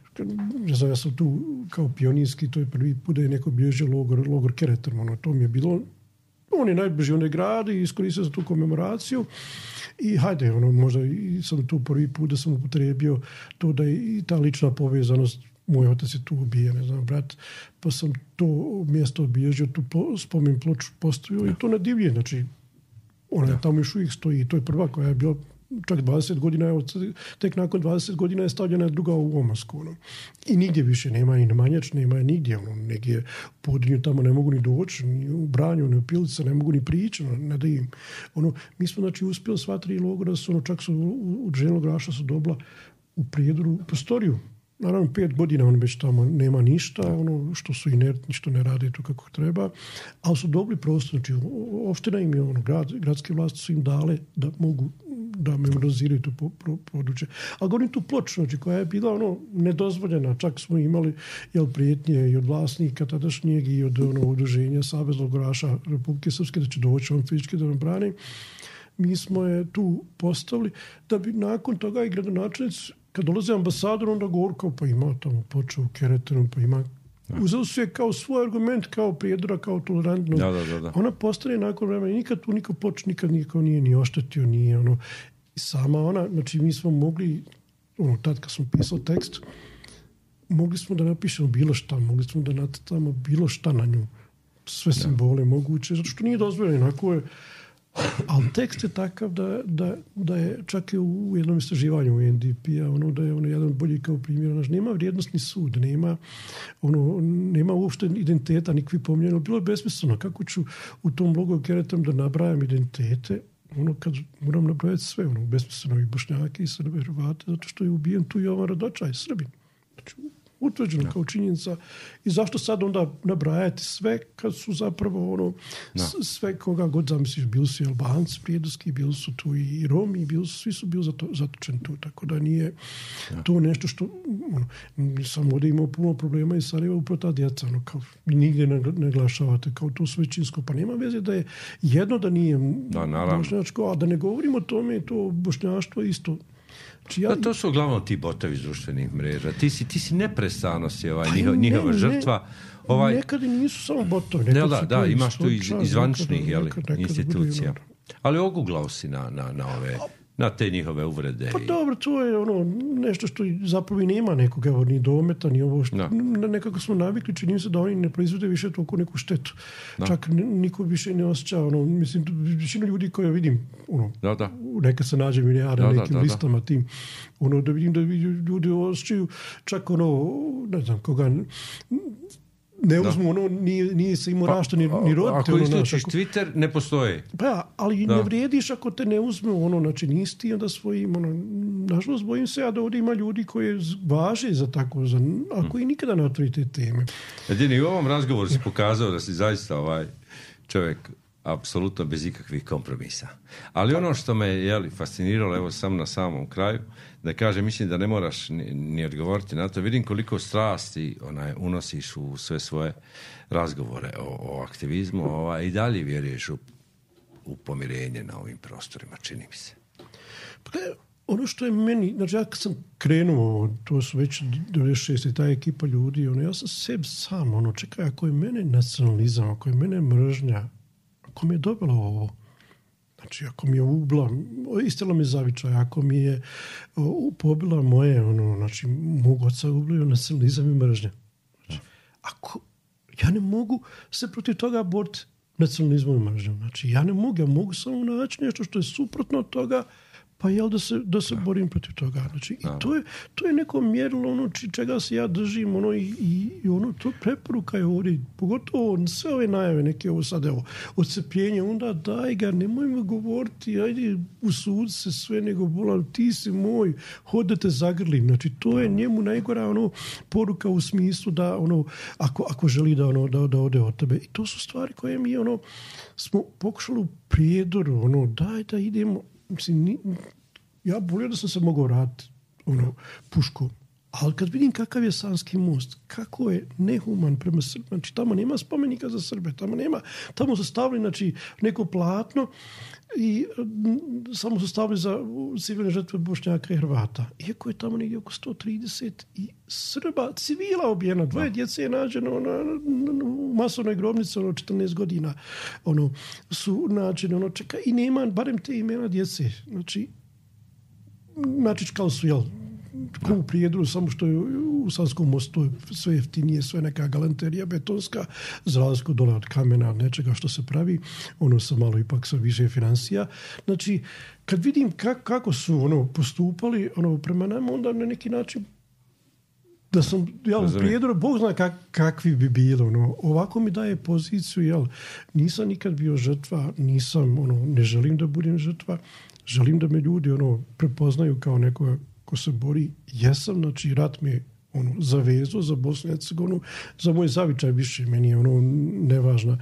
ne znam, ja sam tu kao pionirski, to je prvi put da je neko bilježio logor Kereterman, to mi je bilo, on je najbliži onaj grad i iskoristio za tu komemoraciju i hajde, možda i sam tu prvi put da sam upotrijebio to da je i ta lična povezanost, moj otac je tu ubijen, ne znam, brat, pa sam to mjesto obilježio, tu spomen ploču postavio i to na divlje, znači ona tamo još uvijek stoji i to je prva koja je bila čak 20 godina, evo, tek nakon 20 godina je stavljena druga u Omarsku. I nigdje više nema ni na Manjač, nema nigdje. Negdje u Podrinju tamo ne mogu ni doći, ni u Branju, ni u Pilica, ne mogu ni prići, ne da im. Mi smo, znači, uspjeli sva 3 logora, čak su u Dženog Raša su dobila u Prijedoru prostoriju. Naravno, 5 godina on već tamo nema ništa, što su inertni, što ne rade to kako treba, ali su dobili prostor, znači opština im je, gradske vlasti su im dale da mogu da memoriziraju to područje. A govorim tu ploču, znači, koja je bila nedozvoljena, čak smo imali prijetnje i od vlasnika tadašnjeg i od udruženja Savez logoraša Republike Srpske da će doći on fizički da nam brani. Mi smo je tu postavili da bi nakon toga i gradonačelnici, kad dolaze ambasador, onda govori kao pa ima tamo počeo u Keretanu, pa ima. Uzeli su je kao svoj argument, kao Prijedora, kao tolerantno. Da. Ona postane nakon vremena, nikad tu niko počeo, nikad niko nije ni oštetio, nije I sama ona, znači mi smo mogli, tad kad smo pisao tekst, mogli smo da napišemo bilo šta, mogli smo da nacrtamo bilo šta na nju. Sve simbole moguće, zato što nije dozvoljeno, onako je. Ali tekst je takav da je čak i u jednom istraživanju u NDP-a, da je jedan bolji kao primjer. Nema vrijednostni sud, nema uopšte identiteta, nikakvi pominjeno. Bilo je besmisleno. Kako ću u tom logoru Keretam da nabrajam identitete, kad moram nabrajati sve, besmisleno i Bošnjake i Srbe, Hrvate, zato što je ubijen tu Jovan Radočaj, Srbin. Znači, utvrđeno kao činjenica. I zašto sad onda nabrajati sve kad su zapravo sve koga god zamisliš, bili su i Albanci prijedorski, bili su tu i Romi, svi su bili zatočeni tu, tako da nije to nešto što sam ovdje imao puno problema i Sarajeva upravo ta djeca, kao vi nigdje ne naglašavate kao to su većinsko, pa nema veze da je jedno da nije bošnjačko, a da ne govorimo o tome, to bošnjaštvo isto. To su uglavnom ti botovi iz društvenih mreža. Ti si neprestano njihova žrtva. Nekad nisu samo botovi. Da, imaš tu iz zvaničnih institucija. Ali oguglao si na ove... na te njihove uvrede. Pa dobro, to je nešto što zapravo i nema nekog, evo, ni dometa, ni ovo što... Nekako smo navikli, čini se da oni ne proizvode više toliko neku štetu. Čak niko više ne osjeća, mislim, većina ljudi koje vidim, neka se nađem i na nekim listama tim, da vidim da ljudi osjećaju, čak ne znam, koga... Ne uzmu, nije se imao rašta ni rodite. Ako isključiš Twitter, ne postoji. Pa, ali ne vrijediš ako te ne uzme, znači nisi ti onda svojim, nažalost, bojim se ja da ovdje ima ljudi koji važe za tako, a koji nikada ne otvori te teme. Jedini, u ovom razgovoru si pokazao da si zaista čovjek apsolutno bez ikakvih kompromisa. Ali ono što me fasciniralo, evo sam na samom kraju, da kažem, mislim da ne moraš ni odgovoriti na to. Vidim koliko strasti unosiš u sve svoje razgovore o aktivizmu, i dalje vjeruješ u pomirenje na ovim prostorima, čini mi se. Pa ono što je meni, znači ja kad sam krenuo, to su već 96. ta ekipa ljudi, ja sam sebi sam, čekaj, ako je mene nacionalizam, ako je mene mržnja, ako mi je dobilo ovo, znači ako mi je ubila, istela mi zavičaj, ako mi je pobila moje, znači mog oca ubio nacionalizam i mržnja. Znači, ako ja ne mogu se protiv toga boriti nacionalizmom i mržnjom, znači ja mogu samo naći nešto što je suprotno od toga, pa da se borim protiv toga. Znači, i to je neko mjerilo čega se ja držim, i to preporuka je ovdje, pogotovo sve ove najave neke ovo sad, odcepljenje, onda daj ga, nemojmo govoriti, ajde usudi se sve, nego bolan, ti si moj, hod da te zagrlim. Znači, to je njemu najgora poruka u smislu da ako želi da ode od tebe. I to su stvari koje mi smo pokušali u prijedoru, daj da idemo. Mislim, ja volio da sam se mogao vratiti puškom, ali kad vidim kakav je Sanski most, kako je nehuman prema Srbima, znači tamo nema spomenika za Srbe, tamo su stavili, znači, neko platno i samo su stavili za civilne žrtve Bošnjaka i Hrvata. Iako je tamo negdje oko 130 i Srba, civila obijena, 2 djece je nađeno u masovnoj grobnici, 14 godina su nađene, čekaj, i nema barem te imena djece. Znači kao su, ko u Prijedoru, samo što je u Sanskom mostu sve jeftinije, sve neka galanterija betonska, za razliku dole od kamena, nečega što se pravi, sa malo ipak sa više financija. Znači, kad vidim kako su postupali prema nama, onda na neki način da sam u Prijedoru, Bog zna kakvi bi bilo. Ovako mi daje poziciju, nisam nikad bio žrtva, ne želim da budem žrtva, želim da me ljudi prepoznaju kao nekoga ko se bori. Jesam, znači rat me zavezao za Bosnu i Hercegovinu, za moj zavičaj više, meni je nevažna.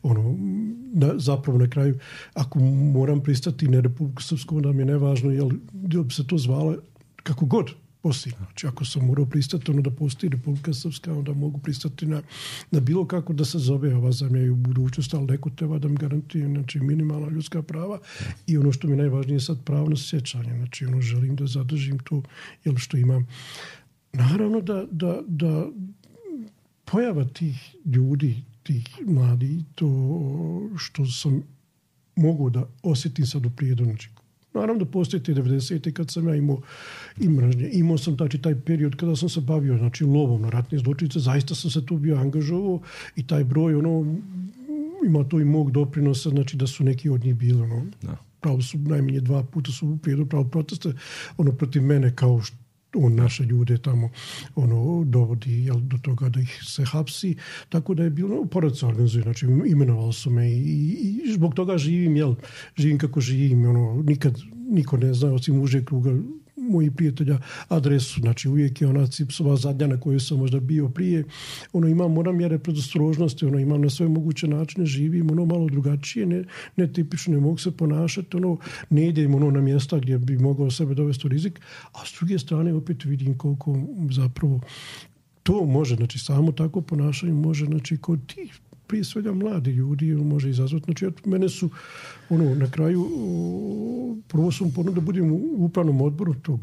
Zapravo na kraju, ako moram pristati na Republiku Srpsku, onda mi je nevažno, jel bi se to zvalo kako god postoji. Znači, ako sam morao pristati da postoji Republika Srpska, onda mogu pristati na bilo kako da se zove ova zemlja i u budućnosti, ali neko treba da mi garantuje, znači, minimalna ljudska prava i ono što mi najvažnije je sad pravo na sjećanje. Znači, želim da zadržim to, jel što imam. Naravno da pojava tih ljudi, tih mladih, to što sam mogu da osjetim sad u Prijedoru, znači, naravno da postoje te 90. kad sam ja imao i mržnje. Imao sam taj period kada sam se bavio, znači, lovom na ratne zločince, zaista sam se tu bio angažovao i taj broj, ima to i mog doprinosa, znači da su neki od njih bili, pravo su najmanje 2 puta su u Prijedoru pravo proteste, protiv mene kao što naše ljude tamo dovodi do toga da ih se hapsi, tako da je bilo pored se organizuje, znači imenovali su me i zbog toga živim kako živim, nikad niko ne zna osim užeg kruga mojih prijatelja adresu, znači uvijek je ona Cipsova zadnja na kojoj sam možda bio prije, moram mjere predostrožnosti, imam na sve moguće načine, živim malo drugačije, netipično, ne mogu se ponašati, ne idem na mjesta gdje bi mogao sebe dovesti u rizik, a s druge strane opet vidim koliko zapravo to može, znači samo tako ponašanje može, znači kod tih prije svega mladi ljudi može izazvati. Znači, mene su na kraju prvo sam ponudio da budem u upravnom odboru tog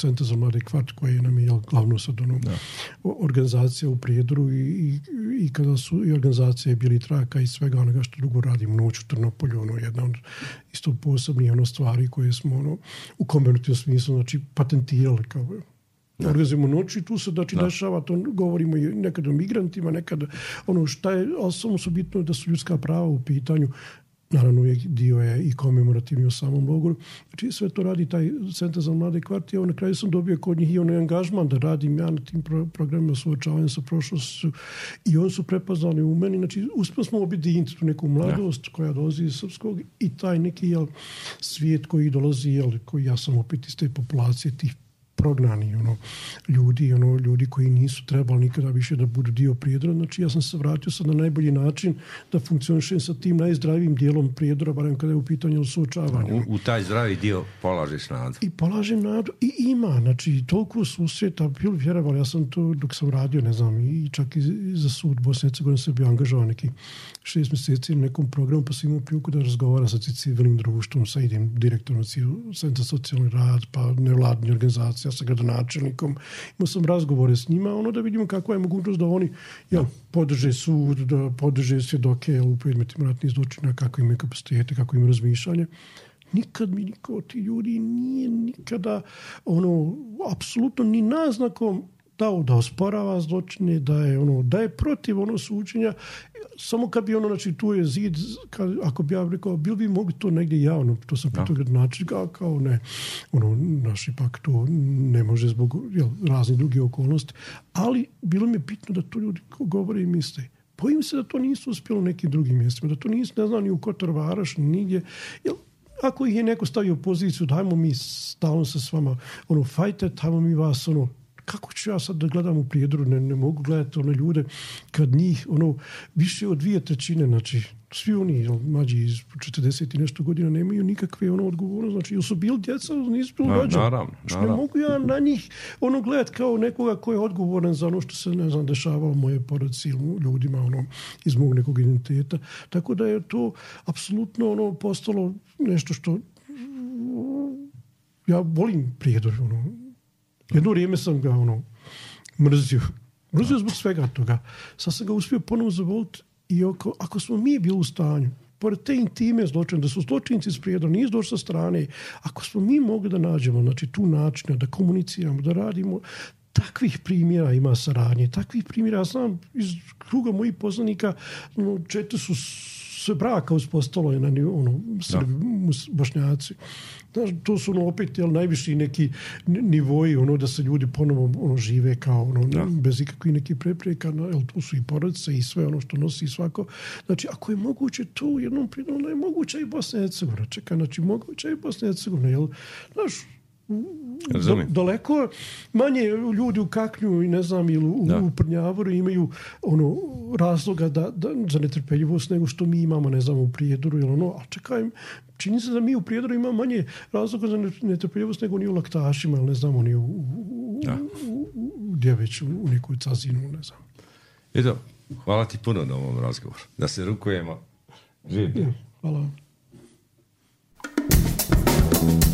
Centar za mlade kvart, koji nam je glavno sad organizacija u Prijedoru i kada su i organizacije Bili traka i svega onoga što drugo radimo, Noć u Trnopolju, jedna od isto posebnih stvari koje smo u kombinativnom smislu, znači patentirali kao organizujemo noć i tu se dešava, to govorimo i nekada o migrantima, nekada šta je, ali samo su bitno da su ljudska prava u pitanju. Naravno, dio je i komemorativni u samom logoru. Znači, sve to radi taj Centar za mlade kvart. Na kraju sam dobio kod njih i onaj angažman da radim ja na tim programima suočavanja sa prošlošću i oni su prepoznali u meni. Znači, uspjeli smo objediniti tu neku mladost koja dolazi iz srpskog i taj neki svijet koji dolazi, koji ja sam opet iz te populacije tih prognani ljudi koji nisu trebali nikada više da budu dio Prijedora. Znači ja sam se vratio sad na najbolji način da funkcionišem sa tim najzdravijim dijelom Prijedora, barem kada je u pitanju suočavanja. U taj zdravi dio polažeš nadu. I polažem nadu i ima, znači toliko susreta, vjerovali, ja sam to dok sam radio, ne znam, i čak i za sud Bosne i Hercegovine sam bio angažovan neki 6 mjeseci na nekom programu, pa sam imao priliku da razgovaram sa civilnim društvom, sa idem direktorom Centra socijalni rad, pa nevladnih organizacija, sa gradonačelnikom. Imao sam razgovore s njima, da vidimo kakva je mogućnost da oni podrže sud, da podrže svjedoke u predmetima ratnih zločina, kako imaju kapacitete, kako imaju razmišljanje. Nikad mi niko od tih ljudi nije nikada apsolutno ni naznakom dao da osporava zločine, da je protiv suđenja. Samo kad bi znači tu je zid, ako bi ja rekao, bil bi mogli to negdje javno, to sam pitao gradonačelnika, kao ne, naš ipak to ne može zbog raznih drugih okolnosti, ali bilo mi je bitno da to ljudi govore i misle. Bojim se da to nisu uspjelo u nekim drugim mjestima, da to nisu, ne znam, ni u Kotor Varaš, nigdje, ako ih je neko stavio u poziciju, dajmo mi stalno se s vama, fajte, dajmo mi vas, kako ću ja sad da gledam u Prijedoru, ne mogu gledati ljude kad njih više od 2/3, znači svi oni mlađi iz 40 i nešto godina nemaju nikakve odgovornosti, znači ili su bili djeca, nisu bili građani. Naravno. Ne mogu ja na njih gledati kao nekoga ko je odgovoran za što se, ne znam, dešavalo moje porodici ili ljudima iz mog nekog identiteta. Tako da je to apsolutno postalo nešto što ja volim Prijedor, jedno vrijeme sam ga mrzio zbog svega toga. Sad sam ga uspio ponovno zavoliti i ako smo mi bili u stanju, pored te intime zločine, da su zločinci iz Prijedora, nisu došli sa strane, ako smo mi mogli da nađemo, znači, tu načina, da komuniciramo, da radimo, takvih primjera ima saradnje, takvih primjera, ja znam iz kruga mojih poznanika, 4 su sve braka uspostavilo na Srbi, Bošnjaci. Znaš, to su opet najviši neki nivoji, da se ljudi ponovo žive kao bez ikakvih nekih prepreka, tu su i porodice i sve što nosi svako. Znači, ako je moguće to u jednom prijedlogu, onda je moguće i Bosna i Hercegovina. Čekaj, znači, moguće i Bosna i Hercegovina, znaš, daleko manje ljudi u Kaknju i ne znam ili u Prnjavoru imaju razloga za netrpeljivost nego što mi imamo, ne znam, u Prijedoru a čekaj, čini se da mi u Prijedoru imamo manje razloga za netrpeljivost nego ni u Laktašima, ili ne znam, oni gdje već u nekoj Cazinu, ne znam. Eto, hvala ti puno na ovom razgovoru. Da se rukujemo. Živim. Hvala.